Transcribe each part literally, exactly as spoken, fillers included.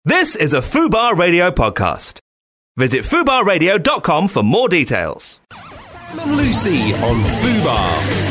This is a Fubar Radio podcast. Visit fubar radio dot com for more details. Sam and Lucy on Fubar.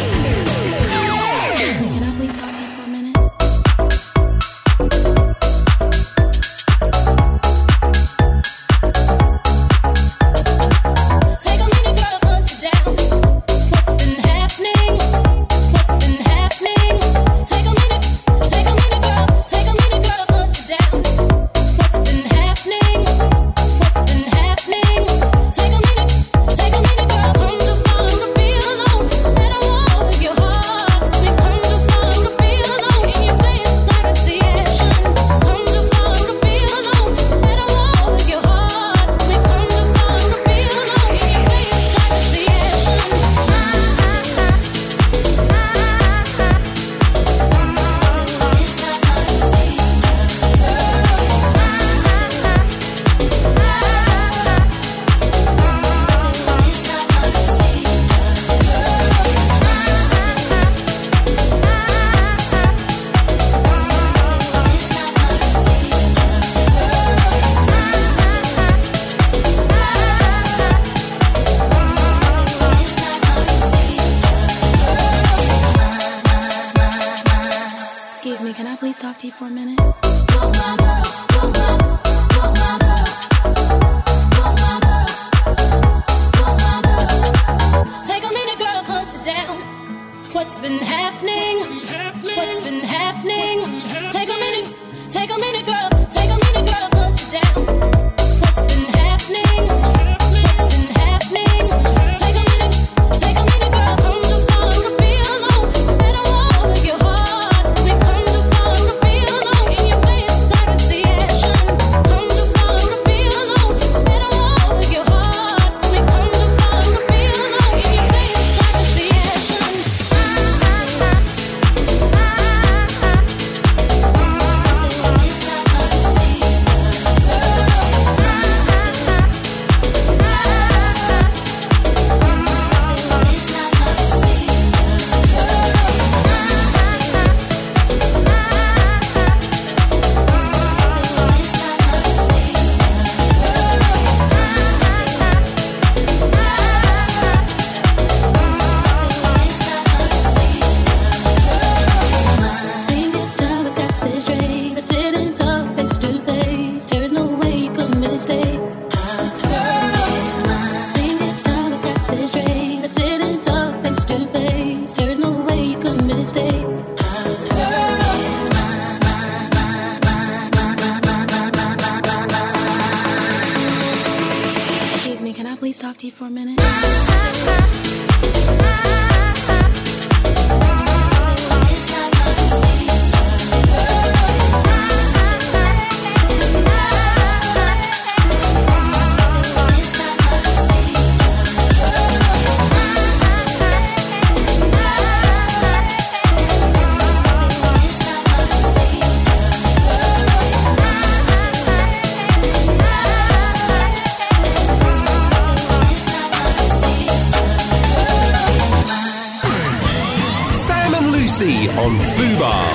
On Fubar.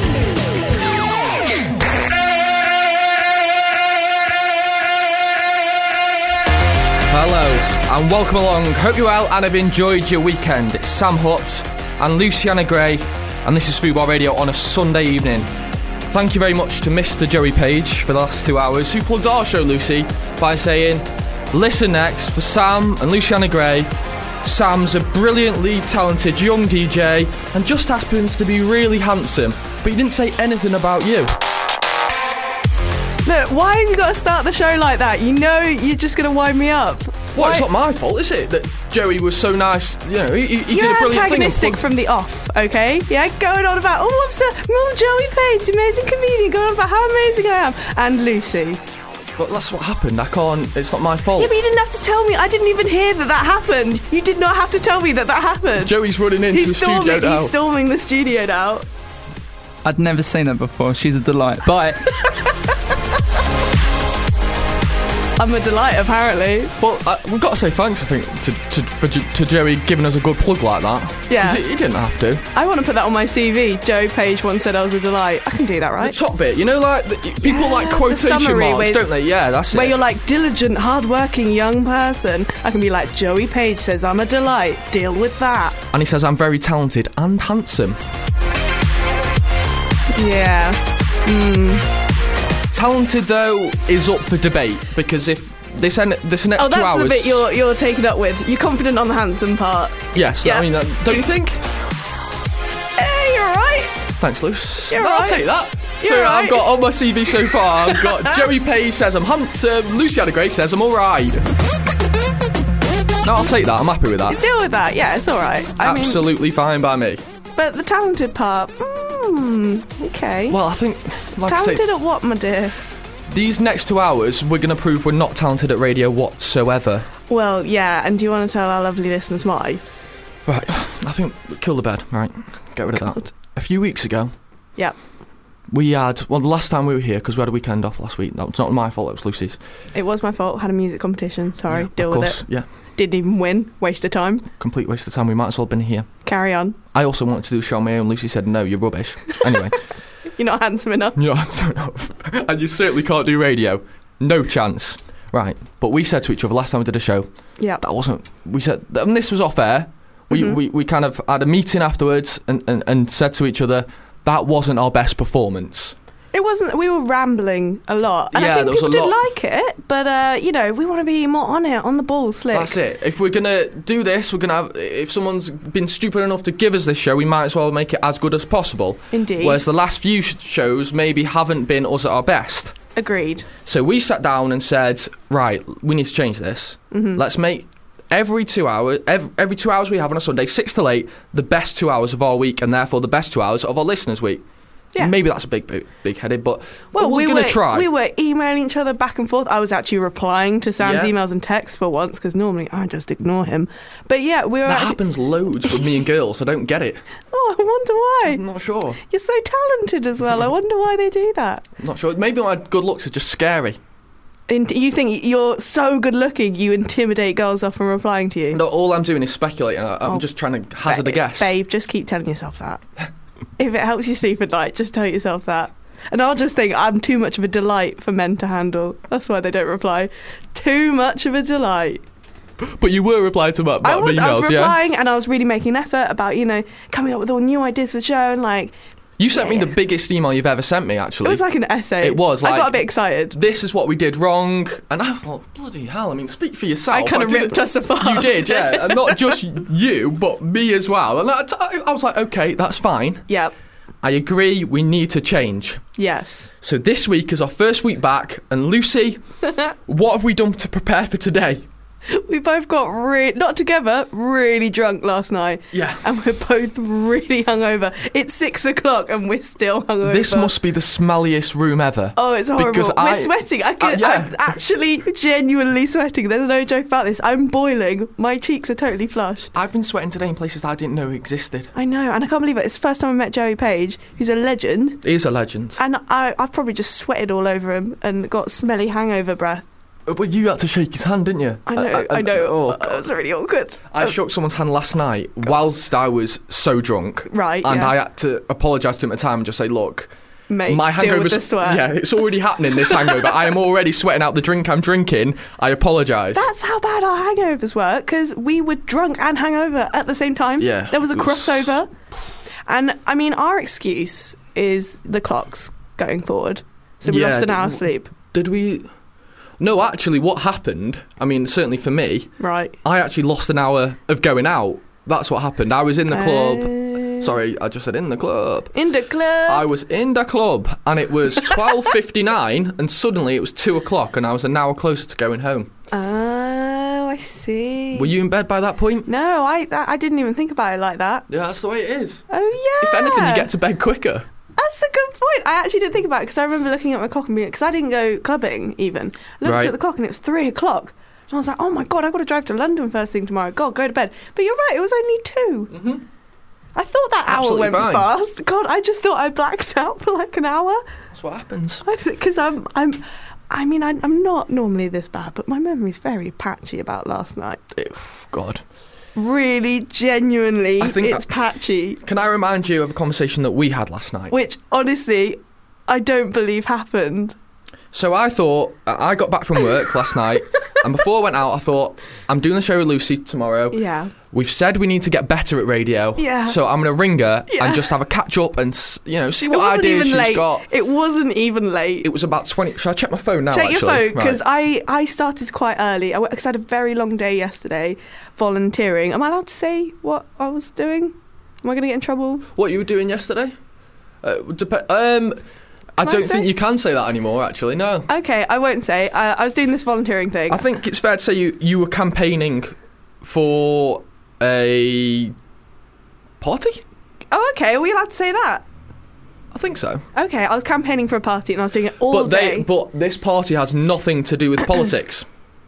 Hello and welcome along. Hope you're well and have enjoyed your weekend. It's Sam Hutt and Luciana Gray, and this is Fubar Radio on a Sunday evening. Thank you very much to Mister Joey Page for the last two hours, who plugged our show, Lucy, by saying, listen next for Sam and Luciana Gray. Sam's a brilliantly talented young D J and just happens to be really handsome, but he didn't say anything about you. Look, why have you got to start the show like that? You know you're just going to wind me up. Well, why? It's not my fault, is it? That Joey was so nice, you know, he, he you're did a brilliant thing. You're antagonistic from the off, okay? Yeah, going on about, oh, I'm, so, I'm Joey Page, amazing comedian, going on about how amazing I am. And Lucy. But that's what happened. I can't... It's not my fault. Yeah, but you didn't have to tell me. I didn't even hear that that happened. You did not have to tell me that that happened. Joey's running into he's the storming, studio now. He's storming the studio now. I'd never seen that before. She's a delight. Bye. I'm a delight, apparently. Well, uh, we've got to say thanks, I think, to to, for, to Joey giving us a good plug like that. Yeah. 'Cause He, he didn't have to. I want to put that on my C V. Joey Page once said I was a delight. I can do that, The right? top bit, you know, like, the, people Yeah, like the quotation summary marks, with- don't they? Yeah, that's Where it. you're like, diligent, hard-working young person. I can be like, Joey Page says I'm a delight. Deal with that. And he says, I'm very talented and handsome. Yeah. Talented, though, is up for debate, because if this, en- this next Oh, two that's hours... the bit you're you're taken up with. You're confident on the handsome part. Yes, Yeah. I mean, uh, don't you think? Hey, you're right. Thanks, Luce. You're No, I'll right. take that. You're so right. I've got on my C V so far, I've got Joey Page says I'm handsome, Luciana Gray says I'm alright. No, I'll take that, I'm happy with that. Deal with that. Yeah, it's all right. I mean, Absolutely fine by me. but the talented part. Hmm. Okay. Well, I think, like talented I say, at what, my dear? these next two hours, we're going to prove we're not talented at radio whatsoever. Well, yeah. And do you want to tell our lovely listeners why? Right, I think, kill the bed, right, get rid of that. A few weeks ago, Yep. we had, well, the last time we were here, because we had a weekend off last week, that was not my fault, it was Lucy's. It was my fault. Had a music competition. Sorry. Yeah, Deal of with course, it. yeah, Didn't even win. Waste of time. complete waste of time, we might as well have been here. Carry on. I also wanted to do a show on my own, Lucy said, no, you're rubbish. Anyway. You're not handsome enough. You're handsome enough. And you certainly can't do radio. No chance. Right, but we said to each other last time we did a show, Yeah. that wasn't, we said, and this was off air, we, Mhm. we, we kind of had a meeting afterwards and, and, and said to each other, that wasn't our best performance. It wasn't. We were rambling a lot, and Yeah, I think there was people a did lot. like it. But uh, you know, we want to be more on it, on the ball, slick. That's it. If we're going to do this, we're going to have, if someone's been stupid enough to give us this show, we might as well make it as good as possible. Indeed. Whereas the last few sh- shows maybe haven't been us at our best. Agreed. So we sat down and said, right, we need to change this. Mm-hmm. Let's make every two hours, every, every two hours we have on a Sunday, six till eight, the best two hours of our week, and therefore the best two hours of our listeners' week. Yeah. Maybe that's a big, big, big headed, but, Well, but we're we going were to try. we were emailing each other back and forth. I was actually replying to Sam's Yeah. emails and texts for once because normally I just ignore him. But yeah, we were. that actually, happens loads with me and girls. I don't get it. Oh, I wonder why. I'm not sure. You're so talented as well. I wonder why they do that. I'm not sure. Maybe my good looks are just scary. And you think you're so good looking, you intimidate girls off from replying to you? No, all I'm doing is speculating. I, I'm Oh, just trying to hazard a Ba- guess. Babe, just keep telling yourself that. If it helps you sleep at night, just tell yourself that. And I'll just think I'm too much of a delight for men to handle. That's why they don't reply. Too much of a delight. But you were replying to my, my I was, emails, I was yeah? replying and I was really making an effort about, you know, coming up with all new ideas for the show and like... You sent me Yeah. the biggest email you've ever sent me, It actually. was like an essay. It was, I got like- a bit excited. This is what we did wrong, and I well, bloody hell! I mean, speak for yourself. I kind of didn't- ripped us apart. You did, yeah, and not just you, but me as well. And I, I was like, okay, that's fine. Yep. I agree. We need to change. Yes. So this week is our first week back, and Lucy, what have we done to prepare for today? We both got re- not together, really drunk last night. Yeah. And we're both really hungover. It's six o'clock and we're still hungover. This must be the smelliest room ever. Oh, it's horrible. Because We're I- sweating. I can, uh, yeah. I'm actually genuinely sweating. There's no joke about this. I'm boiling. My cheeks are totally flushed. I've been sweating today in places I didn't know existed. I know, and I can't believe it. It's the first time I met Joey Page, who's a legend, He is a legend. and I, I've probably just sweated all over him and got smelly hangover breath. But you had to shake his hand, didn't you? I know, I, know. Oh, Uh, it was really awkward. I Um, shook someone's hand last night whilst I was so drunk. Right, And yeah. I had to apologise to him at the time and just say, look, Mate, my deal with hangover's... the sweat. Yeah, it's already happening, this hangover. I am already sweating out the drink I'm drinking. I apologise. That's how bad our hangovers were, because we were drunk and hangover at the same time. Yeah, There was a it was- crossover. And, I mean, our excuse is the clocks going forward. So we Yeah, lost an hour's w- sleep. Did we... No, actually, what happened, I mean, certainly for me, Right. I actually lost an hour of going out. That's what happened. I was in the club. Uh, Sorry, I just said in the club. In the club. I was in the club and it was twelve fifty-nine and suddenly it was two o'clock and I was an hour closer to going home. Oh, I see. Were you in bed by that point? No, I that, I didn't even think about it like that. Yeah, that's the way it is. Oh, yeah. If anything, you get to bed quicker. That's a good point. I actually didn't think about it because I remember looking at my clock and being... Because I didn't go clubbing, even. I looked Right. at the clock and it was three o'clock. And I was like, oh, my God, I've got to drive to London first thing tomorrow. God, go to bed. But you're right, it was only two. Mm-hmm. I thought that hour Absolutely went fine. fast. God, I just thought I blacked out for like an hour. That's what happens. Because I'm... I'm I mean, I, I'm not normally this bad, but my memory's very patchy about last night. God. Really, genuinely, I think it's that- patchy. Can I remind you of a conversation that we had last night? Which, honestly, I don't believe happened. So I thought, I got back from work last night, and before I went out, I thought, I'm doing the show with Lucy tomorrow. Yeah. We've said we need to get better at radio. Yeah. So I'm going to ring her Yeah. and just have a catch up and, s- you know, see It what wasn't ideas even she's late. got. It wasn't even late. It was about twenty. Shall I check my phone now? Check actually? your phone, because Right. I, I started quite early. I, because I had a very long day yesterday volunteering. Am I allowed to say what I was doing? Am I going to get in trouble? What you were doing yesterday? Uh, dep- um, I Can I don't say? think you can say that anymore, actually, no. Okay, I won't say. I, I was doing this volunteering thing. I think it's fair to say you, you were campaigning for a party? Oh, okay. Are we allowed to say that? I think so. Okay, I was campaigning for a party and I was doing it all but day. they, but this party has nothing to do with politics.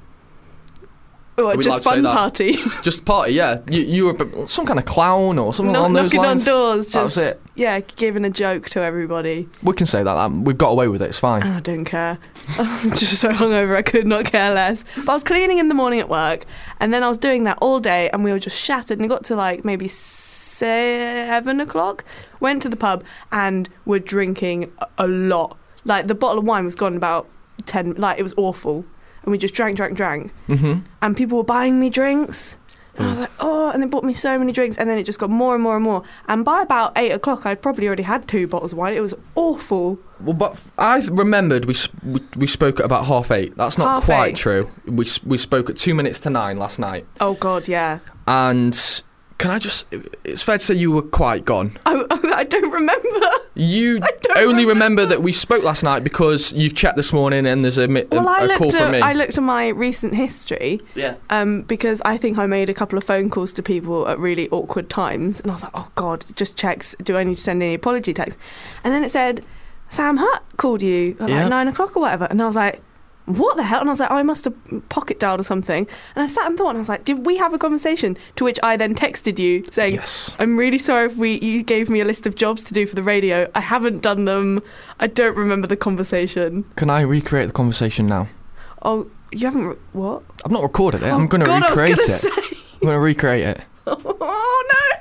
What, we just allowed to say fun that? party. Just a party, yeah. You, you were b- some kind of clown or something Not along those knocking on lines. doors, That was just it. yeah, giving a joke to everybody. We can say that. that. We've got away with it. It's fine. I don't care. I'm just so hungover, I could not care less. But I was cleaning in the morning at work, and then I was doing that all day, and we were just shattered. And it got to like maybe seven o'clock. Went to the pub and were drinking a- a lot. Like the bottle of wine was gone about ten. Like it was awful, and we just drank, drank, drank. Mm-hmm. And people were buying me drinks. And I was like, oh, and they bought me so many drinks, and then it just got more and more and more. And by about eight o'clock, I'd probably already had two bottles of wine. It was awful. Well, but f- I remembered we, s- we we spoke at about half eight. That's not Half quite eight. true. We s- we spoke at two minutes to nine last night. Oh, God, yeah. And can I just? It's fair to say you were quite gone. I, I don't remember. You I don't only remember. remember that we spoke last night because you've checked this morning and there's a, mi- a, Well, I a call looked from at me. I looked at my recent history yeah. um, because I think I made a couple of phone calls to people at really awkward times, and I was like, oh God, just checks. Do I need to send any apology texts? And then it said Sam Hutt called you at Yeah. like nine o'clock or whatever, and I was like, what the hell? And I was like, oh, I must have pocket dialed or something. And I sat and thought, and I was like, did we have a conversation? To which I then texted you saying, Yes. I'm really sorry if we you gave me a list of jobs to do for the radio. I haven't done them. I don't remember the conversation. Can I recreate the conversation now? Oh, you haven't. Re- what? I've not recorded it. Oh, I'm going to God, recreate I was it. gonna Say. I'm going to recreate it. Oh no!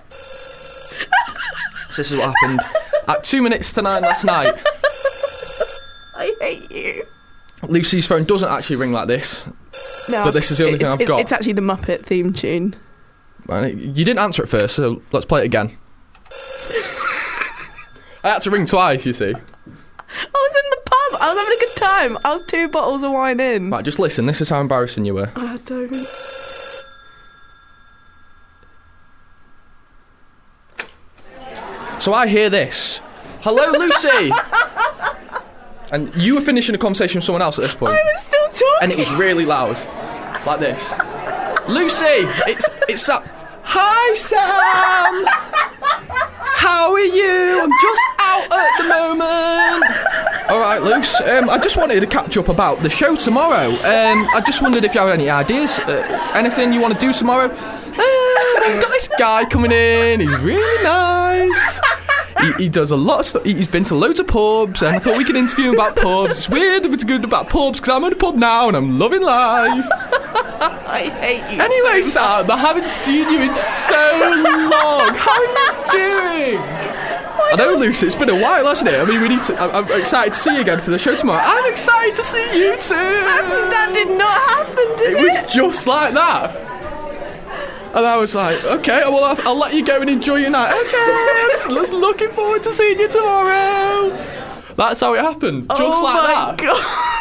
So this is what happened at two minutes to nine last night. I hate you. Lucy's phone doesn't actually ring like this. No, But this is the only thing it's- I've it- got. It's actually the Muppet theme tune. Right, you didn't answer it first, so let's play it again. I had to ring twice, you see. I was in the pub. I was having a good time. I was two bottles of wine in. Right, just listen. This is how embarrassing you were. I don't. So I hear this. Hello, Lucy! And you were finishing a conversation with someone else at this point. I was still talking. And it was really loud. Like this. Lucy! It's it's Sam. Hi, Sam! How are you? I'm just out at the moment. Alright, Luce. Um, I just wanted to catch up about the show tomorrow. Um, I just wondered if you have any ideas. Uh, anything you want to do tomorrow? Uh, we've got this guy coming in. He's really nice. He, he does a lot of stuff. He's been to loads of pubs, and I thought we could interview him about pubs. It's weird if it's good about pubs because I'm at a pub now and I'm loving life. I hate you. Anyway, so Sam, I haven't seen you in so long. How are you doing? I know, Lucy, it's been a while, hasn't it? I mean, we need to. I'm, I'm excited to see you again for the show tomorrow. I'm excited to see you too. Hasn't that did not happen, did It it? was just like that. And I was like, okay, well, I'll, I'll let you go and enjoy your night. Okay, let's looking forward to seeing you tomorrow. That's how it happened, just oh like my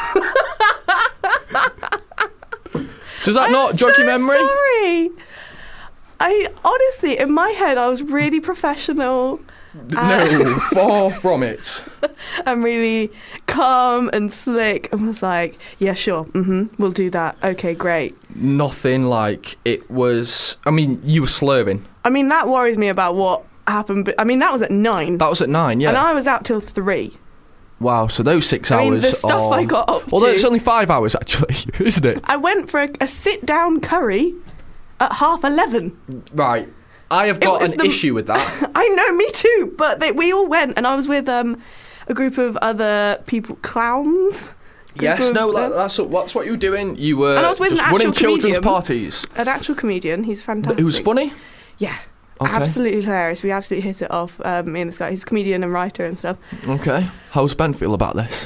that. God. Does that I'm not jog so your memory? Sorry. I honestly, in my head, I was really professional. No, far from it. I'm really calm and slick, and was like, "Yeah, sure, mm-hmm, we'll do that. Okay, great." Nothing like it was. I mean, you were slurring. I mean, that worries me about what happened. But I mean, that was at nine, That was at nine, yeah. and I was out till three. Wow, so those six I hours. mean, the stuff are... I got up Although to. it's only five hours, actually, isn't it? I went for a, a sit-down curry at half eleven. Right. I have got was an the- issue with that. I know, me too. But they, we all went, and I was with um, a group of other people, clowns. Yes, of no, them. that, that's, what- that's what you were doing. You were And I was with just an running actual children's comedian. parties. An actual comedian. He's fantastic. It was funny? Yeah. Okay. Absolutely hilarious. We absolutely hit it off, um, me and this guy. He's a comedian and writer and stuff. Okay. How's Ben feel about this?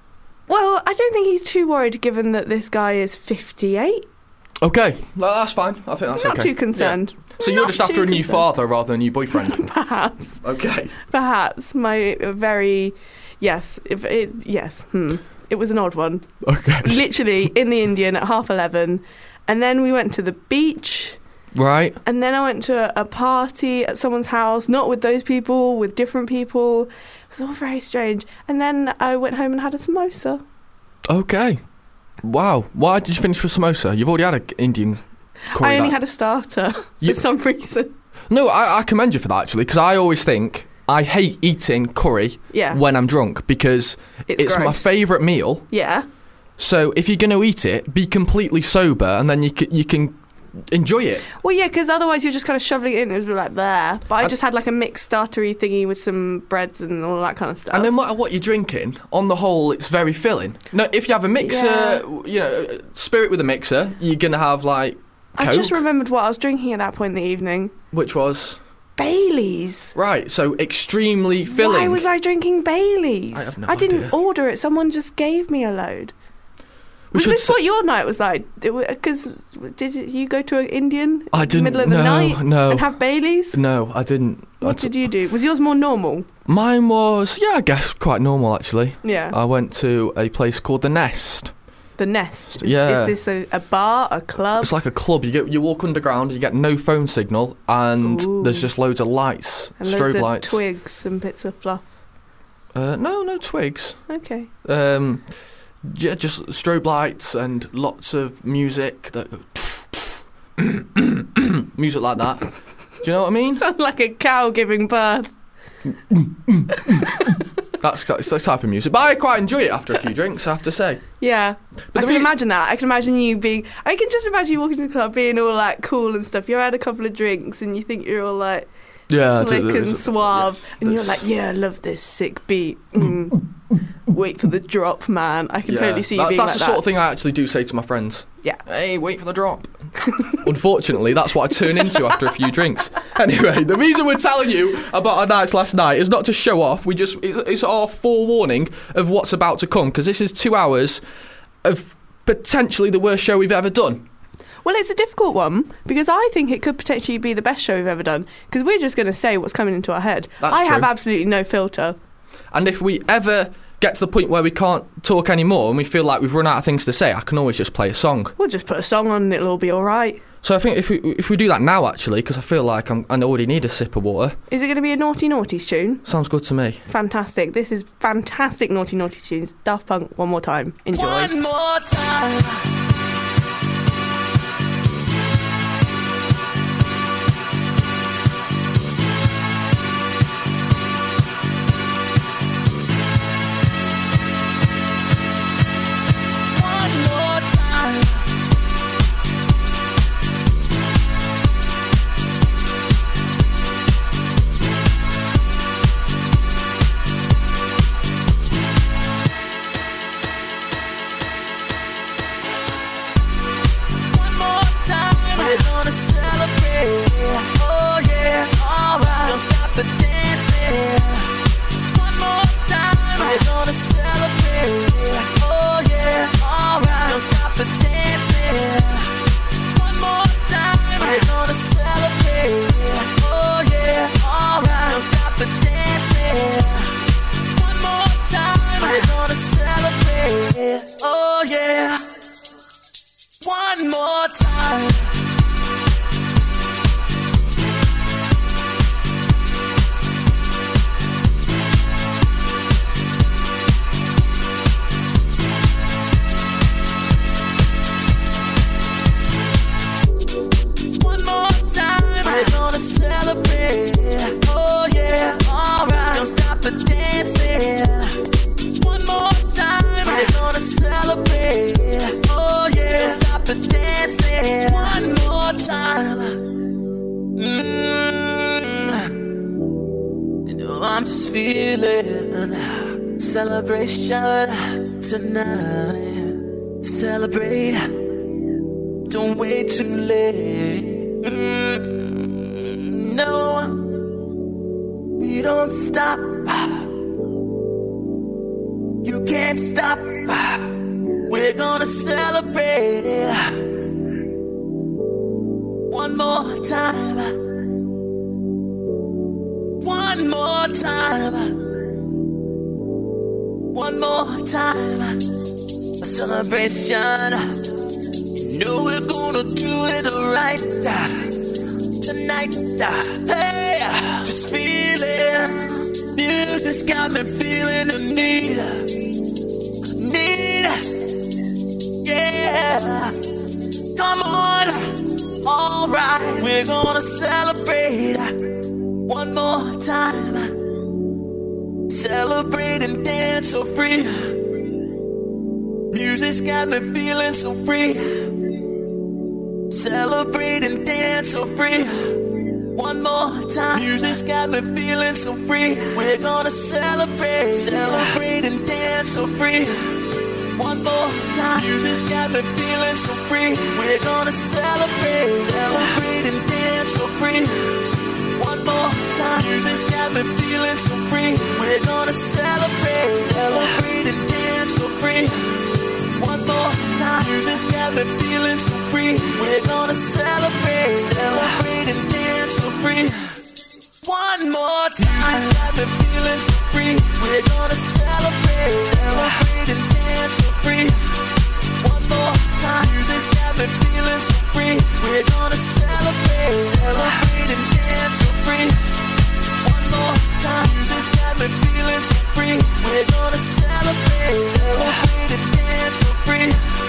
Well, I don't think he's too worried given that this guy is fifty-eight. Okay, no, that's fine. I think that's Not okay. too concerned. Yeah. So you're Not just after too a new concerned. father rather than a new boyfriend? Perhaps. Okay. Perhaps. My very... Yes. If it, yes. Hmm. It was an odd one. Okay. Literally in the Indian at half eleven. And then we went to the beach. Right. And then I went to a, a party at someone's house, not with those people, with different people. It was all very strange. And then I went home and had a samosa. Okay. Wow. Why did you finish with samosa? You've already had an Indian curry. I only that- had a starter You- for some reason. No, I, I commend you for that, actually, because I always think I hate eating curry Yeah. when I'm drunk because It's it's, my gross. favourite meal. Yeah. So if you're going to eat it, be completely sober and then you can, you can enjoy it. Well, yeah, because otherwise you're just kind of shoveling it in. It was like there. But I I- just had like a mixed startery thingy with some breads and all that kind of stuff. And no matter what you're drinking, on the whole, it's very filling. No, if you have a mixer, Yeah. you know, spirit with a mixer, you're going to have, like, Coke, I just remembered what I was drinking at that point in the evening. which was... Baileys. Right, so extremely filling. Why was I drinking Baileys? I have no didn't idea. order it. Someone just gave me a load. We Was should this s- what your night was like? Because did you go to an Indian I in the didn't- middle of the no, night no. and have Baileys? No, I didn't. I What t- did you do? Was yours more normal? Mine was, yeah, I guess, quite normal, actually. Yeah. I went to a place called The Nest. The Nest. Is, Yeah. is this a, a bar, a club? It's like a club. You get you walk underground, you get no phone signal, and Ooh. there's just loads of lights, and strobe loads of lights. twigs and bits of fluff. Uh, no, no twigs. Okay. Um, yeah, just strobe lights and lots of music that go music like that. Do you know what I mean? Sounds like a cow giving birth. That's that's the type of music. But I quite enjoy it after a few drinks, I have to say. Yeah. But I the can re- imagine that. I can imagine you being... I can just imagine you walking to the club being all, like, cool and stuff. You had a couple of drinks and you think you're all, like, Yeah, slick there- and there's- suave. and you're there's- like, yeah, I love this sick beat. Mm. Wait for the drop, man. I can Yeah, totally see you that's, being that's like the sort that. of thing I actually do say to my friends. Yeah. Hey, wait for the drop. Unfortunately, that's what I turn into after a few drinks. Anyway, the reason we're telling you about our nights last night is not to show off. We just it's, it's our forewarning of what's about to come, because this is two hours of potentially the worst show we've ever done. Well, it's a difficult one because I think it could potentially be the best show we've ever done because we're just going to say what's coming into our head. That's I have true. absolutely no filter. And if we ever get to the point where we can't talk anymore and we feel like we've run out of things to say, I can always just play a song. We'll just put a song on and it'll all be all right. So I think if we if we do that now, actually, because I feel like I'm, I already need a sip of water. Is it going to be a Naughty Naughties tune? Sounds good to me. Fantastic. This is fantastic Naughty Naughty tunes. Daft Punk, one more time. Enjoy. One more time. One more time. One more time, we're gonna celebrate. Oh yeah, alright. Don't stop the dancing. One more time, we're gonna celebrate. Oh yeah, alright. Don't stop the dancing. One more time, we're gonna celebrate. Oh yeah, alright. Don't stop the dancing. One more time, we're gonna celebrate. Oh yeah. One more time. One more time. We're gonna celebrate. Oh yeah, alright. Don't stop the dancing. One more time. We're gonna celebrate. Oh yeah, don't stop the dancing. One more time. Mm. You know I'm just feeling celebration. tonight. Celebrate, don't wait too late. Mm, no, we don't stop. You can't stop. We're gonna celebrate one more time. One more time. One more time. A celebration. You know we're gonna do it right tonight. Hey, just feel it. Music's got me feeling the need. Need. Yeah. Come on. Alright. We're gonna celebrate one more time. Celebrate and dance so free. Music's got me feeling so free. Celebrate and dance so free. One more time. Music's got me feeling so free. We're gonna celebrate. Celebrate and dance so free. One more time. Music's got me feeling so free. We're gonna celebrate. Celebrate and dance so free. One more time. Music's got me feeling so free. We're gonna celebrate. Celebrate and dance so free. One more time. Music's got me feeling so free. We're gonna celebrate. Celebrate and dance so free. One more time. Music's got me feeling so free. We're gonna celebrate. Celebrate and dance so free. One more time. Music's got me feeling so free. We're gonna celebrate. Celebrate and dance so free. One more time. Music's got me feeling so free. We're gonna celebrate. Celebrate and dance so free.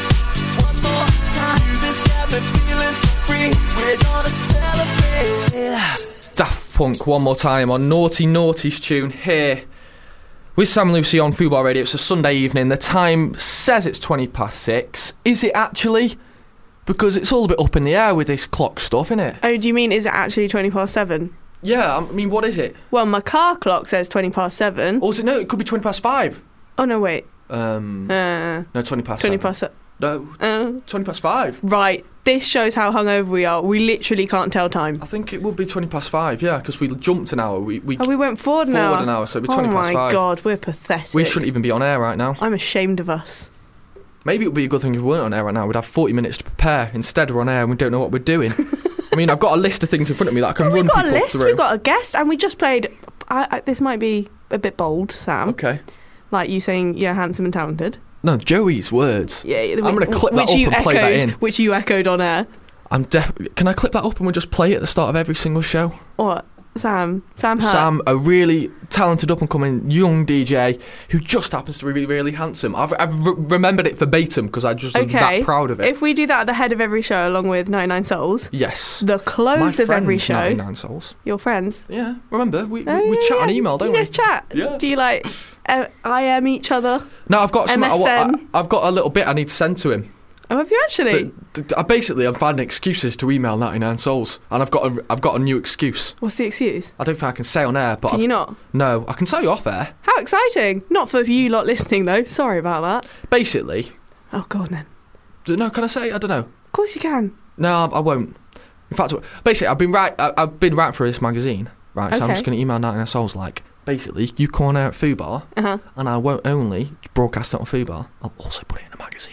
One more time. Music's got me feeling so free. We're gonna celebrate. Daft Punk, One More Time on Naughty Naughty's tune here with Sam and Lucy on Football Radio. It's a Sunday evening. The time says it's twenty past six. Is it actually? Because it's all a bit up in the air with this clock stuff, isn't it? Oh, do you mean is it actually twenty past seven? Yeah, I mean, what is it? Well, my car clock says twenty past seven. Or is it, no, it could be twenty past five. Oh, no, wait. Um, Uh, no, twenty past twenty seven. past seven. No, Uh, twenty past five. right. This shows how hungover we are. We literally can't tell time. I think it would be twenty past five, yeah, because we jumped an hour. We, we Oh, we went forward an forward hour. an hour, so it'd be Oh twenty past my five. God, we're pathetic. We shouldn't even be on air right now. I'm ashamed of us. Maybe it would be a good thing if we weren't on air right now. We'd have forty minutes to prepare. Instead, we're on air and we don't know what we're doing. I mean, I've got a list of things in front of me that I can Well, run we've got a people list, through. we've got a guest, and we just played... I, I, this might be a bit bold, Sam. Okay. Like you saying you're handsome and talented. No, Joey's words. Yeah, I'm going to clip that which up you and play that echoed, in. Which you echoed on air. I'm def- Can I clip that up and we'll just play it at the start of every single show? What? Sam? Sam Hurt? Sam, a really talented up-and-coming young D J who just happens to be really, really handsome. I've, I've re- remembered it verbatim because I just was Okay. that proud of it. If we do that at the head of every show along with ninety-nine Souls, yes. the close My of every friends, show, ninety-nine Souls. your friends. Yeah, remember? We, Oh, we, we yeah, chat yeah. on email, don't you we? guys chat? Yeah. Do you like uh, I M each other? No, I've got some. I, M S N. I, I've got a little bit I need to send to him. Oh, have you actually? The, the, I basically, I'm finding excuses to email ninety-nine Souls, and I've got a, I've got a new excuse. What's the excuse? I don't think I can say on air, but Can I've, you not? no, I can tell you off air. How exciting! Not for you lot listening though. Sorry about that. Basically, Oh, go on then. d- no, can I say? I don't know. Of course you can. No, I, I won't. In fact, basically, I've been right. I, I've been right for this magazine, right? So I'm Okay. just going to email ninety-nine Souls like, basically, you come on air at Fubar, Uh huh. and I won't only broadcast it on Fubar, I'll also put it in a magazine.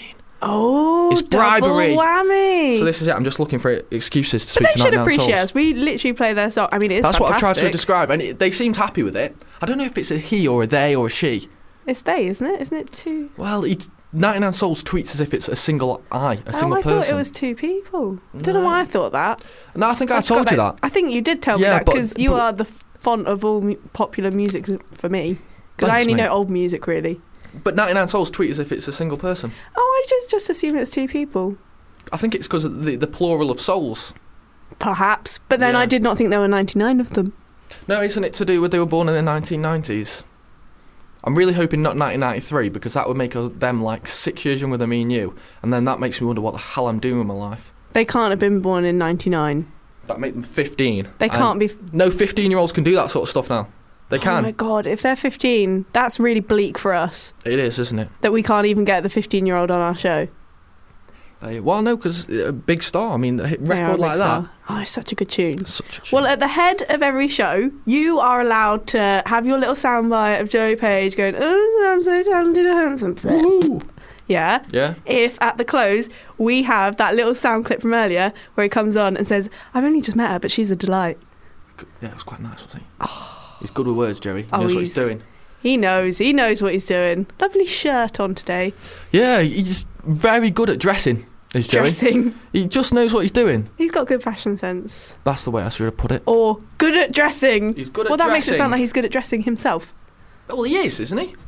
Oh, It's bribery. double whammy. So this is it. I'm just looking for excuses to but speak they to should ninety-nine appreciate Souls. us. We literally play their song. I mean, it's That's what I've tried to fantastic. describe, and it, they seemed happy with it. I don't know if it's a he or a they or a she. It's they, isn't it? Isn't it two? Well, he, ninety-nine Souls tweets as if it's a single I, a single oh, I person. thought it was two people. I don't know No. why I thought that. No, I think I, just told got you that. I think you did tell me Yeah, that but- because you but- are the font of all mu- popular music for me. Because I Thanks, only mate. know old music, really. But ninety-nine Souls tweet as if it's a single person. Oh, I just just assume it's two people. I think it's because of the, the plural of souls. Perhaps. But then Yeah. I did not think there were ninety-nine of them. No, isn't it to do with they were born in the nineteen nineties? I'm really hoping not nineteen ninety-three because that would make us, them like six years younger than me and you, and then that makes me wonder what the hell I'm doing with my life. They can't have been born in ninety-nine. That make them fifteen. They And can't be... No fifteen-year-olds can do that sort of stuff now. They can. Oh my God, if they're fifteen, that's really bleak for us. It is, isn't it? That we can't even get the fifteen-year-old on our show. They, well, no, because a big star. I mean, a hit They are a record big like star. that. Oh, it's such a good tune. Such a tune. Well, at the head of every show, you are allowed to have your little soundbite of Joey Page going, "Oh, I'm so talented and handsome." Woo. Yeah. Yeah. If at the close we have that little sound clip from earlier where he comes on and says, "I've only just met her, but she's a delight." Yeah, it was quite nice, wasn't he? He's good with words, Joey. He Oh, knows what he's he's- doing. He knows. He knows what he's doing. Lovely shirt on today. Yeah, he's very good at dressing, is Joey. Dressing. He just knows what he's doing. He's got good fashion sense. That's the way I should have put it. Or good at dressing. He's good at Well, that makes it dressing. sound like he's good at dressing himself. Well, he is, isn't he?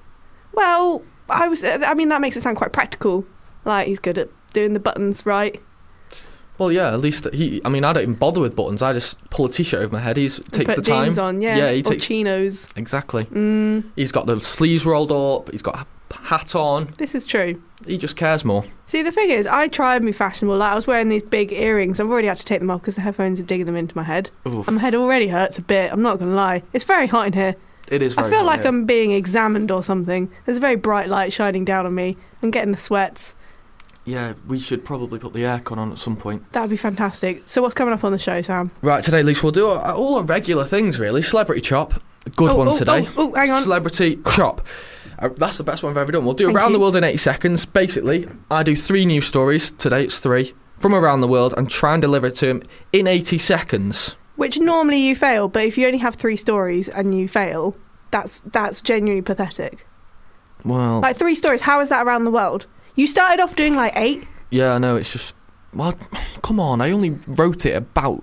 Well, I was. I mean, that makes it sound quite practical. Like he's good at doing the buttons right. Well, yeah, at least he... I mean, I don't even bother with buttons. I just pull a T-shirt over my head. He takes Put the time. jeans on, yeah. Yeah, he or takes... chinos. Exactly. Mm, He's got the sleeves rolled up. He's got a hat on. this is true. He just cares more. See, the thing is, I try and be fashionable. Like, I was wearing these big earrings. I've already had to take them off because the headphones are digging them into my head. Oof. And my head already hurts a bit. I'm not going to lie. It's very hot in here. It is very I feel hot like here. I'm being examined or something. There's a very bright light shining down on me. I'm getting the sweats. Yeah, we should probably put the aircon on at some point. That would be fantastic. So what's coming up on the show, Sam? Right, today, Lisa, we'll do all our regular things, really. Celebrity Chop. A good Oh, one oh, today. Oh, oh, hang on. Celebrity Chop. Uh, that's the best one I've ever done. We'll do Thank Around you. the World in eighty seconds. Basically, I do three news stories. Today it's three. From around the world and try and deliver it to him in eighty seconds. Which normally you fail, but if you only have three stories and you fail, that's that's genuinely pathetic. Well, Like three stories, how is that around the world? You started off doing like eight. yeah, I know, it's just... Well, come on, I only wrote it about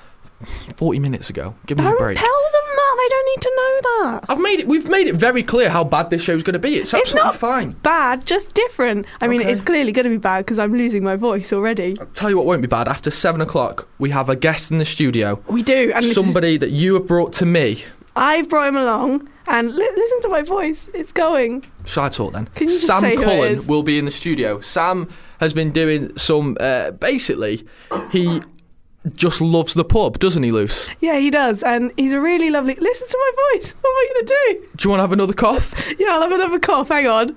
forty minutes ago. Give me a Don't break. tell them that. They don't need to know that. I've made it. We've made it very clear how bad this show's going to be. It's It's absolutely not- fine. Bad, just different. I mean, Okay. it's clearly going to be bad because I'm losing my voice already. I'll tell you what won't be bad. After seven o'clock, we have a guest in the studio. We do. And this is- Somebody that you have brought to me. I've brought him along, and li- listen to my voice. It's going. Shall I talk then? Can you just Sam say who it Cullen is? will be in the studio. Sam has been doing some. Uh, basically, he just loves the pub, doesn't he, Luce? Yeah, he does, and he's a really lovely. Listen to my voice. What am I going to do? Do you want to have another cough? Yeah, I'll have another cough. Hang on.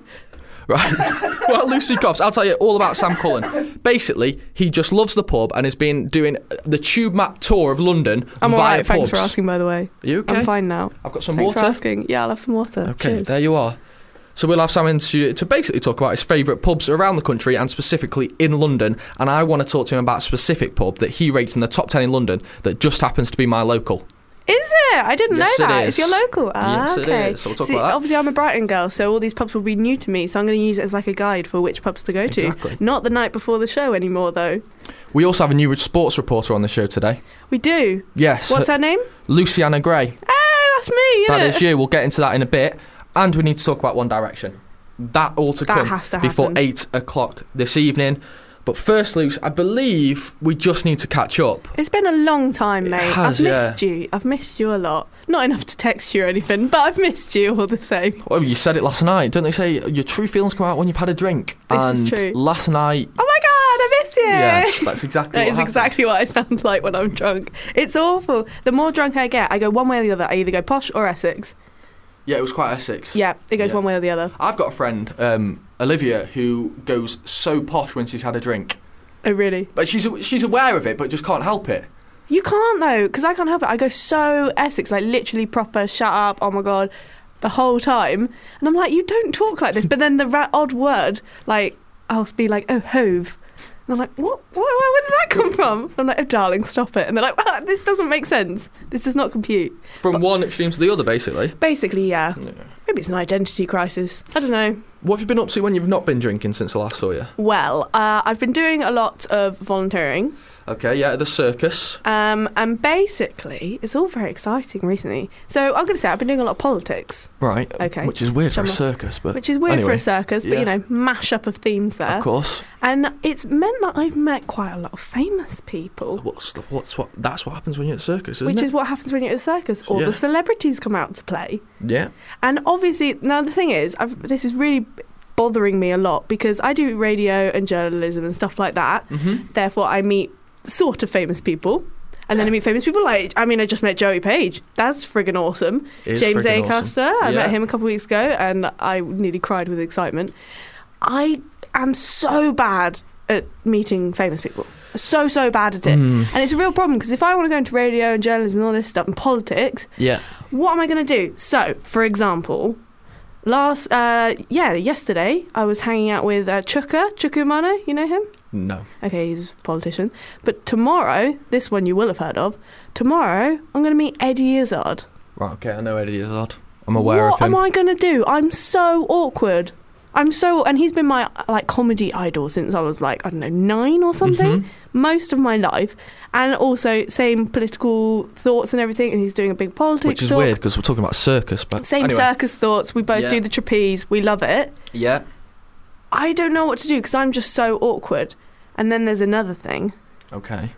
Right. Well, Lucy coughs. I'll tell you all about Sam Cullen. Basically, he just loves the pub and has been doing the Tube Map tour of London I'm via alright. Thanks pubs. for asking, by the way. Are you okay? I'm fine now. I've got some Thanks water. for asking. Yeah, I'll have some water. Okay, Cheers. there you are. So we'll have Sam in to, to basically talk about his favourite pubs around the country and specifically in London. And I want to talk to him about a specific pub that he rates in the top ten in London that just happens to be my local. Is it? I didn't Yes, know it that. is. It's your local. Ah, Yes, it okay. is. So we'll talk See, about that. obviously, I'm a Brighton girl, so all these pubs will be new to me. So I'm going to use it as like a guide for which pubs to go to. Exactly. Not the night before the show anymore, though. We also have a new sports reporter on the show today. We do. Yes. What's her name? Luciana Gray. Hey, that's me. That innit? is you. We'll get into that in a bit. And we need to talk about One Direction. That all to That come has to before happen. eight o'clock this evening. But first, Luce, I believe we just need to catch up. It's been a long time, It mate. has, I've yeah. missed you. I've missed you a lot. Not enough to text you or anything, but I've missed you all the same. Well, you said it last night. Don't they say your true feelings come out when you've had a drink? This and is true. last night, Oh my god, I miss you. yeah, that's exactly That what is happened. exactly what I sound like when I'm drunk. It's awful. The more drunk I get, I go one way or the other. I either go posh or Essex. Yeah, it was quite Essex. Yeah, it goes Yeah. one way or the other. I've got a friend, um, Olivia, who goes so posh when she's had a drink. Oh, really? But she's she's aware of it, but just can't help it. You can't, though, because I can't help it. I go so Essex, like literally proper, shut up, oh my god, the whole time. And I'm like, you don't talk like this. But then the ra- odd word, like, I'll be like, oh, hove. And I'm like, what? Where, where, where did that come from? I'm like, oh, darling, stop it. And they're like, ah, this doesn't make sense. This does not compute. From one extreme to the other, basically. Basically, yeah. Yeah. Maybe it's an identity crisis. I don't know. What have you been up to when you've not been drinking since I last saw you? Well, uh, I've been doing a lot of volunteering. Okay, yeah, at the circus. Um, and basically, it's all very exciting recently. So I'm going to say I've been doing a lot of politics, Right. Okay. Which is weird for a Which I'm circus, but which is weird for anyway, a circus, but yeah. you know, mash up of themes there. Of course. And it's meant that I've met quite a lot of famous people, What's the, what's what? That's what happens when you're at circus, isn't which it? is what happens when you're at a circus. All Yeah. the celebrities come out to play. Yeah. And obviously, now the thing is, I've, this is really bothering me a lot because I do radio and journalism and stuff like that. Mm-hmm. Therefore, I meet sort of famous people. And then I meet famous people like, I mean, I just met Joey Page. That's friggin' awesome. It is James friggin' Acaster, awesome. I Yeah. met him a couple of weeks ago and I nearly cried with excitement. I am so bad at meeting famous people. So, so bad at it. Mm. And it's a real problem because if I want to go into radio and journalism and all this stuff and politics, Yeah. what am I going to do? So, for example, last, uh, yeah, yesterday I was hanging out with uh, Chuka, Chuka Umaru, you know him? No. Okay, he's a politician. But tomorrow, this one you will have heard of, tomorrow I'm going to meet Eddie Izzard. Right, okay, I know Eddie Izzard. I'm aware what of him. am I going to do? I'm so awkward. I'm so, and he's been my like comedy idol since I was like, I don't know, nine or something, Mhm. most of my life. And also same political thoughts and everything, and he's doing a big politics Which is talk. weird because we're talking about circus, but Same anyway. circus thoughts. We both Yeah. do the trapeze. We love it. Yeah. I don't know what to do because I'm just so awkward. And then there's another thing. Okay.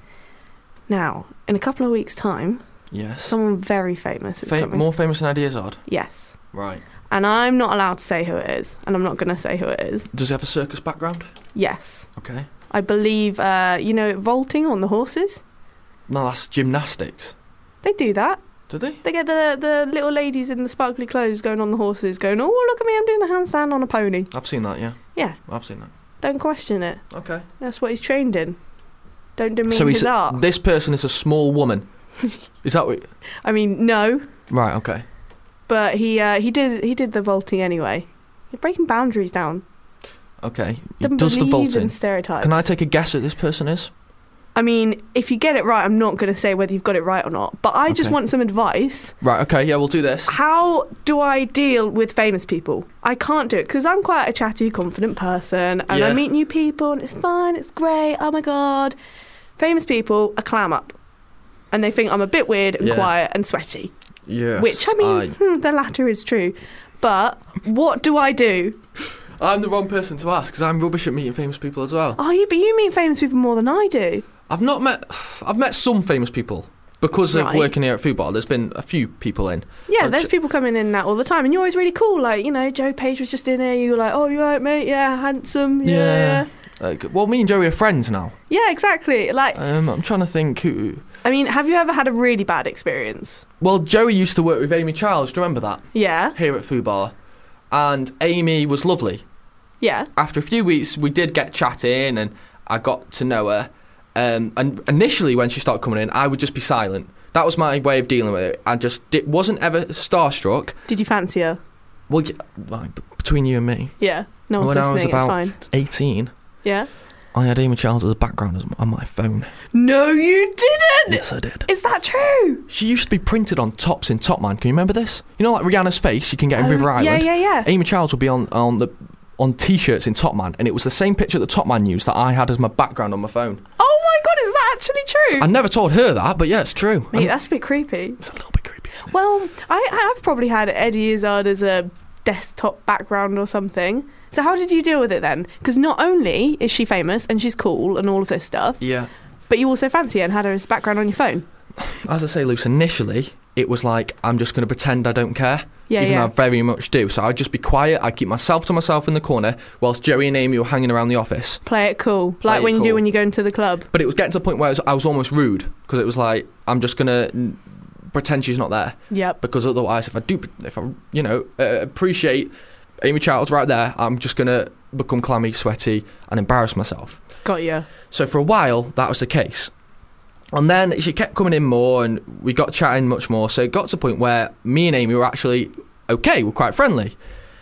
Now, in a couple of weeks' time, Yes. someone very famous is Fa- coming. more famous than Eddie Izzard. Yes. Right. And I'm not allowed to say who it is. And I'm not going to say who it is. Does he have a circus background? Yes. Okay. I believe, uh, you know, vaulting on the horses? No, that's gymnastics. They do that. Do they? They get the, the little ladies in the sparkly clothes going on the horses, going, oh, look at me, I'm doing a handstand on a pony. I've seen that, yeah. Yeah. I've seen that. Don't question it. Okay. That's what he's trained in. Don't demean so his he's art. this person is a small woman. Is that what? I mean, no. Right. Okay. But he uh, he did he did the vaulting anyway. You're breaking boundaries down. Okay. He Don't does the believe in vaulting. stereotypes. Can I take a guess who this person is? I mean, if you get it right, I'm not going to say whether you've got it right or not. But I just Okay. want some advice. Right. Okay. Yeah, we'll do this. How do I deal with famous people? I can't do it because I'm quite a chatty, confident person, and I Yeah. meet new people, and it's fine, it's great. Oh my god, famous people are clam up, and they think I'm a bit weird and Yeah. quiet and sweaty. Yes. Which I mean, hmm, the latter is true. But what do I do? I, I'm the wrong person to ask because I'm rubbish at meeting famous people as well. Oh, you, but you meet famous people more than I do. I've not met. I've met some famous people because of Right. working here at Football. There's been a few people in. Yeah, Like, there's j- people coming in and out all the time, and you're always really cool. Like, you know, Joe Page was just in here. You were like, oh, you right, mate? Yeah, handsome. Yeah, yeah. Like, well, me and Joey are friends now. Yeah, exactly. Like, Um, I'm trying to think who. I mean, have you ever had a really bad experience? Well, Joey used to work with Amy Childs. Do you remember that? Yeah, Here at Football, and Amy was lovely. yeah. After a few weeks, we did get chatting, and I got to know her. Um, and initially, when she started coming in, I would just be silent. That was my way of dealing with it. I just it wasn't ever starstruck. Did you fancy her? Well, yeah, like, b- between you and me, Yeah. No one's when I was listening. It's about fine. eighteen, Yeah. I had Amy Childs as a background as- on my phone. No, you didn't. Yes, I did. Is that true? She used to be printed on tops in Top Man. Can you remember this? You know, like Rihanna's face, you can get in Oh, River Island. yeah, yeah, yeah. Amy Childs would be on on the on T-shirts in Top Man, and it was the same picture that Top Man used that I had as my background on my phone. Oh my god, is that actually true? I never told her that, but yeah, it's true. Mate, And that's a bit creepy. it's a little bit creepy, isn't it? Well, I I've probably had Eddie Izzard as a desktop background or something. So how did you deal with it then? Because not only is she famous and she's cool and all of this stuff, Yeah. but you also fancy her and had her as background on your phone. As I say, Luce, initially it was like I'm just going to pretend I don't care, Yeah, even yeah. though I very much do. So I'd just be quiet. I'd keep myself to myself in the corner whilst Joey and Amy were hanging around the office. Play it cool, Play like it when you do cool. when you go into the club. But it was getting to the point where I was, I was almost rude because it was like I'm just going to pretend she's not there. Yep. Because otherwise, if I do, if I, you know, uh, appreciate Amy Childs right there, I'm just going to become clammy, sweaty, and embarrass myself. Got you. So for a while, that was the case. And then she kept coming in more, and we got chatting much more. So it got to the point where me and Amy were actually okay, we're quite friendly.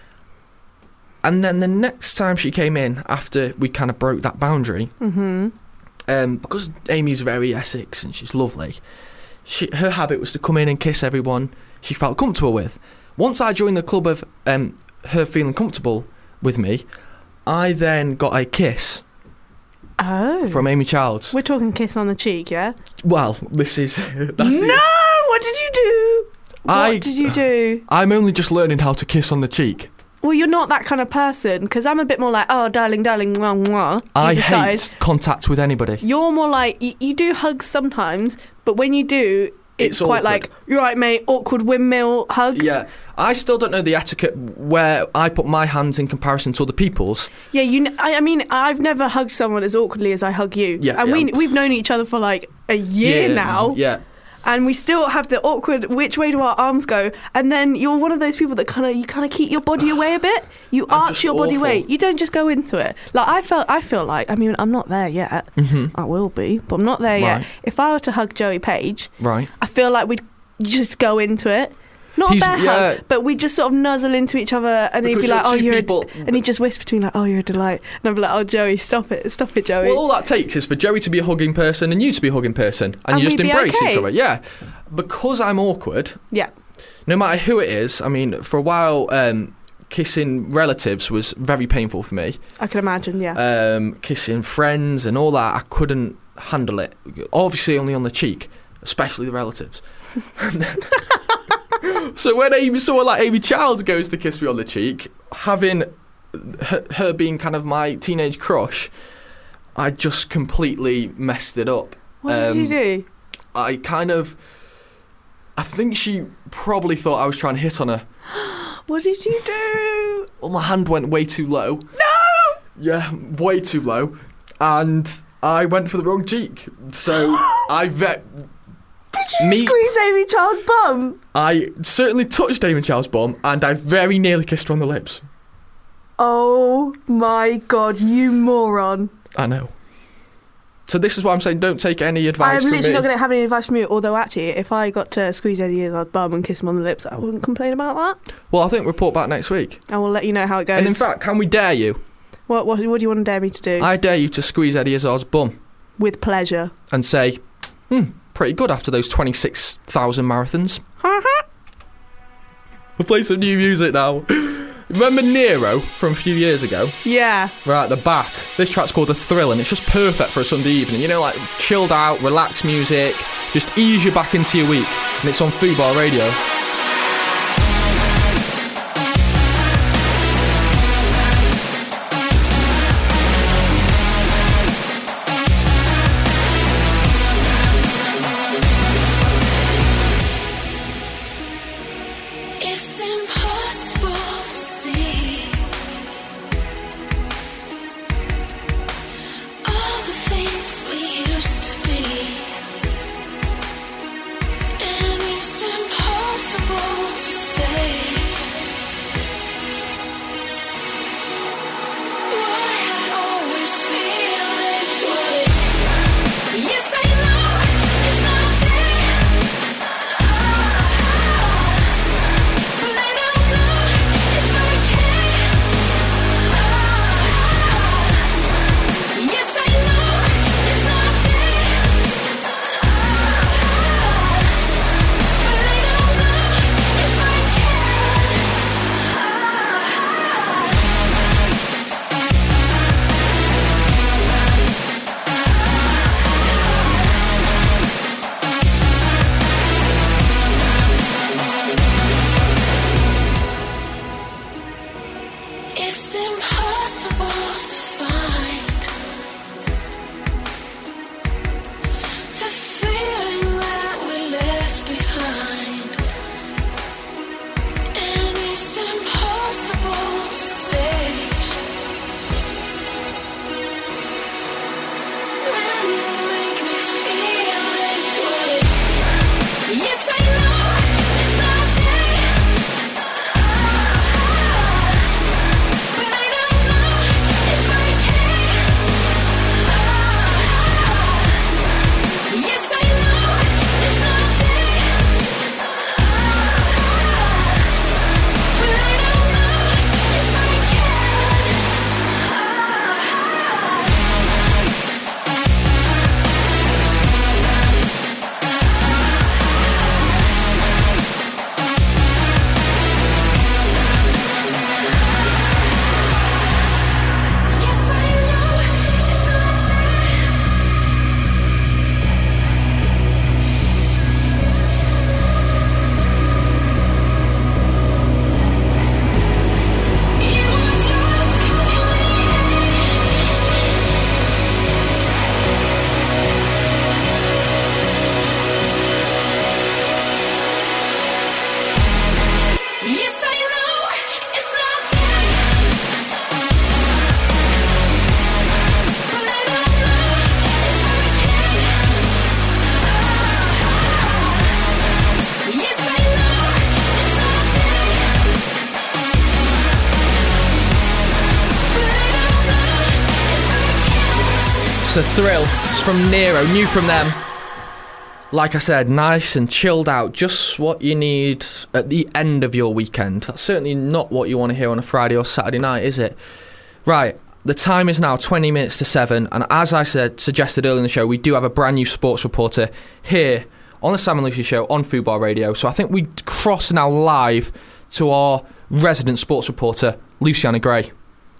And then the next time she came in, after we kind of broke that boundary, Mm-hmm. um, because Amy's very Essex and she's lovely, she, her habit was to come in and kiss everyone she felt comfortable with. Once I joined the club of um, her feeling comfortable with me, I then got a kiss Oh. from Amy Childs. We're talking kiss on the cheek, yeah? Well, this is... that's no! it. What did you do? I- What did you do? I'm only just learning how to kiss on the cheek. Well, you're not that kind of person, because I'm a bit more like, oh, darling, darling, mwah, mwah. I either side. hate contact with anybody. You're more like, you, you do hugs sometimes, but when you do, it's, It's quite awkward. like, you're right, mate, awkward windmill hug. Yeah, I still don't know the etiquette where I put my hands in comparison to other people's. Yeah, you. Kn- I, I mean, I've never hugged someone as awkwardly as I hug you. Yeah, and yeah. we we've known each other for like a year Yeah, now. Yeah. And we still have the awkward. Which way do our arms go? And then you're one of those people that kind of you kind of keep your body away a bit. You I'm arch just your body awful. away. You don't just go into it. Like I felt. I feel like. I mean, I'm not there yet. Mm-hmm. I will be, but I'm not there Right. yet. If I were to hug Joey Page, Right. I feel like we'd just go into it. Not He's- a bear yeah. hug, but we'd just sort of nuzzle into each other, and he'd Because be like, you're "Oh, two you're," a people- d-, and he'd just whisper to me like, "Oh, you're a delight," and I'd be like, "Oh, Joey, stop it, stop it, Joey." Well, all that takes is for Joey to be a hugging person and you to be a hugging person, and, And you just we'd be embrace okay. each other. Yeah, because I'm awkward. yeah, No matter who it is. I mean, for a while, um, kissing relatives was very painful for me. I can imagine. Yeah, Um, kissing friends and all that, I couldn't handle it. Obviously, only on the cheek, especially the relatives. So when Amy, someone like Amy Childs goes to kiss me on the cheek, having her, her being kind of my teenage crush, I just completely messed it up. what did you um, do? I kind of, I think she probably thought I was trying to hit on her. What did you do? Well, my hand went way too low. No! Yeah, way too low. And I went for the wrong cheek. So I vet. Did you Me- squeeze Amy Child's bum? I certainly touched Damon Chow's bum, and I very nearly kissed her on the lips. Oh my god, you moron! I know. So this is why I'm saying don't take any advice I'm from literally me. not going to have any advice from you. Although actually, if I got to squeeze Eddie's bum and kiss him on the lips, I wouldn't complain about that. Well, I think report back next week. I will let you know how it goes. And in fact, can we dare you? what, what what do you want to dare me to do? I dare you to squeeze Eddie Izzard's bum With pleasure. and say, hmm, pretty good after those twenty-six thousand marathons. We'll play some new music now. Remember Nero from a few years ago? Yeah. Right at the back. This track's called The Thrill, and it's just perfect for a Sunday evening. You know, like chilled out, relaxed music, just ease you back into your week. And it's on Fubar Radio. It's impossible to see all the things we used to be, and it's impossible a thrill. It's from Nero, new from them. Like I said, nice and chilled out, just what you need at the end of your weekend. That's certainly not what you want to hear on a Friday or Saturday night, is it? Right, the time is now twenty minutes to seven, and as I said, suggested earlier in the show, we do have a brand new sports reporter here on the Sam and Lucy Show on Football Radio. So I think we cross now live to our resident sports reporter, Luciana Gray.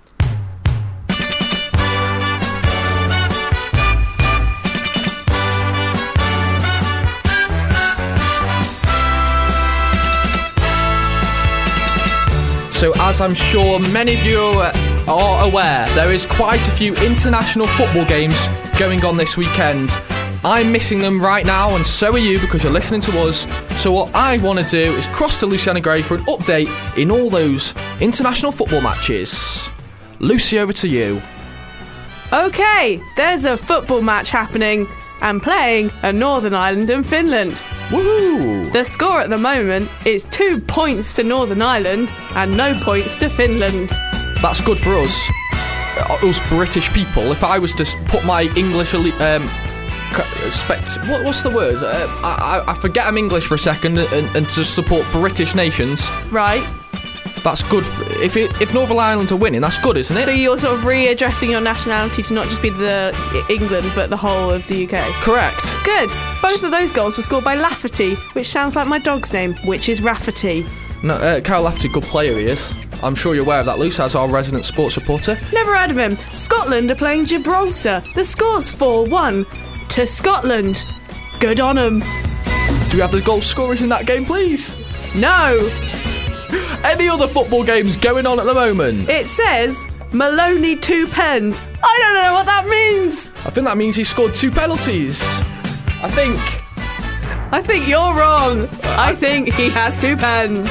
So as I'm sure many of you are aware, there is quite a few international football games going on this weekend. I'm missing them right now, and so are you, because you're listening to us. So what I want to do is cross to Luciana Gray for an update in all those international football matches. Lucy, over to you. Okay, there's a football match happening and playing at Northern Ireland and Finland. Woohoo! The score at the moment is two points to Northern Ireland and no points to Finland. That's good for us, uh, us British people. If I was to put my English um, spect, what, what's the word? Uh, I, I forget I'm English for a second, and, and to support British nations. Right. That's good. For, if it, if Northern Ireland are winning, that's good, isn't it? So you're sort of readdressing your nationality to not just be the England, but the whole of the U K. Correct. Good. Both of those goals were scored by Lafferty, which sounds like my dog's name, which is Rafferty. No, uh, Kyle Lafferty, good player he is. I'm sure you're aware of that, Luce, as our resident sports reporter. Never heard of him. Scotland are playing Gibraltar. The score's four one to Scotland. Good on 'em. Do we have the goal scorers in that game, please? No. Any other football games going on at the moment? It says Maloney two pens. I don't know what that means. I think that means he scored two penalties. I think. I think you're wrong. I think he has two pens.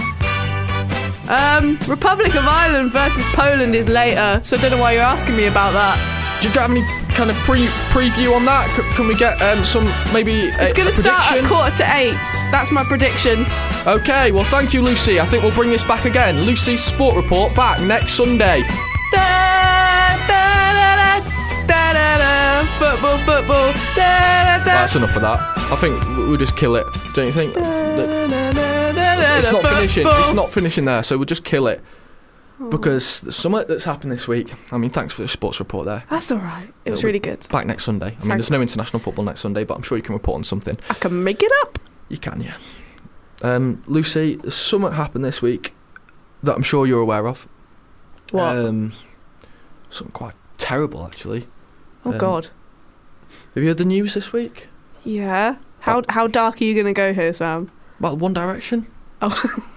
Um, Republic of Ireland versus Poland is later, so I don't know why you're asking me about that. Do you have any kind of pre preview on that? C- can we get um, some maybe a, It's going a to start prediction? at quarter to eight. That's my prediction. Okay, well, thank you, Lucy. I think we'll bring this back again. Lucy's Sport Report back next Sunday. Da, da, da, da, da, da, da, football, football. Da, da, da. That's enough of that. I think we'll just kill it. Don't you think? Da, da, da, da, da, It's not football. finishing. It's not finishing there, so we'll just kill it. Because there's something that's happened this week. I mean, thanks for the sports report there. That's all right. It was It'll be really good. Back next Sunday. I mean, Thanks. there's no international football next Sunday, but I'm sure you can report on something. I can make it up. You can, yeah. Um, Lucy, there's something happened this week that I'm sure you're aware of. What? Um, something quite terrible, actually. oh, um, God. Have you heard the news this week? Yeah. How how dark are you going to go here, Sam? About One Direction? Oh.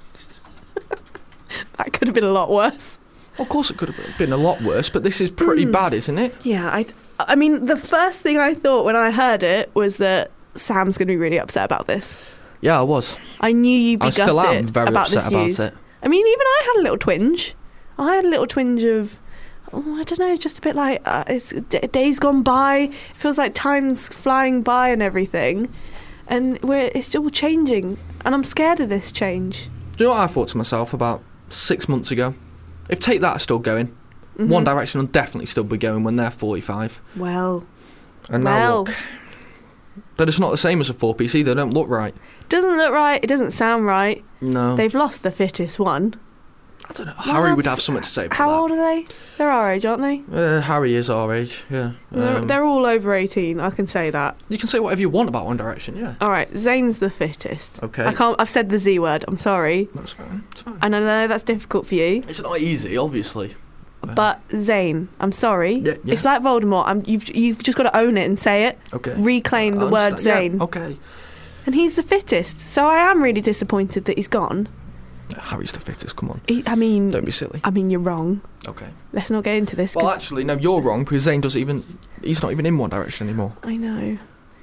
That could have been a lot worse. Of course it could have been a lot worse, but this is pretty Mm. bad, isn't it? Yeah, I, I mean, the first thing I thought when I heard it was that Sam's going to be really upset about this. Yeah, I was. I knew you'd be I gutted still am very about upset this about news. it. I mean, even I had a little twinge. I had a little twinge of, oh, I don't know, just a bit like, uh, it's d- days gone by, it feels like time's flying by and everything, and we're, it's all changing, and I'm scared of this change. Do you know what I thought to myself about six months ago? If Take That are still going, Mhm. One Direction will definitely still be going when they're forty-five. Well, And now well. look, they're just not the same as a four-piece either. They don't look right. Doesn't look right, it doesn't sound right. No. They've lost the fittest one. I don't know. Harry would Lads, have something to say about How that. old are they? They're our age, aren't they? Uh, Harry is our age, yeah. They're, Um, they're all over eighteen, I can say that. you can say whatever you want about One Direction, yeah. All right, Zayn's the fittest. Okay. I can't. I've said the Z word. I'm sorry, That's fine. It's fine. and I know that's difficult for you. It's not easy, obviously. But Zayn, I'm sorry. Yeah, yeah. It's like Voldemort. I'm, you've you've just got to own it and say it. Okay. Reclaim the I word understand. Zayn. Yeah, okay. And he's the fittest. So I am really disappointed that he's gone. Harry's the fittest, come on. He, I mean, Don't be silly. I mean, you're wrong. Okay. Let's not get into this. Well, 'cause actually, no, you're wrong, because Zayn doesn't even... He's not even in One Direction anymore. I know.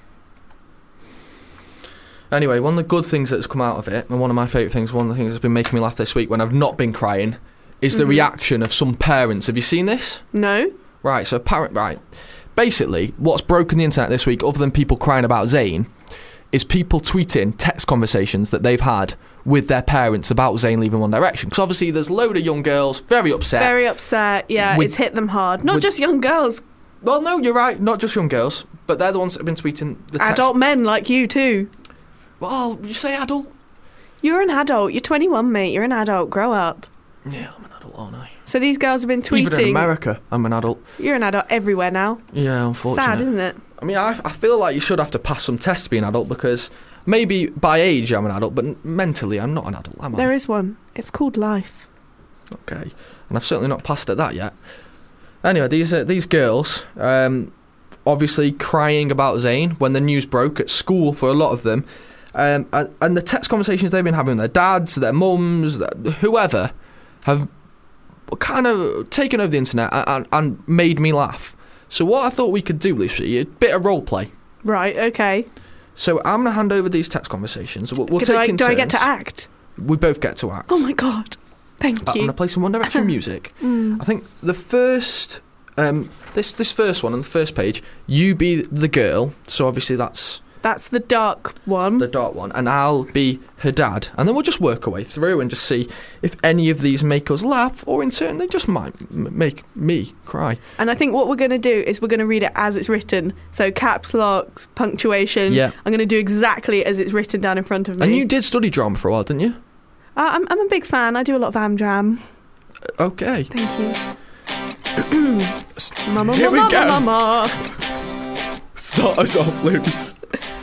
Anyway, one of the good things that's come out of it, and one of my favourite things, one of the things that's been making me laugh this week when I've not been crying, is the Mhm. reaction of some parents. Have you seen this? No. Right, so a parent... Right. Basically, what's broken the internet this week, other than people crying about Zayn, is people tweeting text conversations that they've had with their parents about Zayn leaving One Direction. Because obviously there's a load of young girls very upset. Very upset. Yeah, With- it's hit them hard. Not with- just young girls. Well, no, you're right. Not just young girls, but they're the ones that have been tweeting the text. Adult men like you too. Well, you say adult? You're an adult. You're twenty-one, mate. You're an adult. Grow up. Yeah, I'm an adult, aren't I? So these girls have been tweeting. Even in America, I'm an adult. You're an adult everywhere now. Yeah, unfortunately. Sad, isn't it? I mean, I, I feel like you should have to pass some tests to be an adult because maybe by age I'm an adult, but n- mentally I'm not an adult, am I? There is one. It's called life. Okay, and I've certainly not passed at that yet. Anyway, these uh, these girls, um, obviously crying about Zayn when the news broke at school for a lot of them, um, and, and the text conversations they've been having with their dads, their mums, their, whoever, have kind of taken over the internet and, and, and made me laugh. So what I thought we could do, Lucy, a bit of role play. Right, okay. So I'm going to hand over these text conversations. We'll, we'll do take I, in do I get turns. to act? We both get to act. Oh my god. Thank I'm you. going to play some One Direction music. Mm. I think the first, um, this this first one on the first page, you be the girl. So obviously that's That's the dark one. the dark one, and I'll be her dad. And then we'll just work our way through and just see if any of these make us laugh, or in turn they just might m- make me cry. And I think what we're going to do is we're going to read it as it's written. So caps locks, punctuation. Yeah. I'm going to do exactly as it's written down in front of me. And you did study drama for a while, didn't you? Uh, I'm, I'm a big fan. I do a lot of Amdram. Okay. Thank you. Mama, Here we mama, go. mama. Start us off, Luce.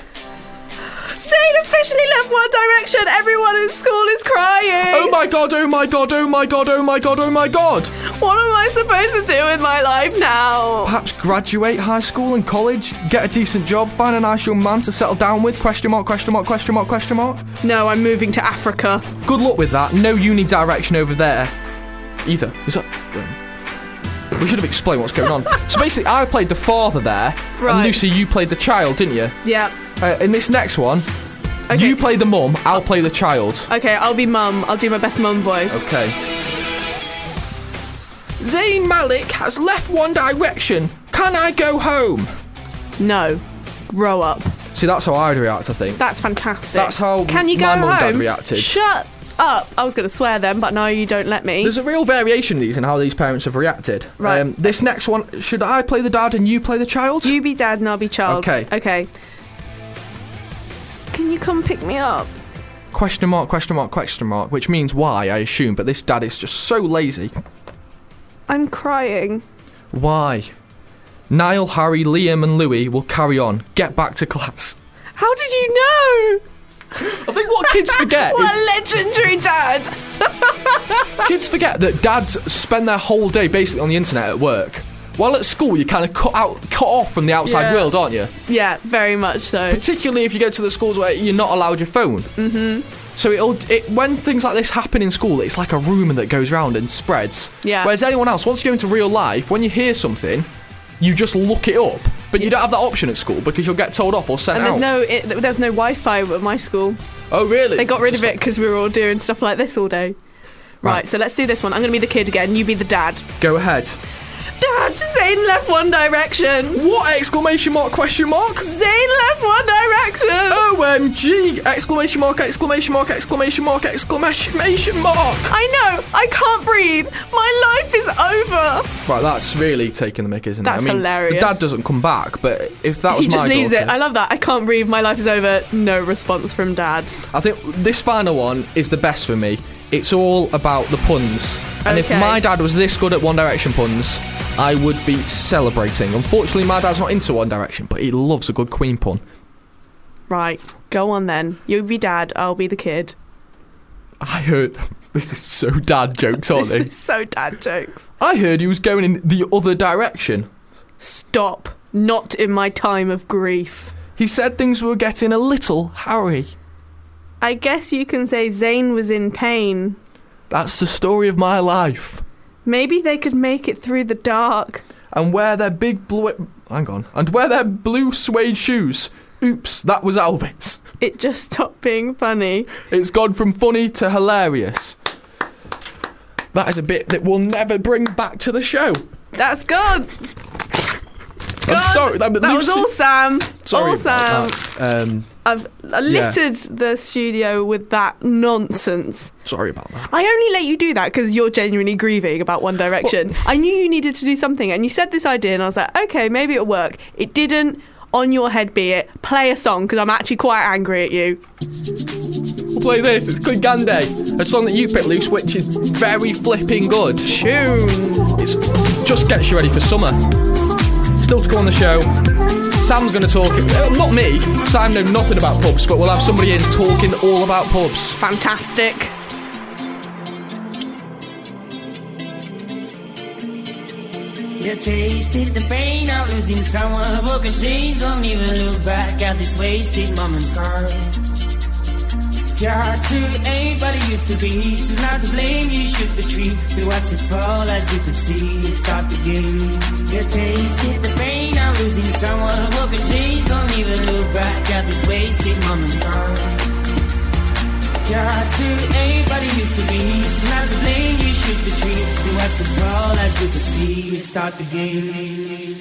Zayn officially left One Direction. Everyone in school is crying. Oh my god, oh my god, oh my god, oh my god, oh my god. What am I supposed to do with my life now? Perhaps graduate high school and college, get a decent job, find a nice young man to settle down with, question mark, question mark, question mark, question mark. No, I'm moving to Africa. Good luck with that. No uni direction over there. Either. Is that... Um, we should have explained what's going on. So basically, I played the father there, Right. and Lucy, you played the child, didn't you? Yeah. Uh, in this next one, Okay. you play the mum, I'll play the child. Okay, I'll be mum. I'll do my best mum voice. Okay. Zayn Malik has left One Direction. Can I go home? No. Grow up. See, that's how I'd react, I think. That's fantastic. That's how Can you my go mum and dad home? reacted. Shut up. I was going to swear then, but no, you don't let me. There's a real variation in these and how these parents have reacted. Right. Um, this next one, should I play the dad and you play the child? You be dad and I'll be child. Okay. Okay. Can you come pick me up? Question mark, question mark, question mark, which means why, I assume, but this dad is just so lazy. I'm crying. Why? Niall, Harry, Liam and Louis will carry on. Get back to class. How did you know? I think what kids forget What is... a legendary dad. Kids forget that dads spend their whole day basically on the internet at work. While at school, you're kind of cut out, cut off from the outside Yeah. world, aren't you? Yeah, very much so. Particularly if you go to the schools where you're not allowed your phone. Mm-hmm. So it'll, it, when things like this happen in school, it's like a rumour that goes around and spreads. Yeah. Whereas anyone else, once you go into real life, when you hear something, you just look it up. But you don't have that option at school because you'll get told off or sent And there's out. no it, there's no Wi-Fi at my school. Oh, really? They got rid Just of it because we were all doing stuff like this all day. Right. Right. So let's do this one. I'm going to be the kid again. You be the dad. Go ahead. Dad, Zayn left One Direction. What? Exclamation mark, question mark? Zayn left One Direction. O M G! Exclamation mark, exclamation mark, exclamation mark, exclamation mark! I know. I can't breathe. My life is over. Right, that's really taking the mick, isn't That's it? I mean, hilarious. the dad doesn't come back, but if that was He just my leaves daughter, it. I love that. I can't breathe. My life is over. No response from dad. I think this final one is the best for me. It's all about the puns. And if Okay. my dad was this good at One Direction puns, I would be celebrating. Unfortunately, my dad's not into One Direction, but he loves a good Queen pun. Right. Go on then. You be dad. I'll be the kid. I heard... This is so dad jokes, aren't This they? is so dad jokes. I heard he was going in the other direction. Stop. Not in my time of grief. He said things were getting a little hairy. I guess you can say Zayn was in pain. That's the story of my life. Maybe they could make it through the dark. And wear their big blue... Hang on. And wear their blue suede shoes. Oops, that was Elvis. It just stopped being funny. It's gone from funny to hilarious. That is a bit that we'll never bring back to the show. That's good. God, I'm sorry. That, that was all Sam. Sorry all Sam. about that. Um, I've I littered the studio with that nonsense. sorry about that. I only let you do that because you're genuinely grieving about One Direction. I knew you needed to do something, and you said this idea, and I was like, okay, maybe it'll work. It didn't. On your head be it. Play a song, because I'm actually quite angry at you. We'll play this. It's Klingande, a song that you picked, Luce, which is very flipping good. Tune. It's just gets you ready for summer. Still to go on the show, Sam's going to talk. Uh, not me. Sam knows nothing about pubs, but we'll have somebody in talking all about pubs. Fantastic. You tasted the pain of losing someone, broken chains. Don't even look back at this wasted moment's scar. If your heart too ain't what it used to be, she's not to blame, you should retreat. We watch it fall as you could see, start the game. You tasted the pain of losing someone, broken chains. Don't even look back at this wasted moment's scar. If your heart too ain't what it used to be, she's not to blame, you should retreat. We watch it fall as you could see, start the game.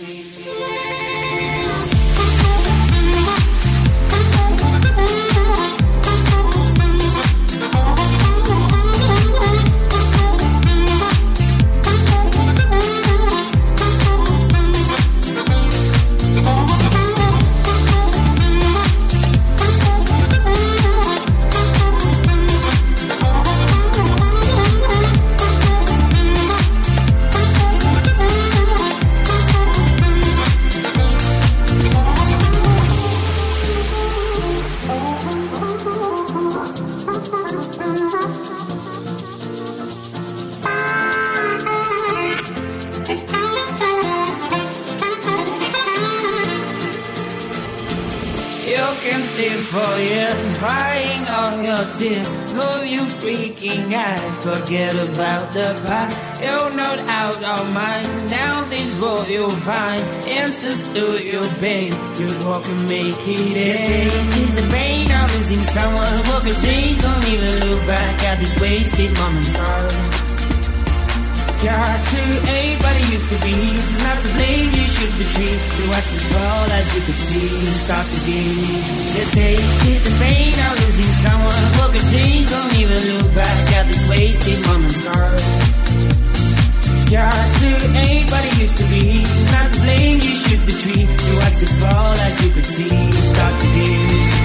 For years, crying all your tears, love you freaking eyes. Forget about the past, you're not out of mind. Down this road you'll find answers to your pain. You walk and make it end. Tasted the pain of losing someone, broken chains. Don't even look back at this wasted moment's scar. Your heart too ain't what it used to be, so not to blame, you should retreat. You watch it fall as you could see, start the game. You tasted the pain of losing someone, broken chains. Don't even look back at this wasted moment's scar. Your heart too ain't what it used to be, so not to blame, you should retreat. You watch it fall as you could see, start the game.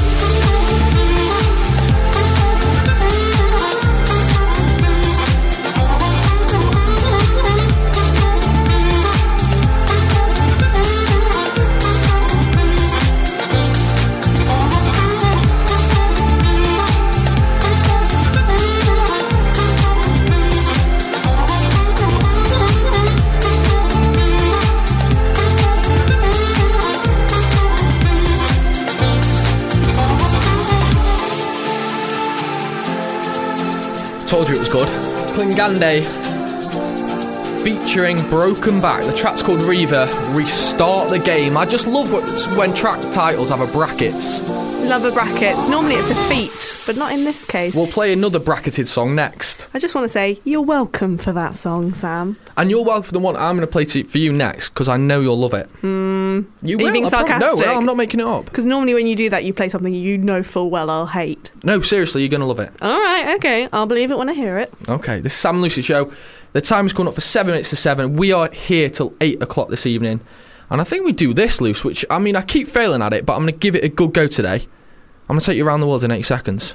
Told you it was good. Klingande featuring Broken Back. The track's called Riva, Restart the Game. I just love what, when track titles have a brackets. Love a brackets. Normally it's a feat, but not in this case. We'll play another bracketed song next. I just want to say you're welcome for that song, Sam. And you're welcome for the one I'm going to play to, for you next, because I know you'll love it. Mm. You Are will. you being I prob- sarcastic? No, I'm not making it up. Because normally when you do that, you play something you know full well I'll hate. No, seriously, you're going to love it. All right, okay. I'll believe it when I hear it. Okay, this is Sam and Lucy Show. The time is coming up for seven minutes to seven. We are here till eight o'clock this evening. And I think we do this, Luce, which, I mean, I keep failing at it, but I'm going to give it a good go today. I'm going to take you around the world in eight seconds.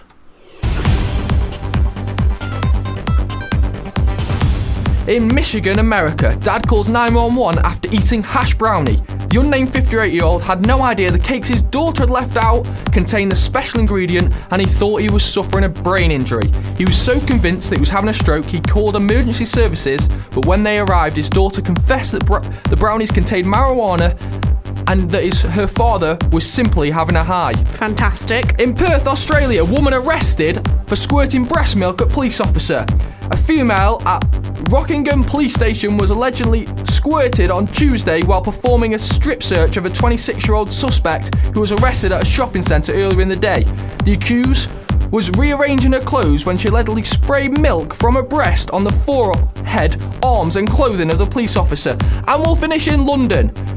In Michigan, America, Dad calls nine one one after eating hash brownie. The unnamed fifty-eight-year-old had no idea the cakes his daughter had left out contained the special ingredient, and he thought he was suffering a brain injury. He was so convinced that he was having a stroke, he called emergency services, but when they arrived, his daughter confessed that br- the brownies contained marijuana and that his, her father was simply having a high. Fantastic. In Perth, Australia, a woman arrested for squirting breast milk at police officer. A female at Rockingham Police Station was allegedly squirted on Tuesday while performing a strip search of a twenty-six-year-old suspect who was arrested at a shopping centre earlier in the day. The accused was rearranging her clothes when she allegedly sprayed milk from her breast on the forehead, arms and clothing of the police officer. And we'll finish in London.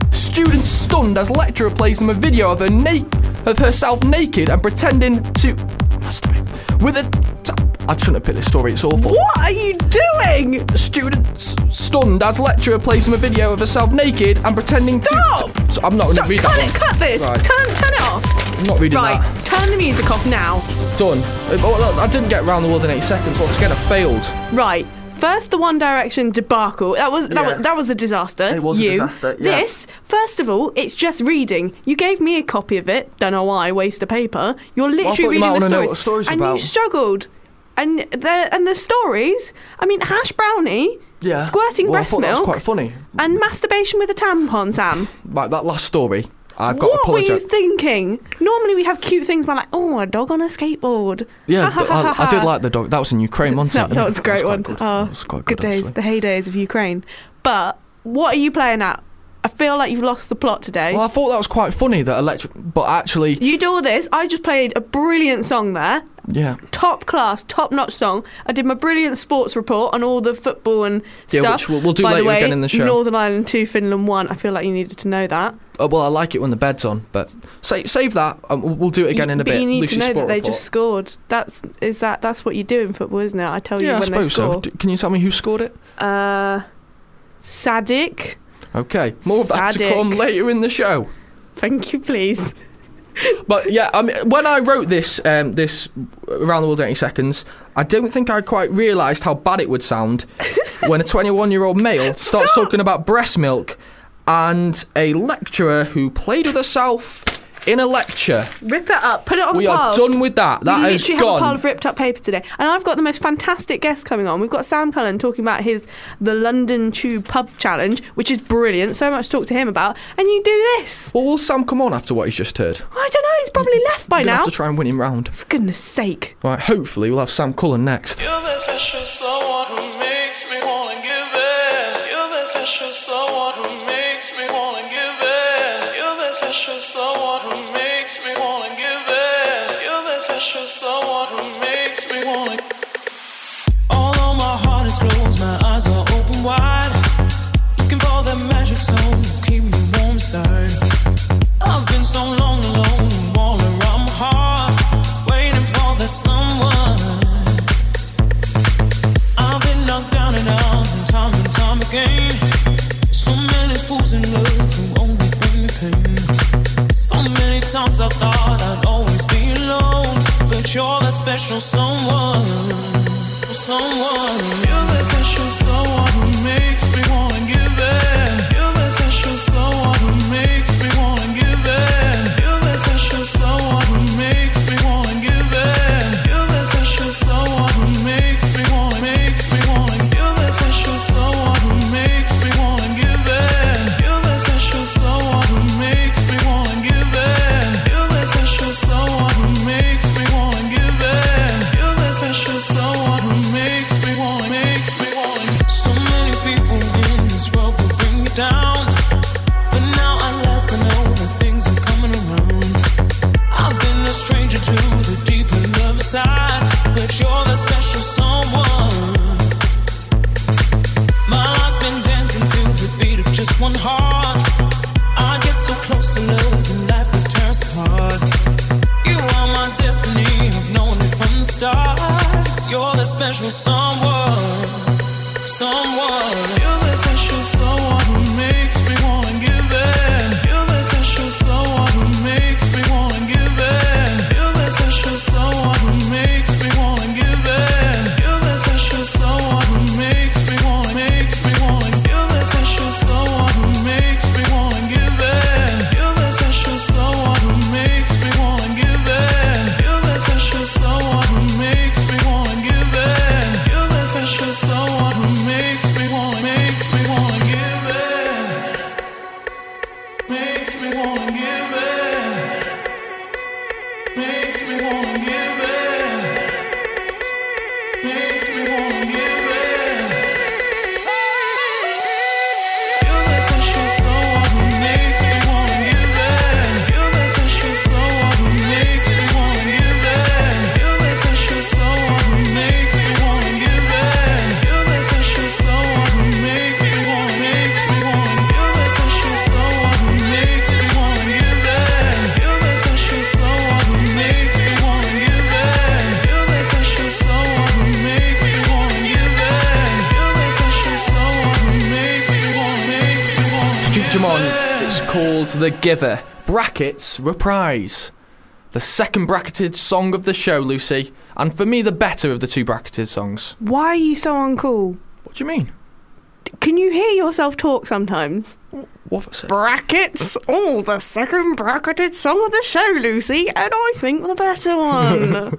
Students stunned as lecturer plays them a video of her na- of herself naked and pretending to masturbate with a. T- I shouldn't have picked this story. It's awful. What are you doing? Students stunned as lecturer plays them a video of herself naked and pretending Stop! to. T- I'm not going Stop, to read cut that it, one. cut this. Right. Turn, turn it off. I'm not reading Right, that. turn the music off now. Done. Uh, well, I didn't get around the world in eight seconds. Once again, I failed. Right. First, the One Direction debacle. That was that Yeah. was that was a disaster. It was a you. disaster, yeah. This, first of all, it's just reading. You gave me a copy of it. Don't know why. Waste of paper. You're I literally thought you reading might the wanna know stories, what the stories are and about. you struggled. And the and the stories. I mean, hash brownie. Yeah. Squirting well, I breast thought that was milk. quite funny. And masturbation with a tampon, Sam. Like that last story, I've got What to were you apologise. thinking? Normally we have cute things about like, oh, a dog on a skateboard. Yeah, Ha, ha, d- ha, I, ha, I did ha. like the dog. That was in Ukraine, wasn't That, it? that was a great quite one. good. Oh, That was quite good good, days, actually. the heydays of Ukraine. But what are you playing at? I feel like you've lost the plot today. Well, I thought that was quite funny that electric, but actually, You do all this. I just played a brilliant song there. yeah. Top class, top notch song. I did my brilliant sports report on all the football and Yeah, stuff. which we'll- we'll do By later the way, again in the show. Northern Ireland two, Finland one. I feel like you needed to know that. Oh, well, I like it when the bed's on, but save save that. Um, we'll- we'll do it again You- in a but bit. you need Lucy to know Sport that they Report. just scored. That's is that that's what you do in football, isn't it? I tell you Yeah, I when they suppose so. score. D- Can you tell me who scored it? Uh, Sadik. Okay, more of that to Sadik. come later in the show. Thank you, please. But yeah, I mean, when I wrote this, um, this around the world in eighty seconds, I don't think I quite realised how bad it would sound when a twenty-one-year-old male starts Stop! talking about breast milk, and a lecturer who played with herself in a lecture. Rip it up. Put it on We the are pile. done with that. That we has literally have a pile gone. of ripped up paper today, and I've got the most fantastic guests coming on. We've got Sam Cullen talking about his the London Tube Pub Challenge, which is brilliant. So much to talk to him about, and you do this. Well, will Sam come on after what he's just heard? I don't know. He's probably left by We're gonna now. have to try and win him round. For goodness sake. Right, hopefully we'll have Sam Cullen next. You're the special someone who makes me wanna give in. You're the special someone who makes me wanna give in. You're the special someone who makes me wanna give in. You're the special someone who makes me wanna. Although my heart is closed, my eyes are open wide. Looking for that magic zone, keep me warm inside. I've been so long alone, all around my heart, waiting for that someone. I've been knocked down and out, time and time again. So many fools in love who only bring me pain. So many times I thought I'd always be alone, but you're that special someone, someone. You're that special someone who makes me wanna give in. You're that special someone who makes me wanna give in. You're that special someone who makes me wanna give in. You're that special someone who makes me wanna, makes me wanna. You're that special someone who makes me wanna give in. You're that special someone who makes me wanna give in. You're that special someone who makes me wanna give in. You're that special someone who makes me wanna, makes me wanna. So many people in this world will bring you down, but now at last I know that things are coming around. I've been a stranger to the deep and love side, but you're that special someone. My life's been dancing to the beat of just one heart. I get so close to love and life will tear us apart. You are my destiny, I've known it from the start. 'Cause you're that special someone, someone. You're that special someone who makes me wanna give in. You're that special someone who makes me wanna give in. You're that special someone who makes me wanna give in. You're that special someone who makes me wanna, makes me wanna. You're that special someone who makes me wanna give in. You're that special someone who makes me wanna give in. You're that special someone who makes me wanna give in. You're that special someone who makes me wanna, makes me wanna give in. Makes me wanna give in. Makes me wanna give in. Makes me wanna give in. You're that special someone who makes me wanna give in. You're that special someone who makes me wanna give in. You're that special someone who makes me wanna give in. You're that special someone who makes me wanna, makes me wanna. You're that special someone who is called The Giver. Brackets, Reprise. The second bracketed song of the show, Lucy. And for me, the better of the two bracketed songs. Why are you so uncool? What do you mean? Can you hear yourself talk sometimes? What was it? Brackets. Oh, the second bracketed song of the show, Lucy. And I think the better one.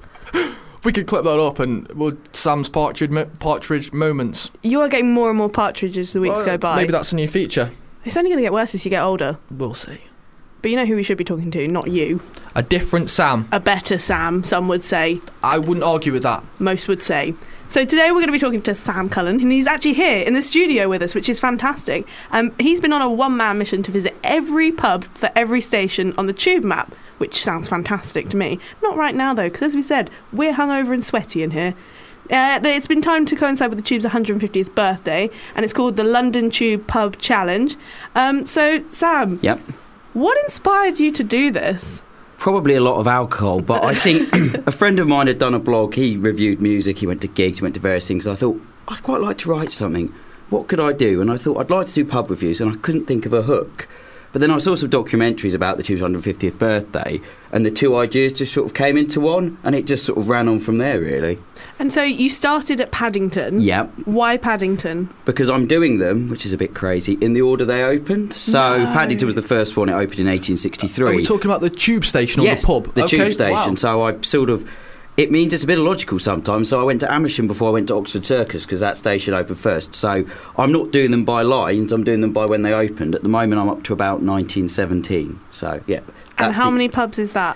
We could clip that up and we'll Sam's partridge, mo- partridge moments. You are getting more and more partridges as the weeks Well, go by. Maybe that's a new feature. It's only going to get worse as you get older. We'll see. But you know who we should be talking to, not you. A different Sam. A better Sam, some would say. I wouldn't argue with that. Most would say. So today we're going to be talking to Sam Cullen, and he's actually here in the studio with us, which is fantastic. Um, he's been on a one-man mission to visit every pub for every station on the Tube map, which sounds fantastic to me. Not right now, though, because as we said, we're hungover and sweaty in here. Uh, it's been timed to coincide with the Tube's one hundred fiftieth birthday, and it's called the London Tube Pub Challenge. Um, so, Sam, Yep. what inspired you to do this? Probably a lot of alcohol, but I think a friend of mine had done a blog. He reviewed music, he went to gigs, he went to various things. I thought, I'd quite like to write something. What could I do? And I thought, I'd like to do pub reviews, and I couldn't think of a hook. But then I saw some documentaries about the Tube's one hundred fiftieth birthday, and the two ideas just sort of came into one, and it just sort of ran on from there, really. And so you started at Paddington. Yeah. Why Paddington? Because I'm doing them, which is a bit crazy, in the order they opened. So No. Paddington was the first one. It opened in eighteen sixty-three. Are we talking about the Tube station or yes, the pub? the Okay, Tube station. wow. So I sort of... It means it's a bit illogical sometimes. So I went to Amersham before I went to Oxford Circus because that station opened first. So I'm not doing them by lines, I'm doing them by when they opened. At the moment I'm up to about nineteen seventeen. So, yeah. And that's how the- many pubs is that?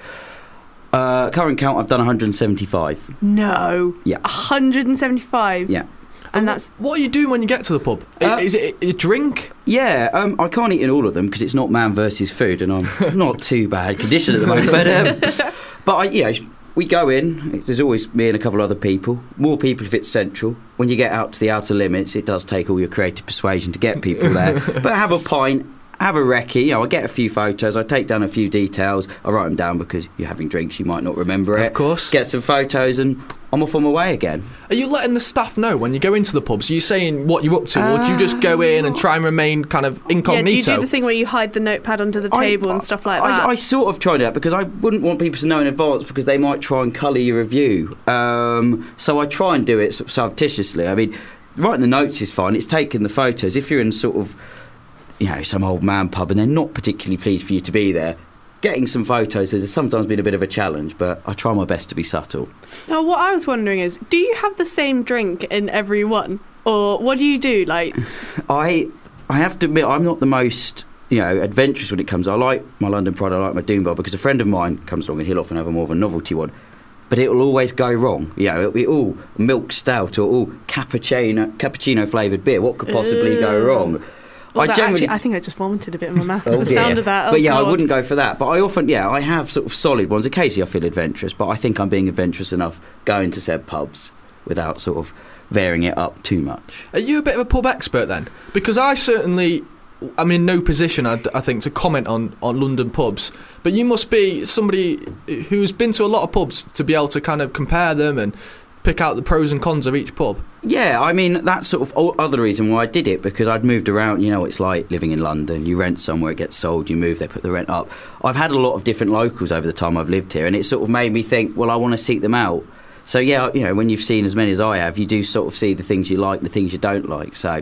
Uh, current count, I've done one hundred seventy-five. No. Yeah. one hundred seventy-five? Yeah. And that's... What are you doing when you get to the pub? I- Uh, is it a drink? Yeah, um, I can't eat in all of them because it's not man versus food, and I'm not too bad condition at the moment. But, um, but I, you know, we go in. There's always me and a couple of other people. More people if it's central. When you get out to the outer limits, it does take all your creative persuasion to get people there. But have a pint, have a recce. You know, I get a few photos. I take down a few details. I write them down because you're having drinks, you might not remember it. Of course. Get some photos, and I'm off on my way again. Are you letting the staff know when you go into the pubs? Are you saying what you're up to, or do you just go in and try and remain kind of incognito? Yeah, do you do the thing where you hide the notepad under the table I- and stuff like I, that? I sort of tried that because I wouldn't want people to know in advance because they might try and colour your review. Um, so I try and do it sort of surreptitiously. I mean, writing the notes is fine. It's taking the photos. If you're in sort of, you know, some old man pub and they're not particularly pleased for you to be there, getting some photos has sometimes been a bit of a challenge, but I try my best to be subtle. Now, what I was wondering is, do you have the same drink in every one? Or what do you do? Like, I I have to admit, I'm not the most, you know, adventurous when it comes. I like my London Pride, I like my Doom Bar, because a friend of mine comes along and he'll often have a more of a novelty one. But it will always go wrong. You know, it'll be all milk stout or all cappuccino cappuccino flavoured beer. What could possibly go Ew. wrong? well, I that generally, actually, I think I just vomited a bit in my mouth. Oh, the dear. sound of that. Oh, but yeah, God. I wouldn't go for that. But I often, yeah, I have sort of solid ones. Occasionally I feel adventurous, but I think I'm being adventurous enough going to said pubs without sort of varying it up too much. Are you a bit of a pub expert then? Because I certainly, I'm in no position, I, I think, to comment on, on London pubs. But you must be somebody who's been to a lot of pubs to be able to kind of compare them and pick out the pros and cons of each pub. Yeah, I mean, that's sort of o- other reason why I did it, because I'd moved around. You know what it's like living in London. You rent somewhere, it gets sold, you move, they put the rent up. I've had a lot of different locals over the time I've lived here, and it sort of made me think, well, I want to seek them out. So, yeah, you know, when you've seen as many as I have, you do sort of see the things you like and the things you don't like, so...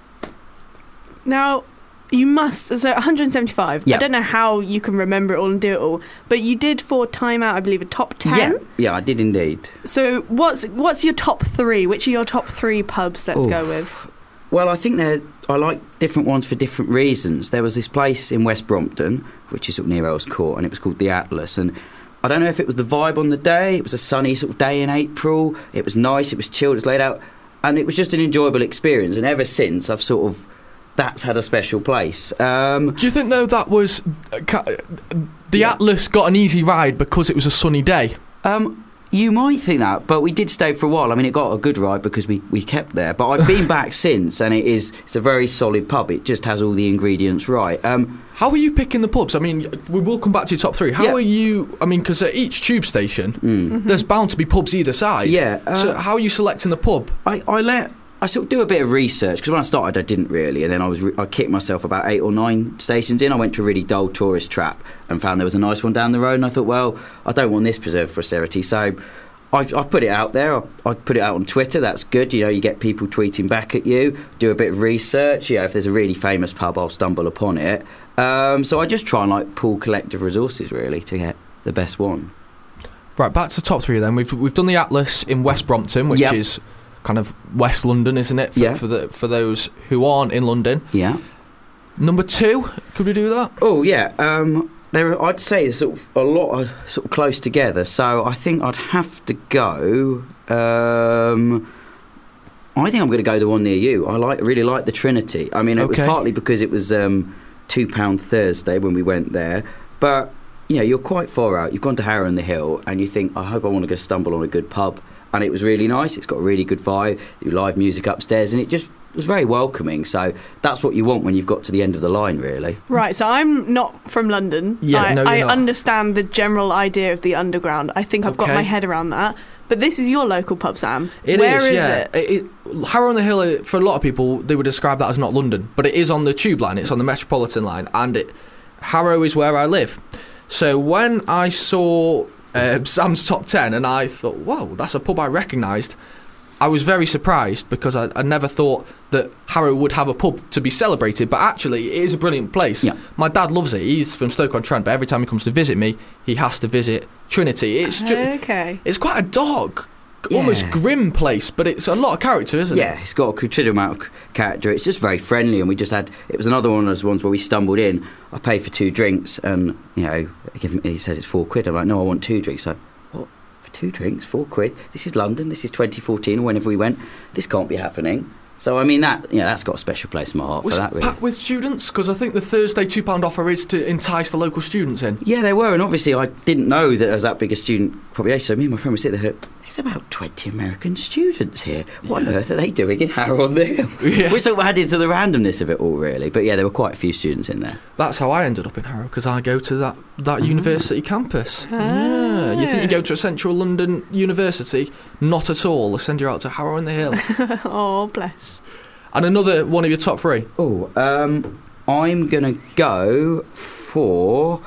Now, you must... So, one hundred seventy-five. Yeah. I don't know how you can remember it all and do it all. But you did, for Time Out, I believe, a top ten. Yeah, yeah, I did indeed. So, what's what's your top three? Which are your top three pubs? Let's Oof. go with. Well, I think they're... I like different ones for different reasons. There was this place in West Brompton, which is sort of near Earls Court, and it was called the Atlas, and... I don't know if it was the vibe on the day. It was a sunny sort of day in April. It was nice. It was chilled. It was laid out. And it was just an enjoyable experience. And ever since, I've sort of... That's had a special place. Um, Do you think, though, that was... Uh, ca- the Yeah. Atlas got an easy ride because it was a sunny day? um, you might think that, but we did stay for a while. I mean, it got a good ride because we, we kept there. But I've been back since, and it is it's a very solid pub. It just has all the ingredients right. Um, How are you picking the pubs? I mean, we will come back to your top three. How Yeah. are you... I mean, because at each tube station, there's bound to be pubs either side. Yeah, uh, so how are you selecting the pub? I, I let I sort of do a bit of research, because when I started I didn't really, and then I was re- I kicked myself about eight or nine stations in. I went to a really dull tourist trap and found there was a nice one down the road, and I thought, well, I don't want this preserved for posterity, so I, I put it out there. I, I put it out on Twitter. That's good. You know, you get people tweeting back at you. Do a bit of research. You know, if there's a really famous pub, I'll stumble upon it. Um, so I just try and like pool collective resources really to get the best one. Right, back to top three then. We've we've done the Atlas in West Brompton, which Yep. is kind of West London, isn't it? For, Yeah. for the for those who aren't in London. Yeah. Number two, could we do that? Oh yeah. Um, there, I'd say there's sort of a lot of sort of close together. So I think I'd have to go. Um, I think I'm going to go the one near you. I like really like the Trinity. I mean, it Okay. was partly because it was um, two pound Thursday when we went there, but you know, you're quite far out. You've gone to Harrow on the Hill, and you think, I hope I want to go stumble on a good pub. And it was really nice. It's got a really good vibe. You live music upstairs, and it just was very welcoming. So that's what you want when you've got to the end of the line, really. Right, so I'm not from London. Yeah, I, no, you're I not. understand the general idea of the underground. I think I've got Okay. my head around that. But this is your local pub, Sam. It Where is, is yeah. it? It, it, Harrow on the Hill, uh, for a lot of people, they would describe that as not London, but it is on the tube line. It's on the Metropolitan line, and it, Harrow is where I live. So when I saw uh, Sam's top ten, and I thought, whoa, that's a pub I recognised, I was very surprised because I, I never thought that Harrow would have a pub to be celebrated, but actually it is a brilliant place. Yeah. My dad loves it. He's from Stoke-on-Trent, but every time he comes to visit me, he has to visit Trinity. It's ju- Okay. it's quite a dark, almost Yeah. grim place, but it's a lot of character, isn't Yeah, it? it's got a considerable amount of character. It's just very friendly, and we just had. It was another one of those ones where we stumbled in. I paid for two drinks, and you know, I give him, he says it's four quid. I'm like, no, I want two drinks. So, what? For two drinks, four quid? This is London. This is twenty fourteen, or whenever we went. This can't be happening. So I mean that, yeah, that's got a special place in my heart Was for it that. Really. packed with students? Because I think the Thursday two pound offer is to entice the local students in. Yeah, they were, and obviously I didn't know that there was that big a student population. So me and my friend were sitting there. There's about twenty American students here. What on earth are they doing in Harrow on the Hill? Yeah. Which sort of added to the randomness of it all, really. But yeah, there were quite a few students in there. That's how I ended up in Harrow, because I go to that, that university campus. Yeah. You think you go to a central London university? Not at all. They send you out to Harrow on the Hill. Oh, bless. And another one of your top three. Oh, um, I'm going to go for,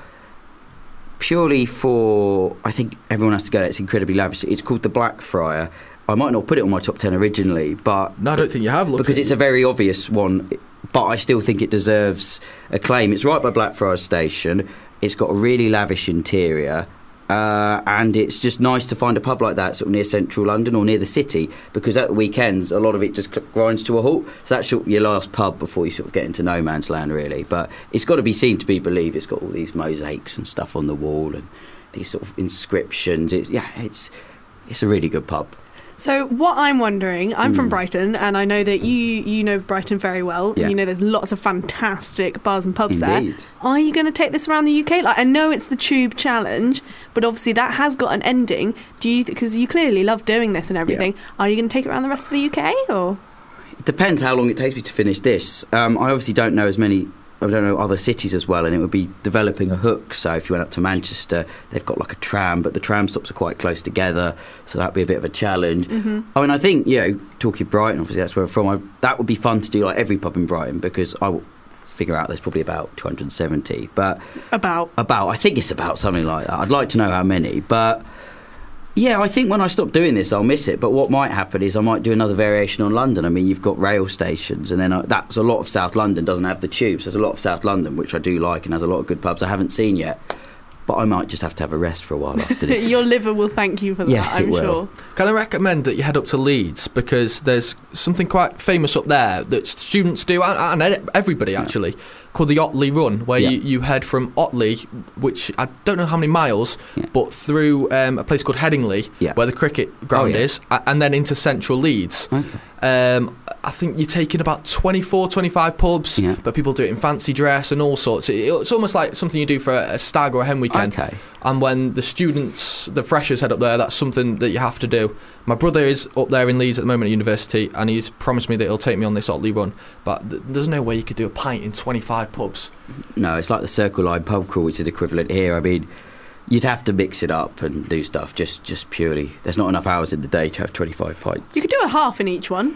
purely for, I think everyone has to go there, it's incredibly lavish. It's called the Blackfriar. I might not put it on my top ten originally, but No, I don't think you have. Look because at- it's a very obvious one, but I still think it deserves a claim. It's right by Blackfriars Station. It's got a really lavish interior. Uh, and it's just nice to find a pub like that sort of near central London or near the city, because at the weekends a lot of it just grinds to a halt. So that's your, your last pub before you sort of get into no man's land, really. But it's got to be seen to be believed. It's got all these mosaics and stuff on the wall and these sort of inscriptions. It's, yeah, it's it's a really good pub. So what I'm wondering, I'm from Mm. Brighton, and I know that you you know Brighton very well. Yeah. You know there's lots of fantastic bars and pubs Indeed. there. Are you going to take this around the U K? Like, I know it's the Tube Challenge, but obviously that has got an ending. Do you? Because you clearly love doing this and everything. Are you going to take it around the rest of the U K, or? It depends how long it takes me to finish this. Um, I obviously don't know as many. I don't know other cities as well, and it would be developing a hook. So if you went up to Manchester, they've got like a tram, but the tram stops are quite close together, so that'd be a bit of a challenge. Mm-hmm. I mean, I think, you know, talking Brighton, obviously that's where I'm from. I, that would be fun to do, like every pub in Brighton, because I will figure out there's probably about two hundred seventy, but About. about I think it's about something like that. I'd like to know how many, but. Yeah, I think when I stop doing this, I'll miss it. But what might happen is I might do another variation on London. I mean, you've got rail stations, and then I, that's a lot of South London doesn't have the tubes. There's a lot of South London, which I do like, and has a lot of good pubs I haven't seen yet. But I might just have to have a rest for a while after this. Your liver will thank you for that, Yes, it I'm will. sure. Can I recommend that you head up to Leeds, because there's something quite famous up there that students do, and, and everybody actually, called the Otley Run, where Yeah. you, you head from Otley, which I don't know how many miles, Yeah. but through um, a place called Headingley, Yeah. where the cricket ground Oh, yeah. is, a- and then into central Leeds. Okay. Um, I think you're taking about twenty-four, twenty-five pubs, Yeah. but people do it in fancy dress and all sorts. It, it's almost like something you do for a, a stag or a hen weekend. Okay. And when the students, the freshers head up there, that's something that you have to do. My brother is up there in Leeds at the moment at university, and he's promised me that he'll take me on this Otley Run. But th- there's no way you could do a pint in twenty-five pubs. No, it's like the Circle Line pub crawl, which is equivalent here. I mean, you'd have to mix it up and do stuff just, just purely. There's not enough hours in the day to have twenty-five pints. You could do a half in each one.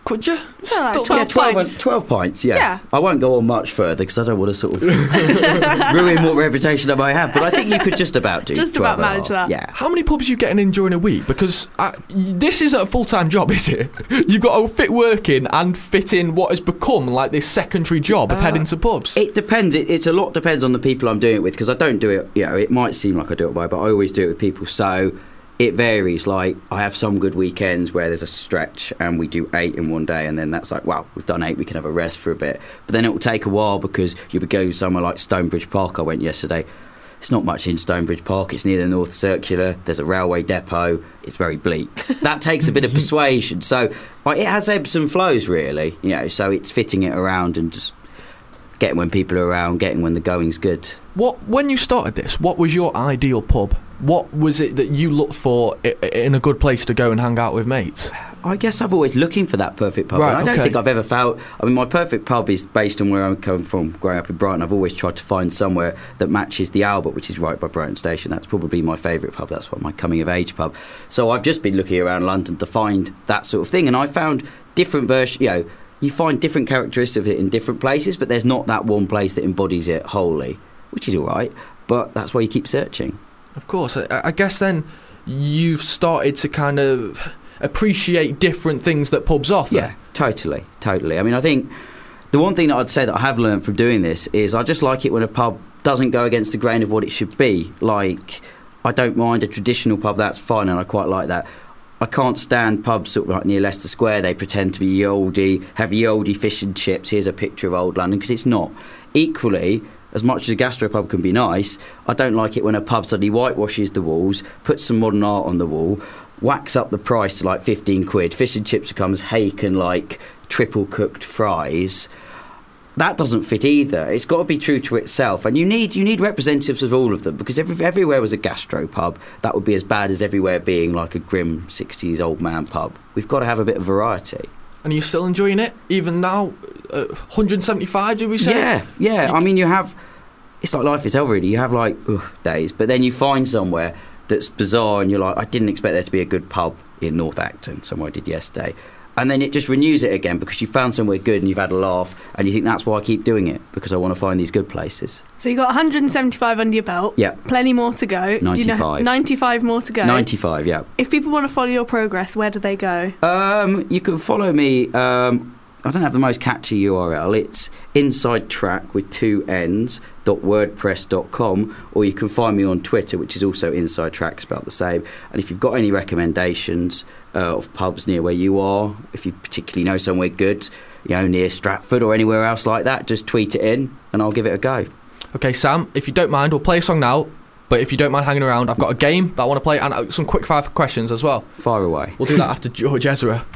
Could you? So like Still- twelve Yeah, twelve, pints. twelve pints, yeah. Yeah. I won't go on much further because I don't want to sort of ruin what reputation I might have, but I think you could just about do Just twelve about and a manage half. that. Yeah. How many pubs are you getting in during a week? Because uh, this isn't a full-time job, is it? You've got to fit work in and fit in what has become like this secondary job of Uh, heading to pubs. It depends. It, it's a lot depends on the people I'm doing it with because I don't do it. You know, it might seem like I do it by, but I always do it with people. So it varies. Like I have some good weekends where there's a stretch and we do eight in one day, and then that's like, wow, we've done eight. We can have a rest for a bit. But then it will take a while because you'll be going somewhere like Stonebridge Park. I went yesterday. It's not much in Stonebridge Park. It's near the North Circular. There's a railway depot. It's very bleak. That takes a bit of persuasion. So like, it has ebbs and flows, really. You know, so it's fitting it around and just getting when people are around, getting when the going's good. What when you started this? What was your ideal pub? What was it that you looked for i- in a good place to go and hang out with mates? I guess I've always looking for that perfect pub. Right, and I don't okay. think I've ever found. I mean, my perfect pub is based on where I'm coming from, growing up in Brighton. I've always tried to find somewhere that matches the Albert, which is right by Brighton Station. That's probably my favourite pub. That's what my coming of age pub. So I've just been looking around London to find that sort of thing, and I found different versions. You know, you find different characteristics of it in different places, but there's not that one place that embodies it wholly, which is all right. But that's why you keep searching. Of course. I, I guess then you've started to kind of appreciate different things that pubs offer. Yeah, totally, totally. I mean, I think the one thing that I'd say that I have learned from doing this is I just like it when a pub doesn't go against the grain of what it should be. Like, I don't mind a traditional pub, that's fine, and I quite like that. I can't stand pubs sort of like near Leicester Square. They pretend to be ye oldie, have ye oldie fish and chips. Here's a picture of old London, because it's not. Equally, as much as a gastropub can be nice, I don't like it when a pub suddenly whitewashes the walls, puts some modern art on the wall, whacks up the price to like fifteen quid. Fish and chips becomes hake and like triple cooked fries. That doesn't fit either. It's got to be true to itself, and you need you need representatives of all of them, because if everywhere was a gastropub, that would be as bad as everywhere being like a grim sixties old man pub. We've got to have a bit of variety. And are you still enjoying it even now? Uh, one hundred seventy-five, did we say? Yeah, yeah. You- I mean, you have. It's like life itself, really. You have like ugh, days, but then you find somewhere that's bizarre, and you're like, I didn't expect there to be a good pub in North Acton, somewhere I did yesterday. And then it just renews it again because you found somewhere good and you've had a laugh, and you think that's why I keep doing it, because I want to find these good places. So you got one hundred seventy-five under your belt. Yeah. Plenty more to go. Do you know, ninety-five. ninety-five more to go. ninety-five, yeah. If people want to follow your progress, where do they go? Um, you can follow me. Um, I don't have the most catchy U R L. It's inside track with two N's dot wordpress dot com, or you can find me on Twitter, which is also inside track, spelled the same. And if you've got any recommendations uh, of pubs near where you are, if you particularly know somewhere good, you know, near Stratford or anywhere else like that, just tweet it in and I'll give it a go. Okay, Sam, if you don't mind, we'll play a song now. But if you don't mind hanging around, I've got a game that I want to play, and uh, some quick fire questions as well. Fire away. We'll do that after George Ezra.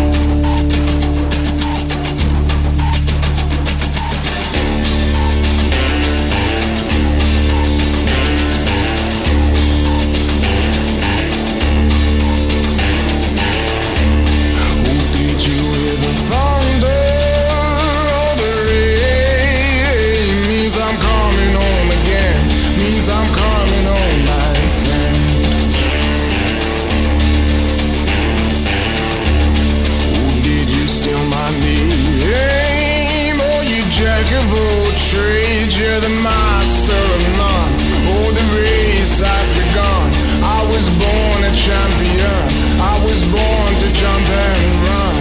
Did you hear the thunder or the rain? Means I'm coming home again. Means I'm coming home, my friend. Oh, did you steal my name? Oh, you jack of all trades, you're the master of none. Oh, the race has begun. I was born a champion. I was born to jump and run.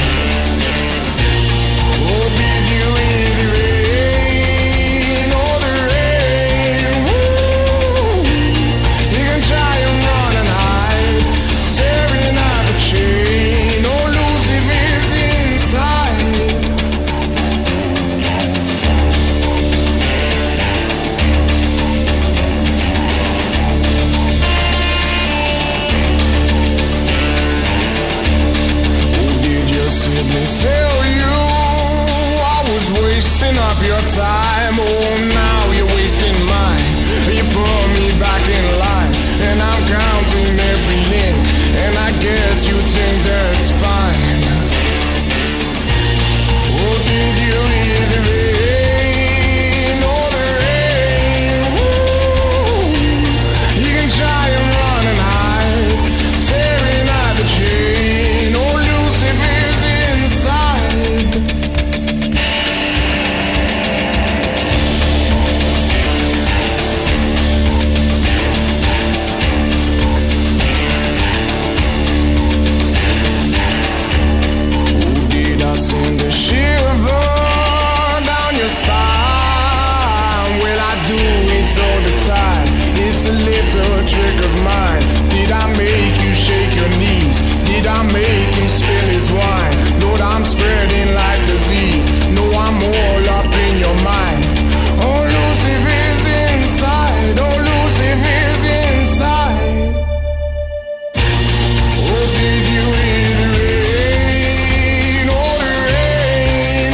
Oh, did you hear the rain? Oh, the rain. Woo. You can try and run and hide, tearing out the chain. Oh, Lucifer's inside. Did your siblings tell you I was wasting up your time? Oh, now you're wasting mine. You put me back in line, and I'm counting every link, and I guess you think that's fine. Oh, did you hear the rain? Oh, the rain. Woo. You can try and run and hide, tearing out the chain. Oh, Lucifer's inside. do it all the time. It's a little trick of mine. Did I make you shake your knees? Did I make him spill his wine? Lord, I'm spreading like disease. No, I'm all up in your mind. Oh, Lucifer's inside. Oh, Lucifer's inside. Oh, did you hear the rain? Oh, the rain.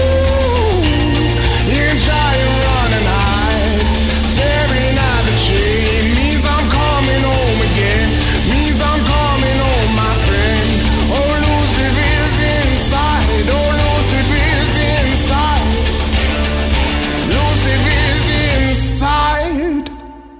Woo. You can try and run and hide. Tearing at the chain means I'm coming home again. Means I'm coming home, my friend. Oh, Lucifer's inside. Oh, Lucifer's inside. Lucifer's inside.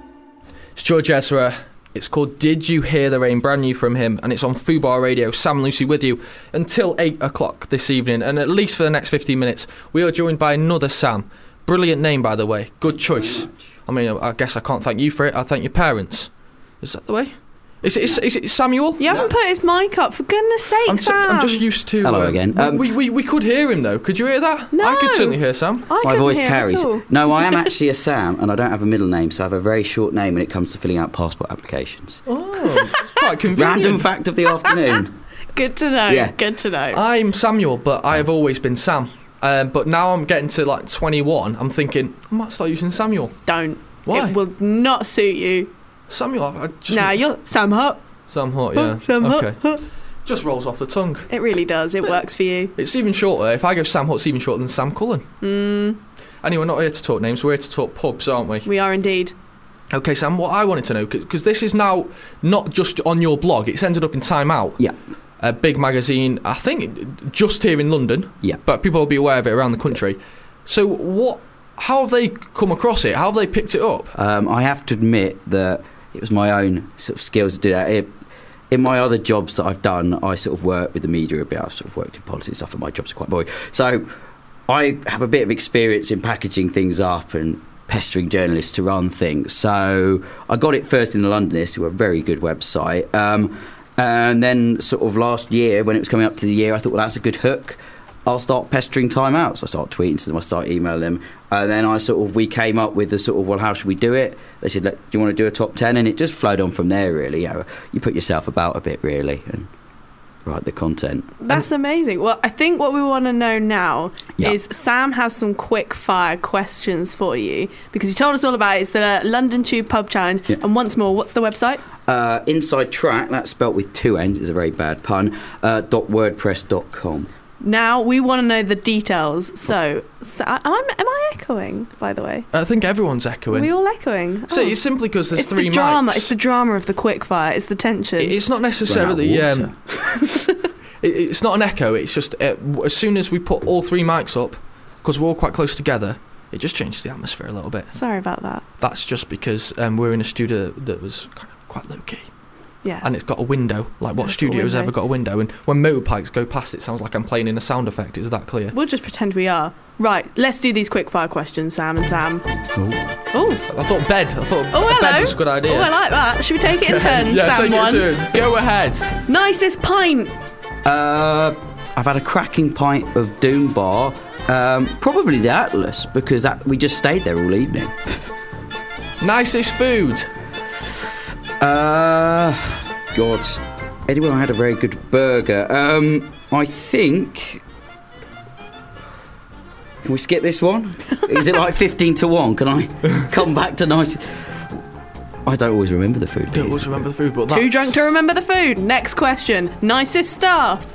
It's George Ezra. It's called Did You Hear the Rain? Brand new from him, and it's on Fubar Radio. Sam and Lucy with you until eight o'clock this evening, and at least for the next fifteen minutes, we are joined by another Sam. Brilliant name, by the way. Good choice. I mean, I guess I can't thank you for it. I thank your parents. Is that the way? Is it, is, is it Samuel? You haven't put his mic up, for goodness sake, I'm, Sam. so, I'm just used to... Hello uh, again. Um, we, we, we could hear him, though. Could you hear that? No. I could certainly hear Sam. I My couldn't voice hear him at carries. all. No, I am actually a Sam, and I don't have a middle name, so I have a very short name when it comes to filling out passport applications. Oh, quite convenient. Random fact of the afternoon. Good to know. Yeah. Good to know. I'm Samuel, but I have always been Sam. Um, but now I'm getting to like twenty-one. I'm thinking I might start using Samuel. Don't. Why? It will not suit you. Samuel. I I just Nah, you're Sam Hutt. Sam Hutt, yeah. Sam Hutt. Okay. Just rolls off the tongue. It really does. It works for you. It's even shorter. If I go Sam Hutt, it's even shorter than Sam Cullen. Mm, Anyway, we're not here to talk names. We're here to talk pubs, aren't we? we are indeed. Okay, Sam. What I wanted to know, because this is now not just on your blog. It's ended up in Time Out. Yeah. A big magazine, I think, just here in London. Yeah. But people will be aware of it around the country. So what? How have they come across it? How have they picked it up? Um, I have to admit that it was my own sort of skills to do that. It, in my other jobs that I've done, I sort of work with the media a bit. I've sort of worked in politics and stuff, and my jobs are quite boring. So I have a bit of experience in packaging things up and pestering journalists to run things. So I got it first in the Londonist, who are a very good website. Um, and then sort of last year, when it was coming up to the year, I thought, well, that's a good hook. I'll start pestering Time Out. So I start tweeting to them, I start emailing them. And then I sort of, we came up with the sort of, well, how should we do it? They said, do you want to do a top ten? And it just flowed on from there, really. You know, you put yourself about a bit, really, and write the content. That's amazing. Well, I think what we want to know now Yeah. is Sam has some quick fire questions for you, because you told us all about it. It's the London Tube Pub Challenge. Yeah. And once more, what's the website? Uh, Inside Track, that's spelt with two N's, is a very bad pun, uh, dot wordpress dot com. Now we want to know the details. So, so am, I, am I echoing, by the way? I think everyone's Are echoing. we all echoing? So Oh. it's simply because there's It's three the drama. mics. It's the drama of the quick fire. It's the tension. It's not necessarily. Run out Um, it, it's not an echo. It's just uh, w- as soon as we put all three mics up, because we're all quite close together, it just changes the atmosphere a little bit. Sorry about that. That's just because um, we're in a studio that was kind of quite low key, Yeah. and it's got a window. Like what It's got a studio has window. ever got a window? And when motorbikes go past, it sounds like I'm playing in a sound effect. Is that clear? We'll just pretend we are. Right, let's do these quick fire questions, Sam and Sam. Oh, I thought bed. I thought oh, a hello. bed was a good idea. Oh, I like that. Should we take it in turns, yeah, Sam take one? it in turns. Go ahead. Nicest pint. Uh, I've had a cracking pint of Doom Bar, um, probably the Atlas, because that, we just stayed there all evening. Nicest food. Uh, God, anyway, I had a very good burger. Um, I think. Can we skip this one? Is it like fifteen to one? Can I come back to nice? I don't always remember the food. do Don't you? always remember the food, but Too that's- drunk to remember the food. Next question. Nicest staff.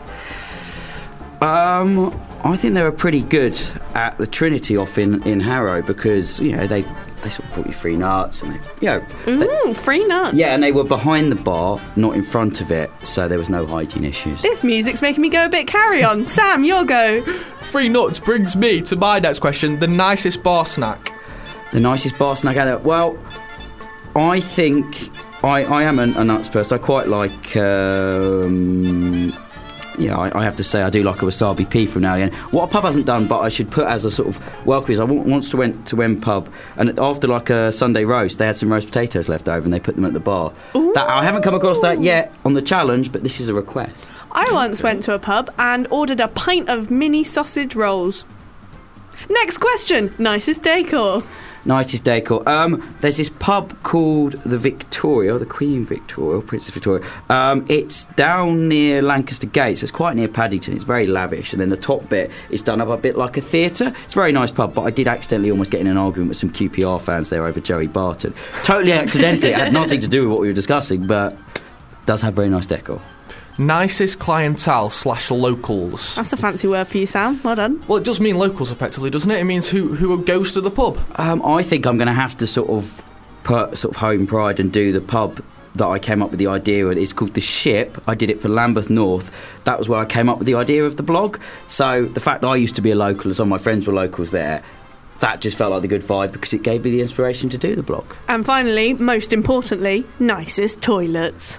Um, I think they were pretty good at the Trinity off in, in Harrow, because you know they they sort of brought you free nuts and they, you know, they- Ooh, free nuts. yeah, and they were behind the bar, not in front of it, so there was no hygiene issues. This music's making me go a bit carry on. Sam, your go. Free nuts brings me to my next question. The nicest bar snack. The nicest bar snack out there. Well, I think I, I am a, a nuts person. I quite like. Um, yeah, I, I have to say I do like a wasabi pea from now and again. What a pub hasn't done, but I should put as a sort of welcome is I w- once to went to Wen pub, and after like a Sunday roast, they had some roast potatoes left over, and they put them at the bar. That, I haven't come across that yet on the challenge, but this is a request. I once went to a pub and ordered a pint of mini sausage rolls. Next question. Nicest decor. Nicest decor. Um, there's this pub called the Victoria, the Queen Victoria, Princess Victoria. Um, it's down near Lancaster Gate, so it's quite near Paddington. It's very lavish, and then the top bit is done up a bit like a theatre. It's a very nice pub, but I did accidentally almost get in an argument with some Q P R fans there over Joey Barton. Totally accidentally. It had nothing to do with what we were discussing, but does have very nice decor. Nicest clientele slash locals. That's a fancy word for you, Sam. Well done. Well, it does mean locals, effectively, doesn't it? It means who who goes to the pub. Um, I think I'm going to have to sort of put sort of home pride and do the pub that I came up with the idea of. It's called The Ship. I did it for Lambeth North. That was where I came up with the idea of the blog. So the fact that I used to be a local and some of my friends were locals there, that just felt like the good vibe because it gave me the inspiration to do the blog. And finally, most importantly, nicest toilets.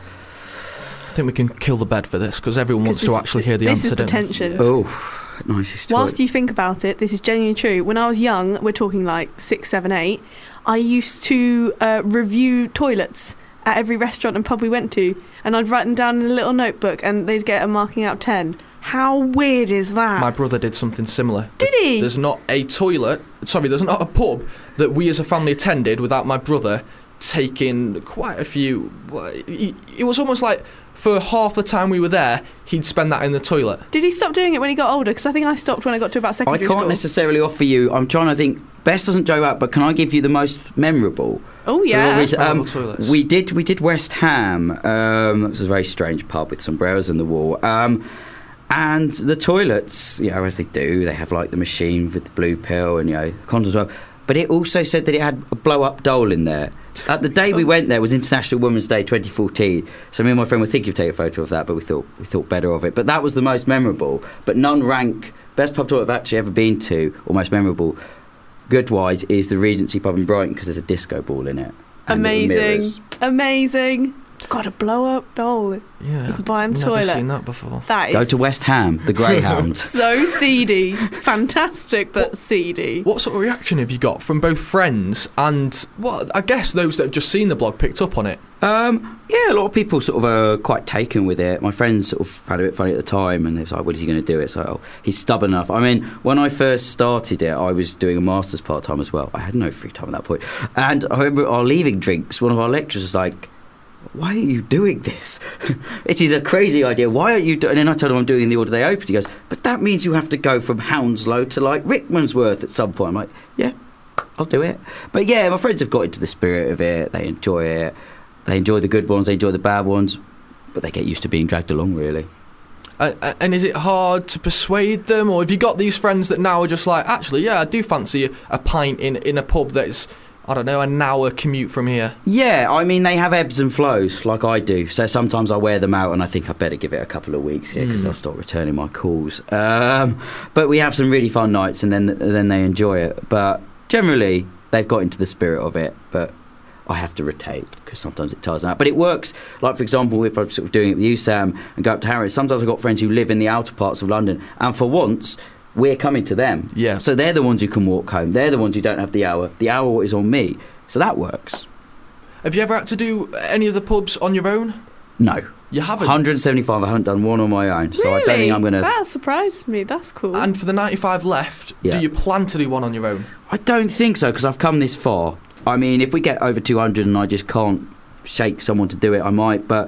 I think we can kill the bed for this because everyone wants to actually hear the this answer. This is the tension. Oh, nicest toilet. Whilst you think about it, this is genuinely true. When I was young, we're talking like six, seven, eight, I used to uh, review toilets at every restaurant and pub we went to, and I'd write them down in a little notebook and they'd get a marking out of ten. How weird is that? My brother did something similar. Did he? There's not a toilet, sorry, there's not a pub that we as a family attended without my brother taking quite a few. It was almost like for half the time we were there, he'd spend that in the toilet. Did he stop doing it when he got older? Because I think I stopped when I got to about secondary I can't school. necessarily offer you. I'm trying to think. Best doesn't Joe out, but can I give you the most memorable? Oh yeah. Um, we did. We did West Ham. Um, it was a very strange pub with sombreros on the wall. Um, and the toilets, you know, as they do, they have like the machine with the blue pill and you know condoms as well. But it also said that it had a blow-up doll in there. Uh, the day we went there was International Women's Day twenty fourteen, so me and my friend were thinking of taking a photo of that, but we thought we thought better of it. But that was the most memorable. But none rank best pub toilet I've actually ever been to, or most memorable, good-wise, is the Regency pub in Brighton because there's a disco ball in it. Amazing, amazing. Got a blow-up doll. Yeah, you can buy in the never toilet. Seen that before. That is Go to West Ham, the Greyhound. So seedy, fantastic, but what, seedy. What sort of reaction have you got from both friends and, well, I guess those that have just seen the blog picked up on it? Um, yeah, a lot of people sort of are quite taken with it. My friends sort of found it a bit funny at the time, and they was like, "What is he going to do?" It's like, "Oh, he's stubborn enough." I mean, when I first started it, I was doing a masters part time as well. I had no free time at that point, and I remember our leaving drinks. One of our lecturers was like, "Why are you doing this? It is a crazy idea. Why are you doing?" And then I told him I'm doing the order they opened. He goes, "But that means you have to go from Hounslow to like Rickmansworth at some point." I'm like, "Yeah, I'll do it." But yeah, my friends have got into the spirit of it. They enjoy it. They enjoy the good ones. They enjoy the bad ones. But they get used to being dragged along, really. Uh, and is it hard to persuade them, or have you got these friends that now are just like, actually, yeah, I do fancy a, a pint in in a pub that's, I don't know, an hour commute from here? Yeah, I mean, they have ebbs and flows, like I do. So sometimes I wear them out and I think I better give it a couple of weeks here because Mm. they'll stop returning my calls. Um, but we have some really fun nights and then then they enjoy it. But generally, they've got into the spirit of it. But I have to rotate because sometimes it tires them out. But it works. Like, for example, if I'm sort of doing it with you, Sam, and go up to Harrow, sometimes I've got friends who live in the outer parts of London. And for once, we're coming to them. Yeah. So they're the ones who can walk home. They're the ones who don't have the hour. The hour is on me. So that works. Have you ever had to do any of the pubs on your own? No. You haven't? one hundred seventy-five, I haven't done one on my own. So Really? I don't think I'm going to... That surprised me. That's cool. And for the ninety-five left, Yeah. do you plan to do one on your own? I don't think so, because I've come this far. I mean, if we get over two hundred and I just can't shake someone to do it, I might. But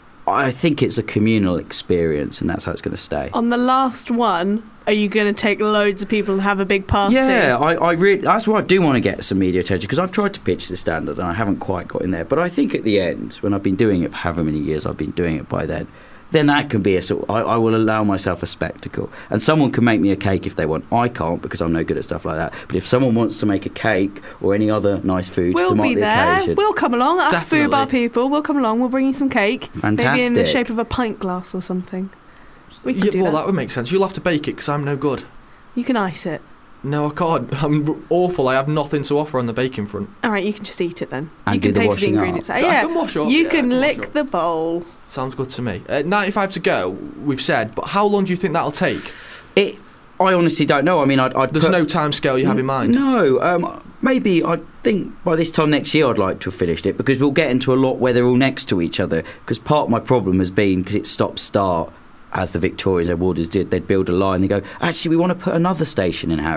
I think it's a communal experience, and that's how it's going to stay. On the last one, are you going to take loads of people and have a big party? Yeah, I, I really, that's why I do want to get some media attention, because I've tried to pitch the standard and I haven't quite got in there. But I think at the end, when I've been doing it for however many years I've been doing it by then, then that can be a sort of, I, I will allow myself a spectacle. And someone can make me a cake if they want. I can't, because I'm no good at stuff like that. But if someone wants to make a cake or any other nice food We'll to mark be the there. occasion, We'll come along. Us Definitely. food bar people, we'll come along. We'll bring you some cake. Maybe in the Fantastic. shape of a pint glass or something. We could Yeah, do well, that. that would make sense. You'll have to bake it because I'm no good. You can ice it. No, I can't. I'm awful. I have nothing to offer on the baking front. All right, you can just eat it then. And you do can the pay for the washing up. ingredients. Uh, So I yeah, can wash up, you yeah, I can can wash lick up. the bowl. Sounds good to me. Uh, ninety-five to go, we've said, but how long do you think that'll take? it, I honestly don't know. I mean, I'd, I'd There's put- no time scale you have in mind? No, um, maybe I think by this time next year I'd like to have finished it, because we'll get into a lot where they're all next to each other. Because part of my problem has been, because it's stop-start, as the Victorians and Warders did, they'd build a line, they go, actually, we want to put another station in Harrow.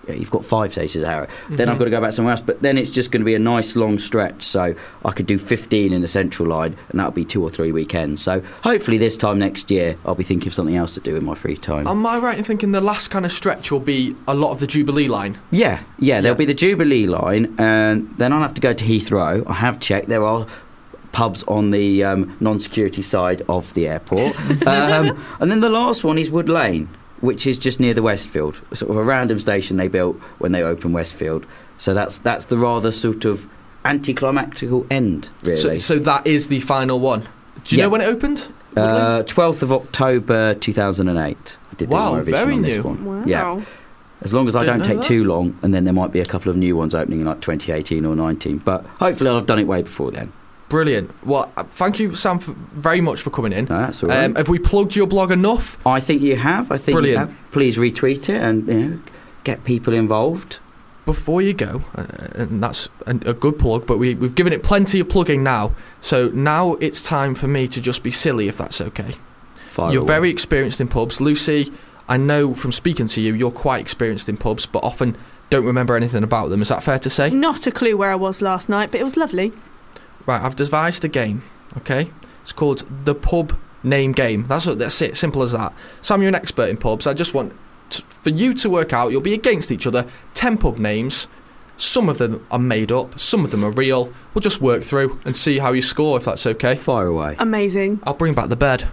yeah, you've got five stations at Harrow. Mm-hmm. Then I've got to go back somewhere else. But then it's just going to be a nice long stretch. So I could do fifteen in the Central line, and that'll be two or three weekends. So hopefully this time next year, I'll be thinking of something else to do in my free time. Am I right in thinking the last kind of stretch will be a lot of the Jubilee line? Yeah, yeah, there'll Yeah. be the Jubilee line, and then I'll have to go to Heathrow. I have checked. There are pubs on the um, non-security side of the airport. um, and then the last one is Wood Lane, which is just near the Westfield, sort of a random station they built when they opened Westfield. So that's that's the rather sort of anticlimactical end, really. So, so that is the final one. Do you Yeah. know when it opened? uh, twelfth of October two thousand eight. I did do Wow, my revision very on this new. one. Wow. Yeah. As long as I Didn't don't know take that. too long, and then there might be a couple of new ones opening in like twenty eighteen or nineteen. But hopefully I'll have done it way before then. Brilliant. Well, uh, thank you, Sam, for, very much for coming in. No, that's all right. Um, have we plugged your blog enough? I think you have. I think Brilliant. you have. Please retweet it and, you know, get people involved. Before you go, uh, and that's a, a good plug, but we, we've given it plenty of plugging now. So now it's time for me to just be silly, if that's okay. Fire You're away. very experienced in pubs. Lucy, I know from speaking to you, you're quite experienced in pubs, but often don't remember anything about them. Is that fair to say? Not a clue where I was last night, but it was lovely. Right, I've devised a game, okay? It's called the Pub Name Game. That's what, that's it, simple as that. Sam, you're an expert in pubs. I just want t- for you to work out, you'll be against each other, ten pub names. Some of them are made up, some of them are real. We'll just work through and see how you score, if that's okay. Fire away. Amazing. I'll bring back the bed.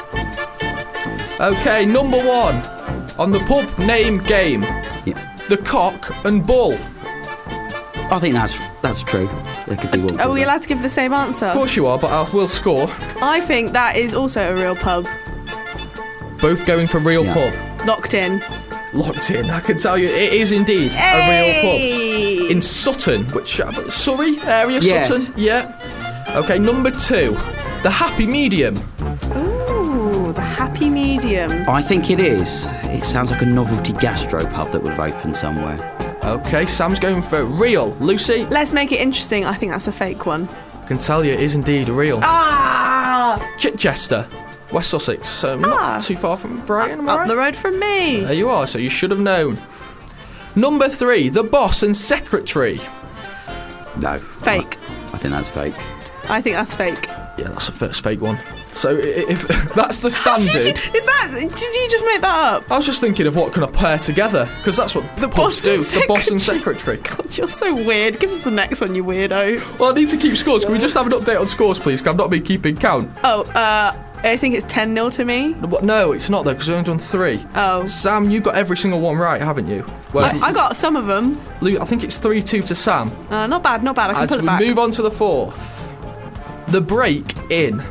Okay, number one on the Pub Name Game. Yeah. The Cock and Bull. I think that's that's true. There could be one. Are called we that. allowed to give the same answer? Of course you are, but I will score. I think that is also a real pub. Both going for real Yeah. pub. Locked in. Locked in, I can tell you, it is indeed a real pub. In Sutton, which uh, Surrey area, Yes. Sutton, yeah. Okay, number two, the Happy Medium. Ooh, the happy medium. I think it is. It sounds like a novelty gastro pub that would have opened somewhere. Okay, Sam's going for real. Lucy, Let's make it interesting. I think that's a fake one. I can tell you, it is indeed real. Ah! Chichester, West Sussex, so Ah. not too far from Brighton, am I Up right? the road from me. There you are, so you should have known. Number three, the Boss and Secretary. No. Fake. I think that's fake. I think that's fake. Yeah, that's the first fake one. So i- if that's the standard. Did you, is that? Did you just make that up? I was just thinking of what can I pair together, because that's what the pubs boss do. and The boss and secretary. secretary. God, you're so weird. Give us the next one, you weirdo. Well, I need to keep scores. Can we just have an update on scores, please? 'Cause I've not been keeping count. Oh, uh, I think it's ten nil to me. What? No, it's not though, because we've only done three. Oh. Sam, you got every single one right, haven't you? Well, I, I got some of them. Lu- I think it's three two to Sam. Uh, not bad, not bad. I can As pull it we back. move on to the fourth, the Break In.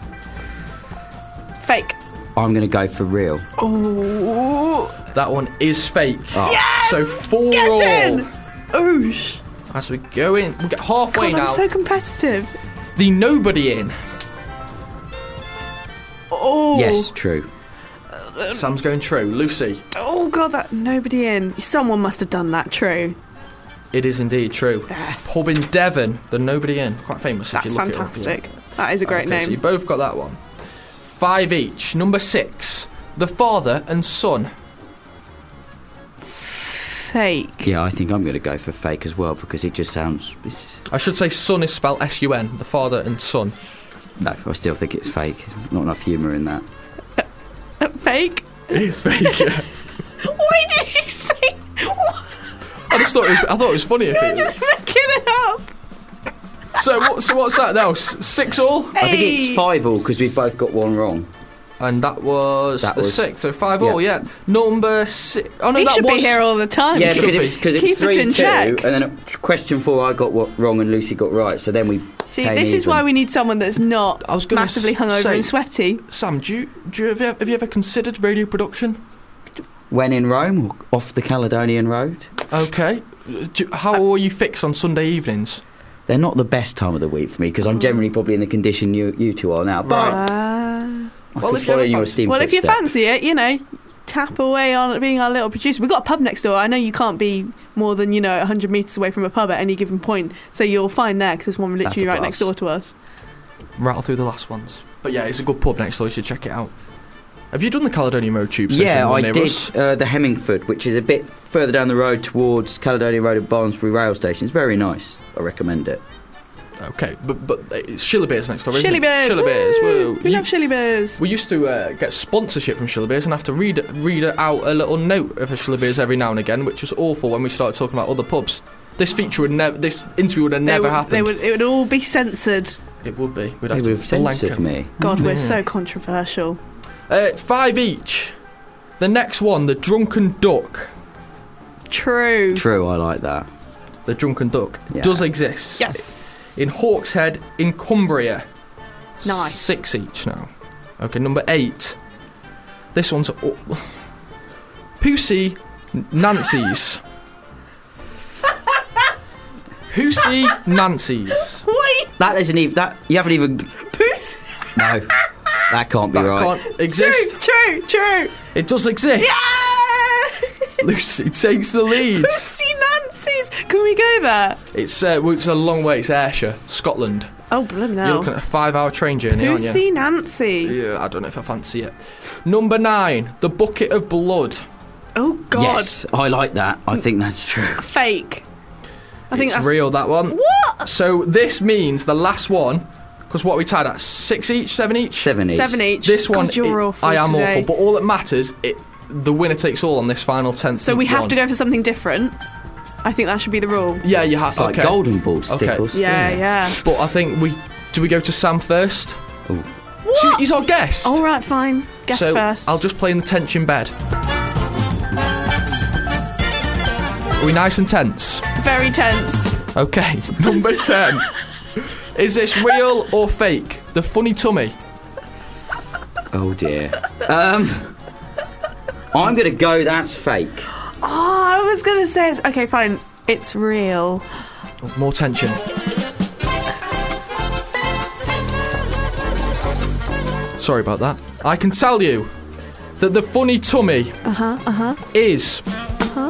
Fake. I'm going to go for real. Ooh. That one is fake. Oh. Yes! So four Get all. in! Oosh. As we go in, we get halfway God, now. I'm so competitive. The Nobody In. Oh. Yes, true. Sam's going true. Lucy. Oh, God, that nobody in. Someone must have done that, true. It is indeed true. Yes. Pub in Devon, the Nobody In. Quite famous. That's if you look fantastic. It up, That is a yeah. great Okay, So you name. both got that one. Five each. Number six, the Father and Son. Fake. Yeah, I think I'm going to go for fake as well because it just sounds. This is, I should say Son is spelled S U N. The Father and Son. no, I still think it's fake. Not enough humour in that. Uh, fake? It is fake. Yeah. Why did you say? I just thought it was. I thought it was funny if You're it just making it up. was. So what? So what's that now? S- Six all. I think Hey. it's five all because we've both got one wrong. And that was That the was- sixth. So five all. Yeah. Number six. Oh no, He that should was. be here all the time. Yeah, should because it be. was, cause it Keep was us three in two, check. and then at question four I got what wrong and Lucy got right. So then we. See, came this is even. why we need someone that's not I was gonna massively s- hungover say- and sweaty. Sam, do you, do you have, you, have you ever considered radio production? When in Rome, or off the Caledonian Road. Okay. Do, how are you fixed on Sunday evenings? They're not the best time of the week for me because I'm generally probably in the condition you you two are now. But Right. Uh, I Well, could if you follow ever your fancy- esteemed well, if you footstep. fancy it, you know, tap away on being our little producer. We've got a pub next door. I know you can't be more than, you know, one hundred metres away from a pub at any given point. So you'll find there because there's one literally a right plus. next door to us. Rattle through the last ones. But yeah, it's a good pub next door. You should check it out. Have you done the Caledonian Road tube station? Yeah, I near did us? uh, the Hemmingford, which is a bit further down the road towards Caledonian Road and Barnsbury rail station. It's very nice. I recommend it. Okay, but but it's Shilly Beers next door, isn't Shilly it? Beers. Shilly Beers. Woo! Woo. We You- love Shilly Beers. We used to uh, get sponsorship from Shilly Beers and have to read read out a little note of a Shilly Beers every now and again, which was awful when we started talking about other pubs. This feature would never, this interview would have They never would, happened. They would, it would all be censored. It would be. We'd They have would to have censored blank 'em. me. God, we're Yeah. so controversial. Uh, five each. The next one, the Drunken Duck. True. True, I like that. The Drunken Duck Yeah. does exist. Yes. In Hawkshead, in Cumbria. Nice. Six each now. Okay, number eight. This one's oh, Pussy Nancy's. Pussy Nancy's. Wait. That isn't even that. You haven't even. Puss. No, that can't be That right. can't exist. True, true, true. It does exist. Yeah! Lucy takes the lead. Pussy Nancy's. Can we go there? It's uh, well, it's a long way. It's Ayrshire, Scotland. Oh, bloody You're hell. looking at a five-hour train journey, aren't you? Pussy Nancy. Yeah, I don't know if I fancy it. Number nine, the Bucket of Blood. Oh, God. Yes, I like that. I think that's true. Fake. I think It's that's real, that one. What? So this means the last one, because what are we tied at? Six each, seven each. Seven each. Seven each. This one, God, you're it- awful I am today. awful, but all that matters, it the winner takes all on this final tenth. So we have one. to go for something different. I think that should be the rule. Yeah, you have It's to. like Okay. golden ball Okay. stickles. Yeah, yeah. But I think we do. We go to Sam first. Ooh. See, he's our guest. All right, fine. Guess so first. I'll just play in the tension bed. Are we nice and tense? Very tense. Okay, number ten. Is this real or fake? The funny tummy. Oh dear. Um, I'm gonna go. That's fake. Oh, I was gonna say it's okay. Fine, it's real. Oh, more tension. Sorry about that. I can tell you that the funny tummy Uh huh. Uh huh. is Uh huh.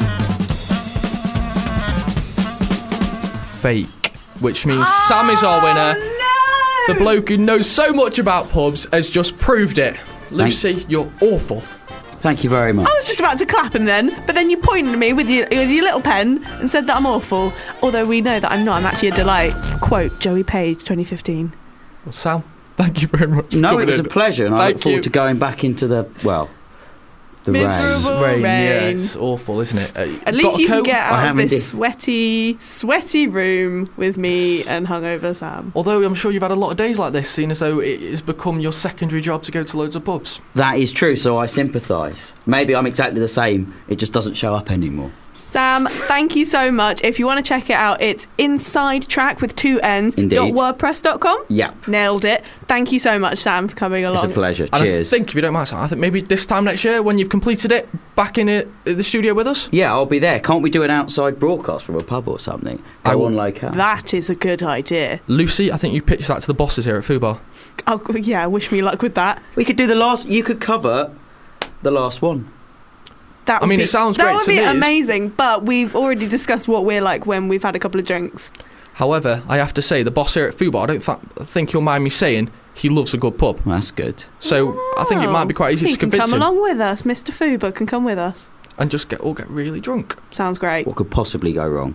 fake, which means Sam is our winner. Oh, no! The bloke who knows so much about pubs has just proved it. Lucy, you're awful. Thank you very much. I was just about to clap him then, but then you pointed at me with your, with your little pen and said that I'm awful. Although we know that I'm not. I'm actually a delight. Quote Joey Page, twenty fifteen. Well, Sam, thank you very much for No, coming it was in. a pleasure, and I Thank look forward you. to going back into the well, the rain. Miserable Rain, yeah, rain. it's awful, isn't it? Uh, At got least a you can coat? get I out of have this indeed. sweaty, sweaty room with me and hungover Sam. Although I'm sure you've had a lot of days like this, seeing as though it has become your secondary job to go to loads of pubs. That is true, so I sympathise. Maybe I'm exactly the same. It just doesn't show up anymore. Sam, thank you so much. If you want to check it out, it's Inside Track with two N's. Indeed. Dot wordpress dot com. Yep, Nailed it. Thank you so much, Sam, for coming it's along. a pleasure. And Cheers. I think, if you don't mind, Sam, I think maybe this time next year, when you've completed it, back in it, the studio with us. Yeah, I'll be there. Can't we do an outside broadcast from a pub or something? I Go will- on locale. That is a good idea. Lucy, I think you pitched that to the bosses here at Fubar. Oh, yeah, wish me luck with that. We could do the last. You could cover the last one. That I would mean, be, it sounds that great would to be me. It's- amazing, but we've already discussed what we're like when we've had a couple of drinks. However, I have to say, the boss here at Fubar, I don't th- think he'll mind me saying he loves a good pub. That's good. So I think it might be quite easy he to can convince come him along with us. Mister Fuba can come with us. and just get all get really drunk. Sounds great. What could possibly go wrong?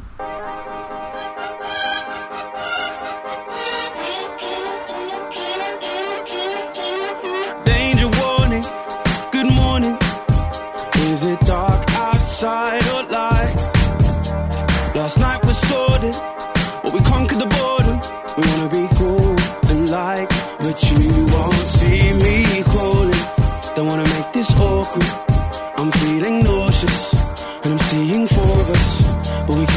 Danger warning, good morning. Is it dark outside or light? Last night was sordid, but we conquered the boredom. We wanna be cool and light, but you won't see me crawling. Don't wanna make this awkward. I'm feeling nauseous, and I'm seeing four of us, but we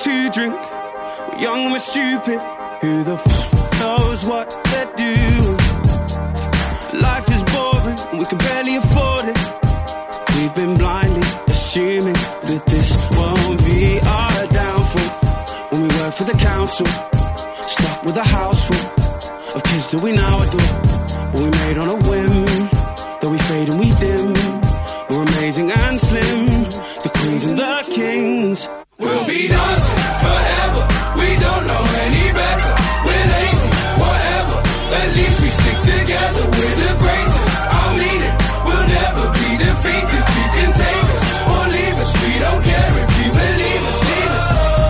to drink. We're young and we're stupid. Who the f knows what they're doing? Life is boring and we can barely afford it. We've been blindly assuming that this won't be our downfall. When we work for the council, stuck with a house full of kids that we now adore. But we made on a whim, though we fade and we dim. We're amazing and slim, the queens and the kings. We'll be dancing forever, we don't know any better. We're lazy, whatever, at least we stick together. We're the greatest, I mean it, we'll never be defeated. You can take us or leave us, we don't care if you believe us, leave us.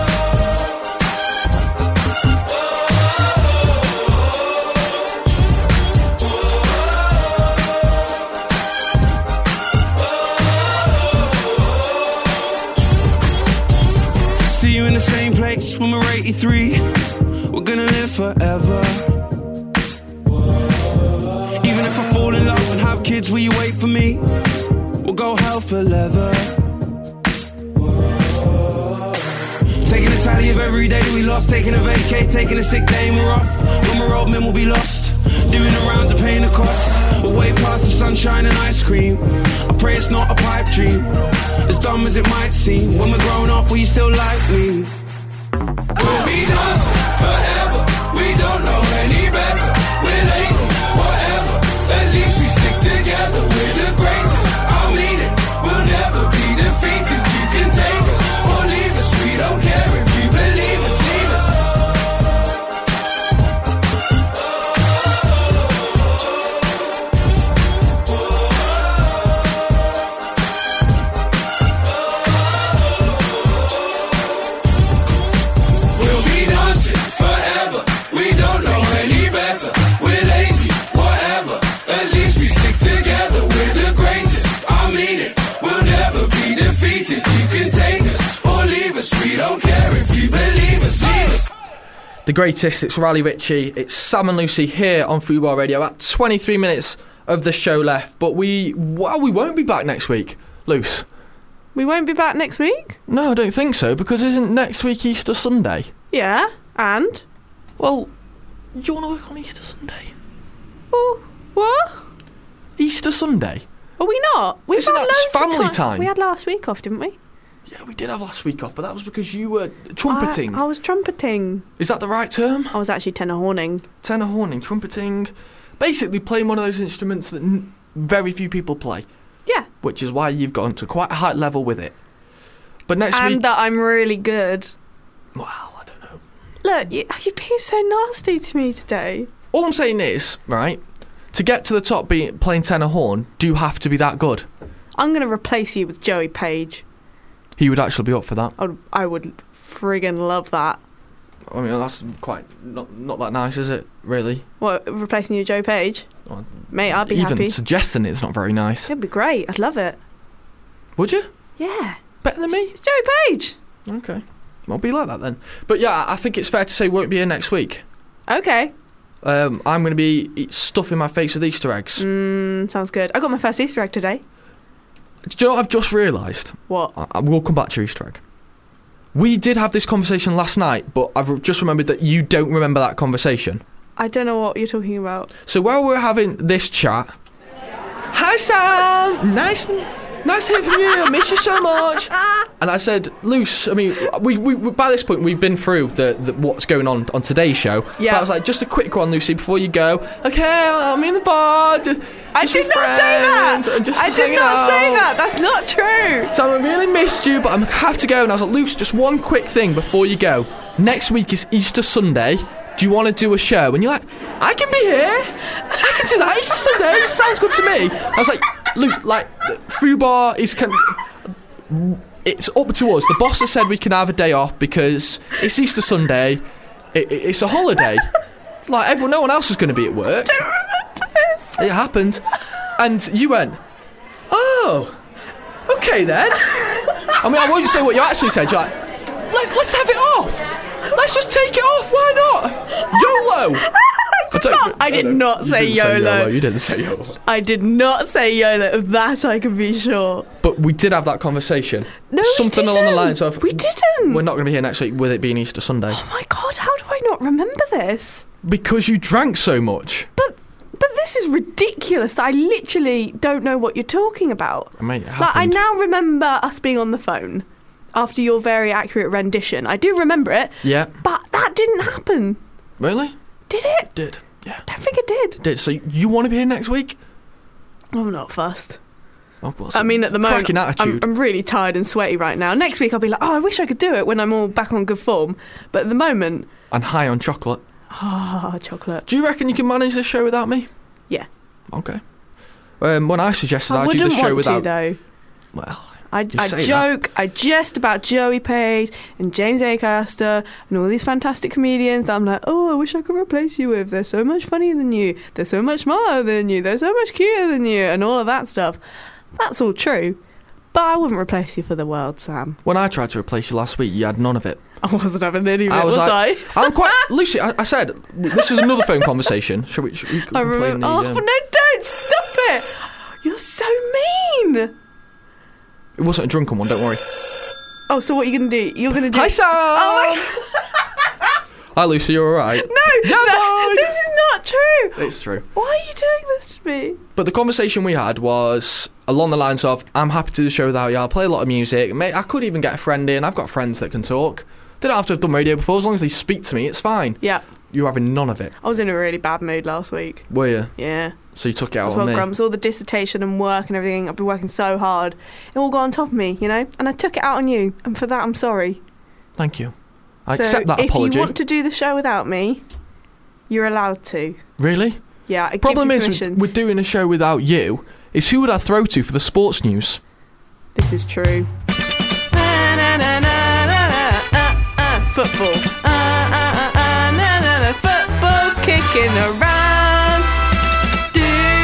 See you in the same place when we're eighty-three. We're gonna live forever. Even if I fall in love and have kids, will you wait for me? We'll go hell for leather. Taking a tally of every day we lost. Taking a vacay, taking a sick day and we're off. When we're old men we'll be lost, doing the rounds and paying the cost. We're way past the sunshine and ice cream. I pray it's not a pipe dream, as dumb as it might seem. When we're grown up, will you still like me? We'll be dancing forever, we don't know any better. We're lazy, whatever, at least we stick together. We're the greatest, I mean it, we'll never be defeated. You can take us or leave us, we don't care if you believe us, leave us. We'll be dancing forever, we don't know any better. We're lazy, whatever, at least we stick together. We're the greatest, I mean it, we'll never be defeated. You can take us or leave us, we don't care if you believe us, leave us. The greatest, it's Riley Ritchie, it's Sam and Lucy here on Football Radio at twenty-three minutes of the show left. But we, well, we won't be back next week, Luce. We won't be back next week? No, I don't think so, because isn't next week Easter Sunday? Yeah, and? Well, do you want to work on Easter Sunday? Oh, what? Easter Sunday? Are we not? We've Isn't had that loads of family time. time? We had last week off, didn't we? Yeah, we did have last week off, but that was because you were trumpeting. I, I was trumpeting. Is that the right term? I was actually tenor horning. Tenor horning, trumpeting. Basically playing one of those instruments that n- very few people play. Yeah. Which is why you've gone to quite a high level with it. But next and week... that I'm really good. Well, I don't know. Look, you, you're being so nasty to me today. All I'm saying is, right, to get to the top being playing tenor horn, do you have to be that good? I'm going to replace you with Joey Page. He would actually be up for that. I would, I would friggin' love that. I mean, that's quite not not that nice, is it? Really? What, replacing you with Joey Page? Well, Mate, I'd be even happy. suggesting it's not very nice. It'd be great. I'd love it. Would you? Yeah. Better than me? It's Joey Page. Okay. I'll be like that then. But yeah, I think it's fair to say we won't be here next week. Okay. Um, I'm going to be eat- stuffing my face with Easter eggs. Mm, sounds good. I got my first Easter egg today. Do you know what I've just realised? What? I, I will come back to your Easter egg. We did have this conversation last night, but I've just remembered that you don't remember that conversation. I don't know what you're talking about. So while we're having this chat... Hi, Sam! Nice... Nice to hear from you. I miss you so much. And I said, Luce, I mean, we, we, we by this point we've been through the, the what's going on on today's show. Yeah. But I was like, just a quick one, Lucy, before you go. Okay, I'm in the bar. Just, I just did with not say that. friends and just I did hanging not say out. that. That's not true. Sam, I really missed you, but I have to go. And I was like, Luce, just one quick thing before you go. Next week is Easter Sunday. Do you want to do a show? And you're like, I can be here. I can do that. Easter Sunday. It sounds good to me. I was like, Luke, like, Fubar is kind of, it's up to us. The boss has said we can have a day off because it's Easter Sunday. It, it, it's a holiday. Like, everyone, no one else is going to be at work. I don't remember this. It happened. And you went, oh, okay then. I mean, I won't say what you actually said. You're like, Let's, let's have it off. Let's just take it off. Why not? YOLO. I, don't, I did no, not you say didn't YOLO. You didn't say YOLO. I did not say YOLO. Of that I can be sure. But we did have that conversation. No, Something we along the didn't. lines of... We didn't. We're not going to be here next week with it being Easter Sunday. Oh my God, how do I not remember this? Because you drank so much. But but this is ridiculous. I literally don't know what you're talking about. Mate, it Like, I happened. now remember us being on the phone after your very accurate rendition. I do remember it, Yeah. but that didn't happen. Really? Did it? Did. Yeah. I don't think it did. Did. So you want to be here next week? I'm not fussed. Oh, well, I mean, at the moment, cracking I'm, attitude. I'm really tired and sweaty right now. Next week, I'll be like, oh, I wish I could do it when I'm all back on good form. But at the moment, And high on chocolate. ah, chocolate. Do you reckon you can manage this show without me? Yeah. Okay. Um, when I suggested I I'd do wouldn't the show want without... to, though. Well, I, You I say joke, I jest about Joey Page and James Acaster and all these fantastic comedians that I'm like, oh, I wish I could replace you with. They're so much funnier than you. They're so much smarter than you. They're so much cuter than you, and all of that stuff. That's all true. But I wouldn't replace you for the world, Sam. when I tried to replace you last week, you had none of it. I wasn't having any of it, I was was, like, I? I'm quite... Lucy, I, I said, this was another phone conversation. Shall we, shall we I complain remember. the, Oh, um, no, don't stop it. You're so mean. It wasn't a drunken one, don't worry. Oh, so what are you going to do? You're going to do... Hi, Sam! Oh, my... Hi, Lucy, you alright? No, Yeah, no, boy. this is not true. It's true. Why are you doing this to me? But the conversation we had was along the lines of, I'm happy to do the show without you, I'll play a lot of music. Mate, I could even get a friend in. I've got friends that can talk. They don't have to have done radio before. As long as they speak to me, it's fine. Yeah. You're having none of it. I was in a really bad mood last week. Were you? Yeah. So you took it I out was on well me. grumps, all the dissertation and work and everything. I've been working so hard. It all got on top of me, you know? And I took it out on you. And for that, I'm sorry. Thank you. I so accept that if apology. you want to do the show without me, you're allowed to. Really? Yeah, I Problem give is, you with, permission. with doing a show without you, is who would I throw to for the sports news? This is true. Na, na, na, na, na, na, uh, uh, football. Uh, uh, uh, uh, na, na, na, football kicking around. Do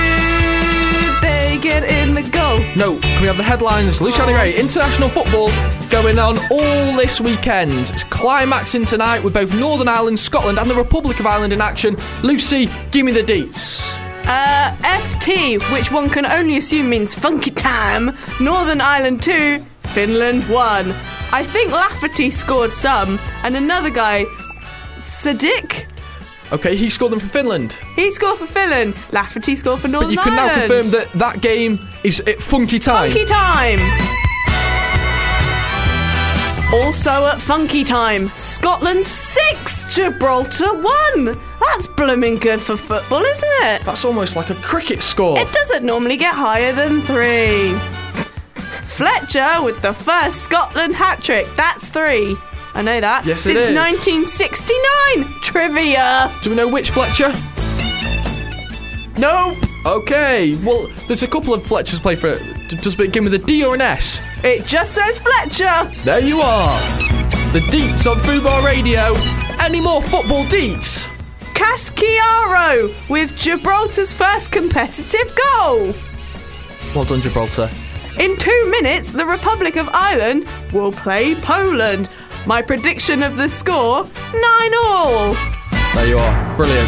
they get in the goal? No, can we have the headlines? Luciana Gray, international football going on all this weekend. It's climaxing tonight with both Northern Ireland, Scotland and the Republic of Ireland in action. Lucy, give me the deets. Uh, F T, which one can only assume means funky time. Northern Ireland two, Finland one. I think Lafferty scored some, and another guy, Sadiq, Okay, he scored them for Finland. he scored for Finland. Lafferty scored for Northern But you can now Ireland. confirm that that game is at funky time. Funky time. Also at funky time, Scotland six, Gibraltar one. That's blooming good for football, isn't it? That's almost like a cricket score. It doesn't normally get higher than three. Fletcher with the first Scotland hat-trick. That's three. I know that. Yes, it Since is. nineteen sixty-nine. Trivia. Do we know which Fletcher? Nope. Okay, well, there's a couple of Fletchers play for it. D- Does it begin with a D or an S? It just says Fletcher. There you are. The deets on Fubar Radio. Any more football deets? Casciaro with Gibraltar's first competitive goal. Well done, Gibraltar. In two minutes, the Republic of Ireland will play Poland. My prediction of the score, nine all. There you are. Brilliant.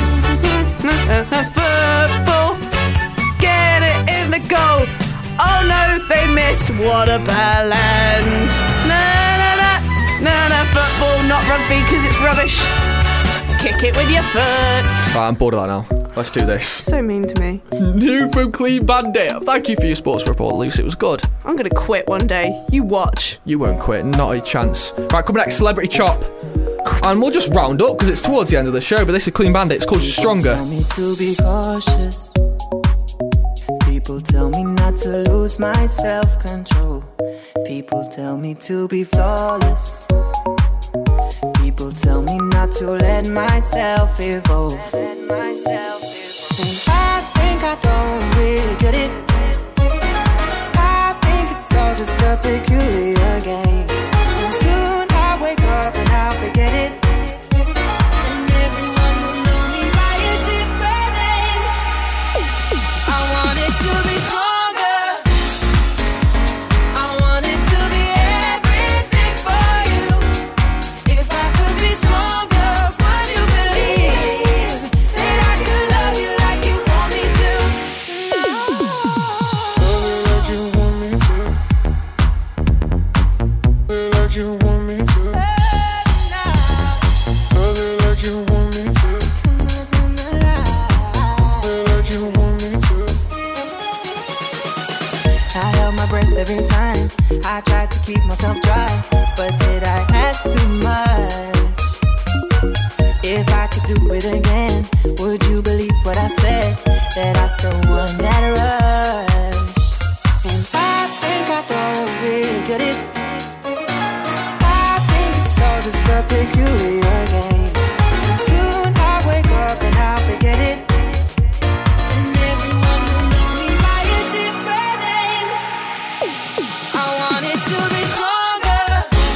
Football, get it in the goal. Oh no, they miss. What a balland. Na na na, na na. Football, not rugby, because it's rubbish. Kick it with your foot. Right, I'm bored of that now. Let's do this. So mean to me. New from Clean Bandit. Thank you for your sports report, Lucy. It was good. I'm gonna quit one day. You watch. You won't quit. Not a chance. Right, coming next, Celebrity Chop. And we'll just round up because it's towards the end of the show. But this is Clean Bandit. It's called Stronger. Tell me to be cautious. People tell me not to lose my self-control. People tell me to be flawless. People tell me not to let myself evolve. Let myself evolve. And I think I don't really get it. I think it's all just a peculiar game. And soon I wake up and I'll forget it. And everyone will know me by a different name. I want it to be stronger. I want it to be everything for you. If I could be stronger, would you believe that I could I held my breath every time. I tried to keep myself dry, but did I ask too much? If I could do it again, would you believe what I said? That I still want that rush. And I think I don't really get it. I think it's all just a peculiar game. And soon I'll wake up and I'll forget it. And everyone will know me by a different name. I want it to be stronger.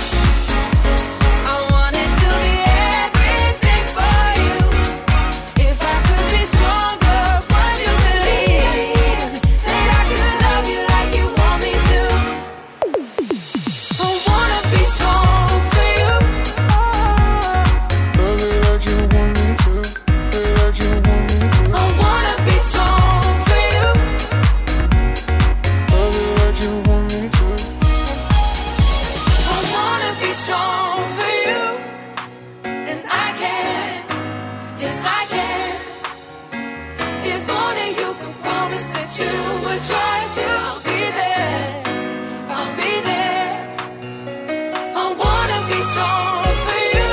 I want it to be everything for you. If I could be stronger, would you believe that I could love you like you want me to? I wanna be strong for you. Love me like you want me to. Love like you want me to. I wanna be strong for you. Love me like you want me to. I wanna be strong for you. And I can, yes I can. If only you could promise that you would try to. I'll be there, I'll be there. I wanna be strong for you.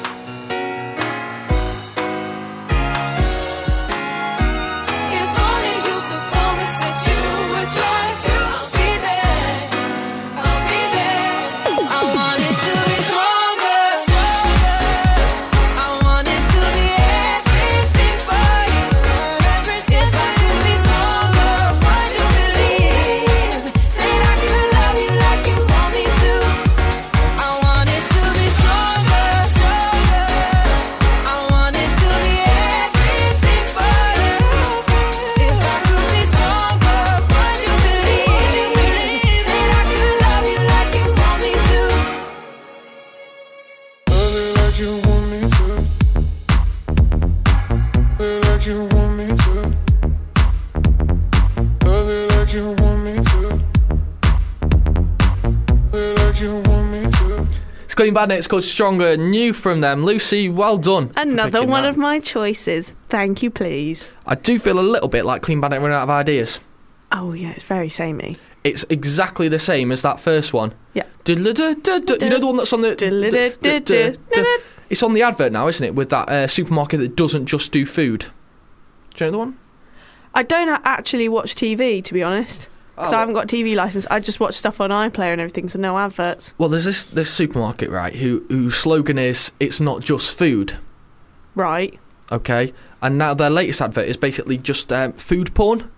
If only you could promise that you would try to. I'll be there, I'll be there. I want it to be stronger, stronger. I want it to be everything for you. Everything if I could be stronger, would you believe that I could love you like you want me to? I want it to be stronger, stronger. I want it to be everything for you. If I could be stronger, would you believe that I could love you like you want me to? Love me like you want me to. Love like you want me to. Love me like you want me to. Love like you want me to. It's Clean Bandit. It's called Stronger. New from them. Lucy, well done. for Another picking one that. of my choices. Thank you, please. I do feel a little bit like Clean Bandit running out of ideas. Oh, yeah, it's very samey. It's exactly the same as that first one. Yeah. Du-du-du-du-du. You know the one that's on the... Du-du-du-du-du. It's on the advert now, isn't it? With that uh, supermarket that doesn't just do food. Do you know the one? I don't a- actually watch T V, to be honest. Because Oh. I haven't got a T V licence. I just watch stuff on iPlayer and everything, so no adverts. Well, there's this this supermarket, right, who whose slogan is, it's not just food, Right. okay? And now their latest advert is basically just um, food porn.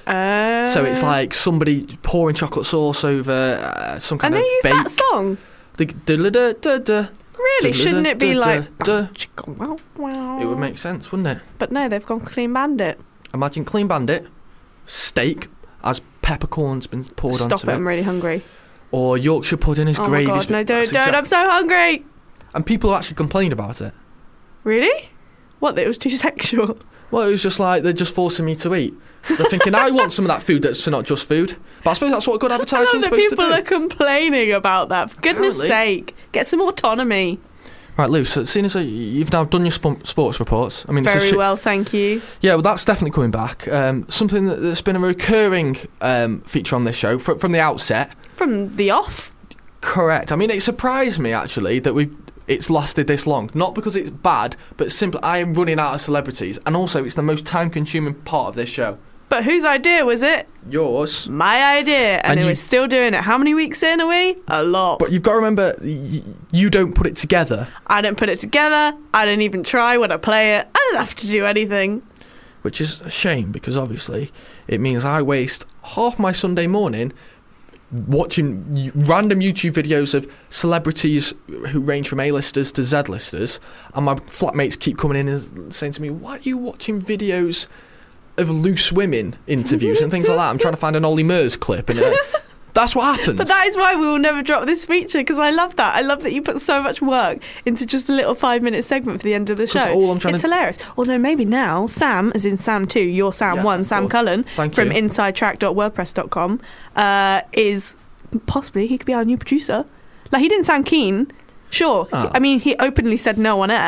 Uh, So it's like somebody pouring chocolate sauce over uh, some kind And they of use bake. that song? The du-du-du-du-du. Really? Shouldn't it be like... Du-du-du-du. It would make sense, wouldn't it? But no, they've gone Clean Bandit. Imagine Clean Bandit, steak, as peppercorn's been poured Stop onto it, it. I'm really hungry. Or Yorkshire pudding is Oh my gravy. god, no, don't, don't, I'm so hungry! And people have actually complained about it. Really? What, that it was too sexual? Well, it was just like, they're just forcing me to eat. They're thinking, I want some of that food that's not just food. But I suppose that's what good I advertising love is that supposed to people do. are complaining about that. For goodness Apparently. sake, get some autonomy. Right, Lou, so seeing as you've now done your sp- sports reports, I mean, it's a Very shi- well, thank you. Yeah, well, that's definitely coming back. Um, something that, that's been a recurring um, feature on this show fr- from the outset. From the off? Correct. I mean, it surprised me, actually, that we it's lasted this long. Not because it's bad, but simply I am running out of celebrities. And also, it's the most time-consuming part of this show. But whose idea was it? Yours. My idea. And, And it you- was still doing it. How many weeks in are we? A lot. But you've got to remember, y- you don't put it together. I didn't put it together. I didn't even try when I play it. I didn't have to do anything. Which is a shame, because obviously it means I waste half my Sunday morning watching y- random YouTube videos of celebrities who range from A-listers to Z-listers, and my flatmates keep coming in and saying to me, why are you watching videos of loose women interviews and things like that? I'm trying to find an Ollie Murs clip, and uh, that's what happens. But that is why we will never drop this feature, because I love that. I love that you put so much work into just a little five-minute segment for the end of the 'Cause show. all I'm trying It's to- hilarious. Although maybe now, Sam, as in Sam two, your Sam Yeah, one, of Sam course. Cullen, Thank from you. inside track dot wordpress dot com, uh, is possibly, he could be our new producer. Like, he didn't sound keen. Sure. Ah. I mean, he openly said no on air,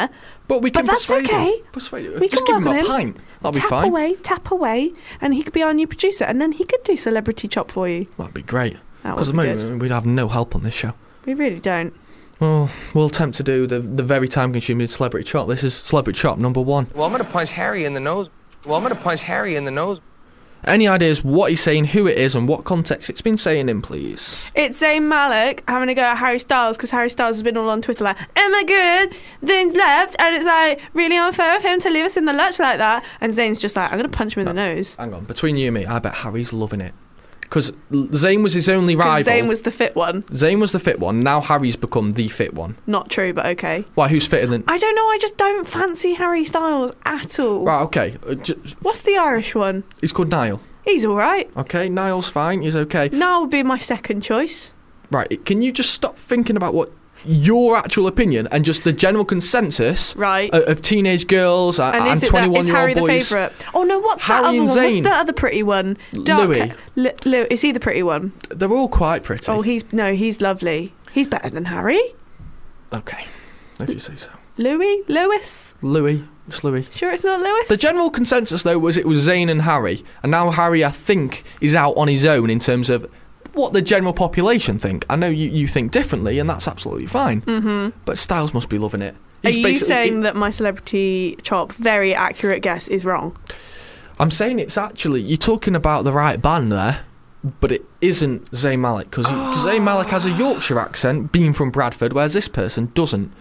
But we can But that's persuade okay. him. Persuade him. We Just can give him work a on him. pint. That'll tap be fine. away, tap away, and he could be our new producer, and then he could do Celebrity Chop for you. That'd be great. That Because would at be the good. moment, we'd have no help on this show. We really don't. Well, we'll attempt to do the, the very time-consuming Celebrity Chop. This is Celebrity Chop number one. Well, I'm going to punch Harry in the nose. Well, I'm going to punch Harry in the nose. Any ideas what he's saying, who it is, and what context it's been saying in, please? It's Zayn Malik having a go at Harry Styles because Harry Styles has been all on Twitter like, oh my god, Zayn's left, and it's like really unfair of him to leave us in the lurch like that. And Zayn's just like, I'm going to punch him in the nose. Hang on, between you and me, I bet Harry's loving it. Because Zayn was his only 'Cause rival. Zayn was the fit one. Zayn was the fit one. Now Harry's become the fit one. Not true, but okay. Why? Who's fitter than? I don't know. I just don't fancy Harry Styles at all. Right. Okay. Uh, j- What's the Irish one? He's called Niall. He's all right. Okay. Niall's fine. He's okay. Niall would be my second choice. Right. Can you just stop thinking about what your actual opinion and just the general consensus right. of, of teenage girls and, And, and is it that, twenty-one is year Harry old the boys? favourite? Oh no, what's Harry that other and one? What's Zayn. the other pretty one? Dark Louis. L- Lou- is he the pretty one? They're all quite pretty. Oh, he's no, he's lovely. He's better than Harry. Okay. If you say so. Louis? Lewis? Louis. It's Louis. Sure it's not Lewis? The general consensus, though, was it was Zayn and Harry. And now Harry, I think, is out on his own in terms of what the general population think. I know you, you think differently, and that's absolutely fine. Mm-hmm. But Styles must be loving it. Are He's you basically- saying it- that my Celebrity Chop, very accurate guess, is wrong? I'm saying it's actually, you're talking about the right band there, but it isn't Zayn Malik, because Zayn Malik has a Yorkshire accent, being from Bradford, whereas this person doesn't.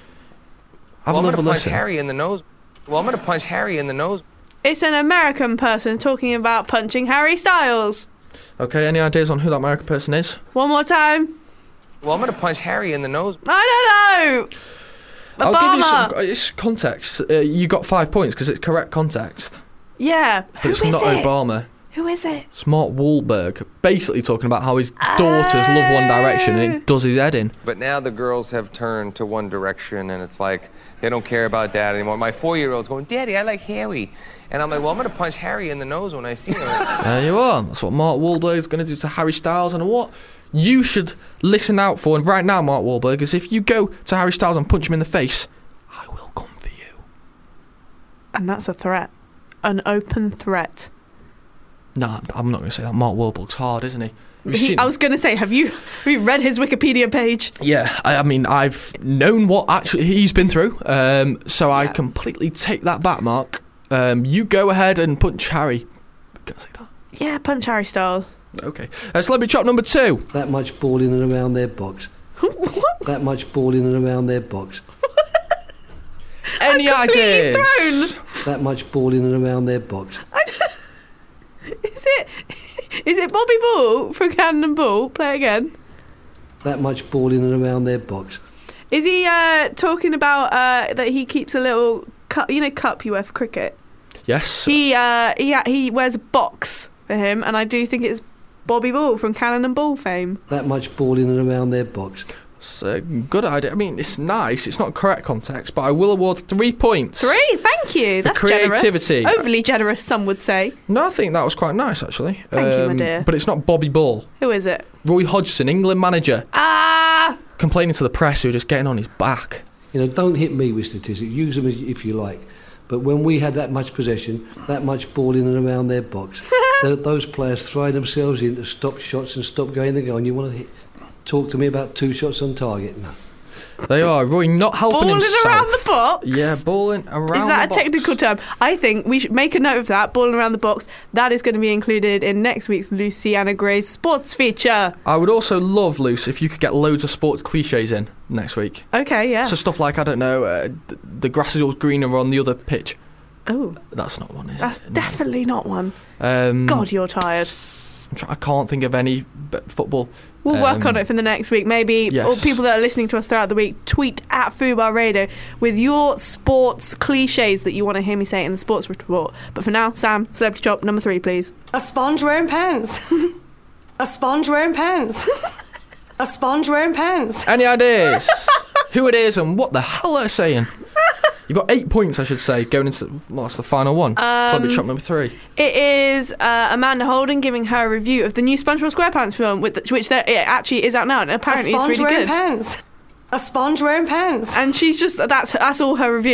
Have Well, I'm another going to punch listen. Harry in the nose. Well, I'm going to punch Harry in the nose. It's an American person talking about punching Harry Styles. Okay, any ideas on who that American person is? One more time. Well, I'm going to punch Harry in the nose. I don't know. I'll Obama. give you some it's context. Uh, you got five points because it's correct context. Yeah. But Who it's is not it? Obama. Who is it? It's Mark Wahlberg, basically talking about how his daughters love One Direction and it does his head in. But now the girls have turned to One Direction, and it's like they don't care about Dad anymore. My four-year-old's going, Daddy, I like Harry. And I'm like, well, I'm going to punch Harry in the nose when I see him. There you are. That's what Mark Wahlberg is going to do to Harry Styles. And what you should listen out for, and right now, Mark Wahlberg, is if you go to Harry Styles and punch him in the face, I will come for you. And that's a threat. An open threat. Nah, I'm not going to say that. Mark Wahlberg's hard, isn't he? Have you He, seen I him? was going to say, have you, have you read his Wikipedia page? Yeah, I, I mean, I've known what actually he's been through, um, so I completely take that back, Mark. Um, you go ahead and punch Harry. Can I say that? Yeah, punch Harry Styles. Okay. Uh, Celebrity Chop number two. That much ball in and around their box. That much ball in and around their box. Any ideas? That much ball in and around their box. Is it? Is it Bobby Ball from Cannonball? Play again. That much ball in and around their box. Is he uh, talking about uh, that he keeps a little cup? You know, cup you wear for cricket. Yes. He uh, he he wears a box for him, and I do think it's Bobby Ball from Cannon and Ball fame. That much ball in and around their box. It's a good idea. I mean, it's nice. It's not correct context, but I will award three points. Three, thank you. For That's creativity. generous. Overly generous, some would say. No, I think that was quite nice, actually. Thank you, my dear. But it's not Bobby Ball. Who is it? Roy Hodgson, England manager, Ah! complaining to the press who are just getting on his back. You know, don't hit me with statistics. Use them as, if you like. But when we had that much possession, that much ball in and around their box, th- those players throw themselves in to stop shots and stop going the goal. And you want to hit, talk to me about two shots on target? No. They are. Roy not helping Balling himself. around the box? Yeah, balling around Is that the a technical term? I think we should make a note of that, balling around the box. That is going to be included in next week's Luciana Gray's sports feature. I would also love, Luce, if you could get loads of sports cliches in next week. Okay, yeah. So stuff like, I don't know, uh, d- the grass is always greener on the other pitch. Oh. That's not one, is That's it? definitely not one. Um, God, you're tired. I'm try- I can't think of any but football. We'll work Um, on it for the next week. Maybe yes. all people that are listening to us throughout the week, tweet at Fubar Radio with your sports cliches that you want to hear me say in the sports report. But for now, Sam, Celebrity Chop number three, please. A sponge wearing pants. A sponge wearing pants. A sponge wearing pants. Any ideas? Who it is and what the hell they're saying? You've got eight points, I should say, going into well, that's the final one. Um, Celebrity Chop number three. It is uh, Amanda Holden giving her a review of the new SpongeBob SquarePants film, with the, which there, it actually is out now, and apparently a it's sponge really wearing good. pants. A sponge wearing pants. And she's just that's that's all her review.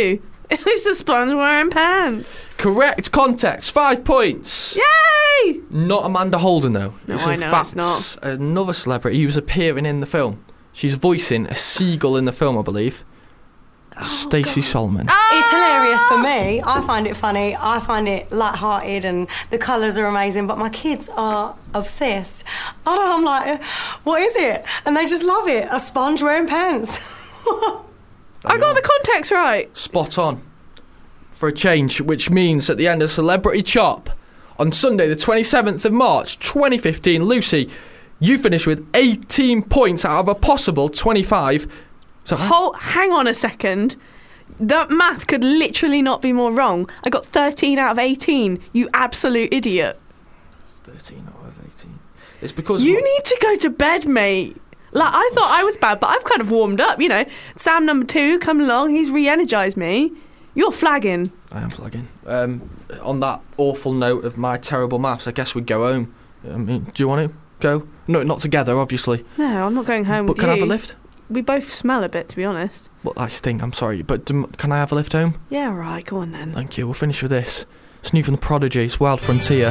It's a sponge wearing pants. Correct context. Five points. Yay! Not Amanda Holden, though. No, it's I in know fact it's not. another celebrity who's appearing in the film. She's voicing a seagull in the film, I believe. Oh, Stacey Solomon. It's hilarious for me. I find it funny. I find it light-hearted, and the colours are amazing. But my kids are obsessed. I don't know. I'm like, what is it? And they just love it. A sponge wearing pants. I got the context right. Spot on. For a change, which means at the end of Celebrity Chop on Sunday, the twenty-seventh of March, twenty fifteen, Lucy, you finished with eighteen points out of a possible twenty-five. So Hold, hang on a second. That math could literally not be more wrong. I got thirteen out of eighteen. You absolute idiot. thirteen out of eighteen. It's because you need to go to bed, mate. Like, I thought I was bad, but I've kind of warmed up, you know. Sam number two, come along, he's re-energised me. You're flagging. I am flagging. Um, on that awful note of my terrible maths, I guess we'd go home. I mean, do you want to go? No, not together, obviously. No, I'm not going home But with can you. I have a lift? We both smell a bit, to be honest. Well, I stink, I'm sorry. But do, can I have a lift home? Yeah, right, go on then. Thank you. We'll finish with this. It's new from The Prodigies, Wild Frontier.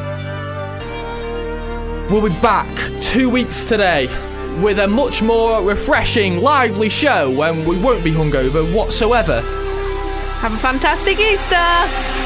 We'll be back two weeks today with a much more refreshing, lively show when we won't be hungover whatsoever. Have a fantastic Easter!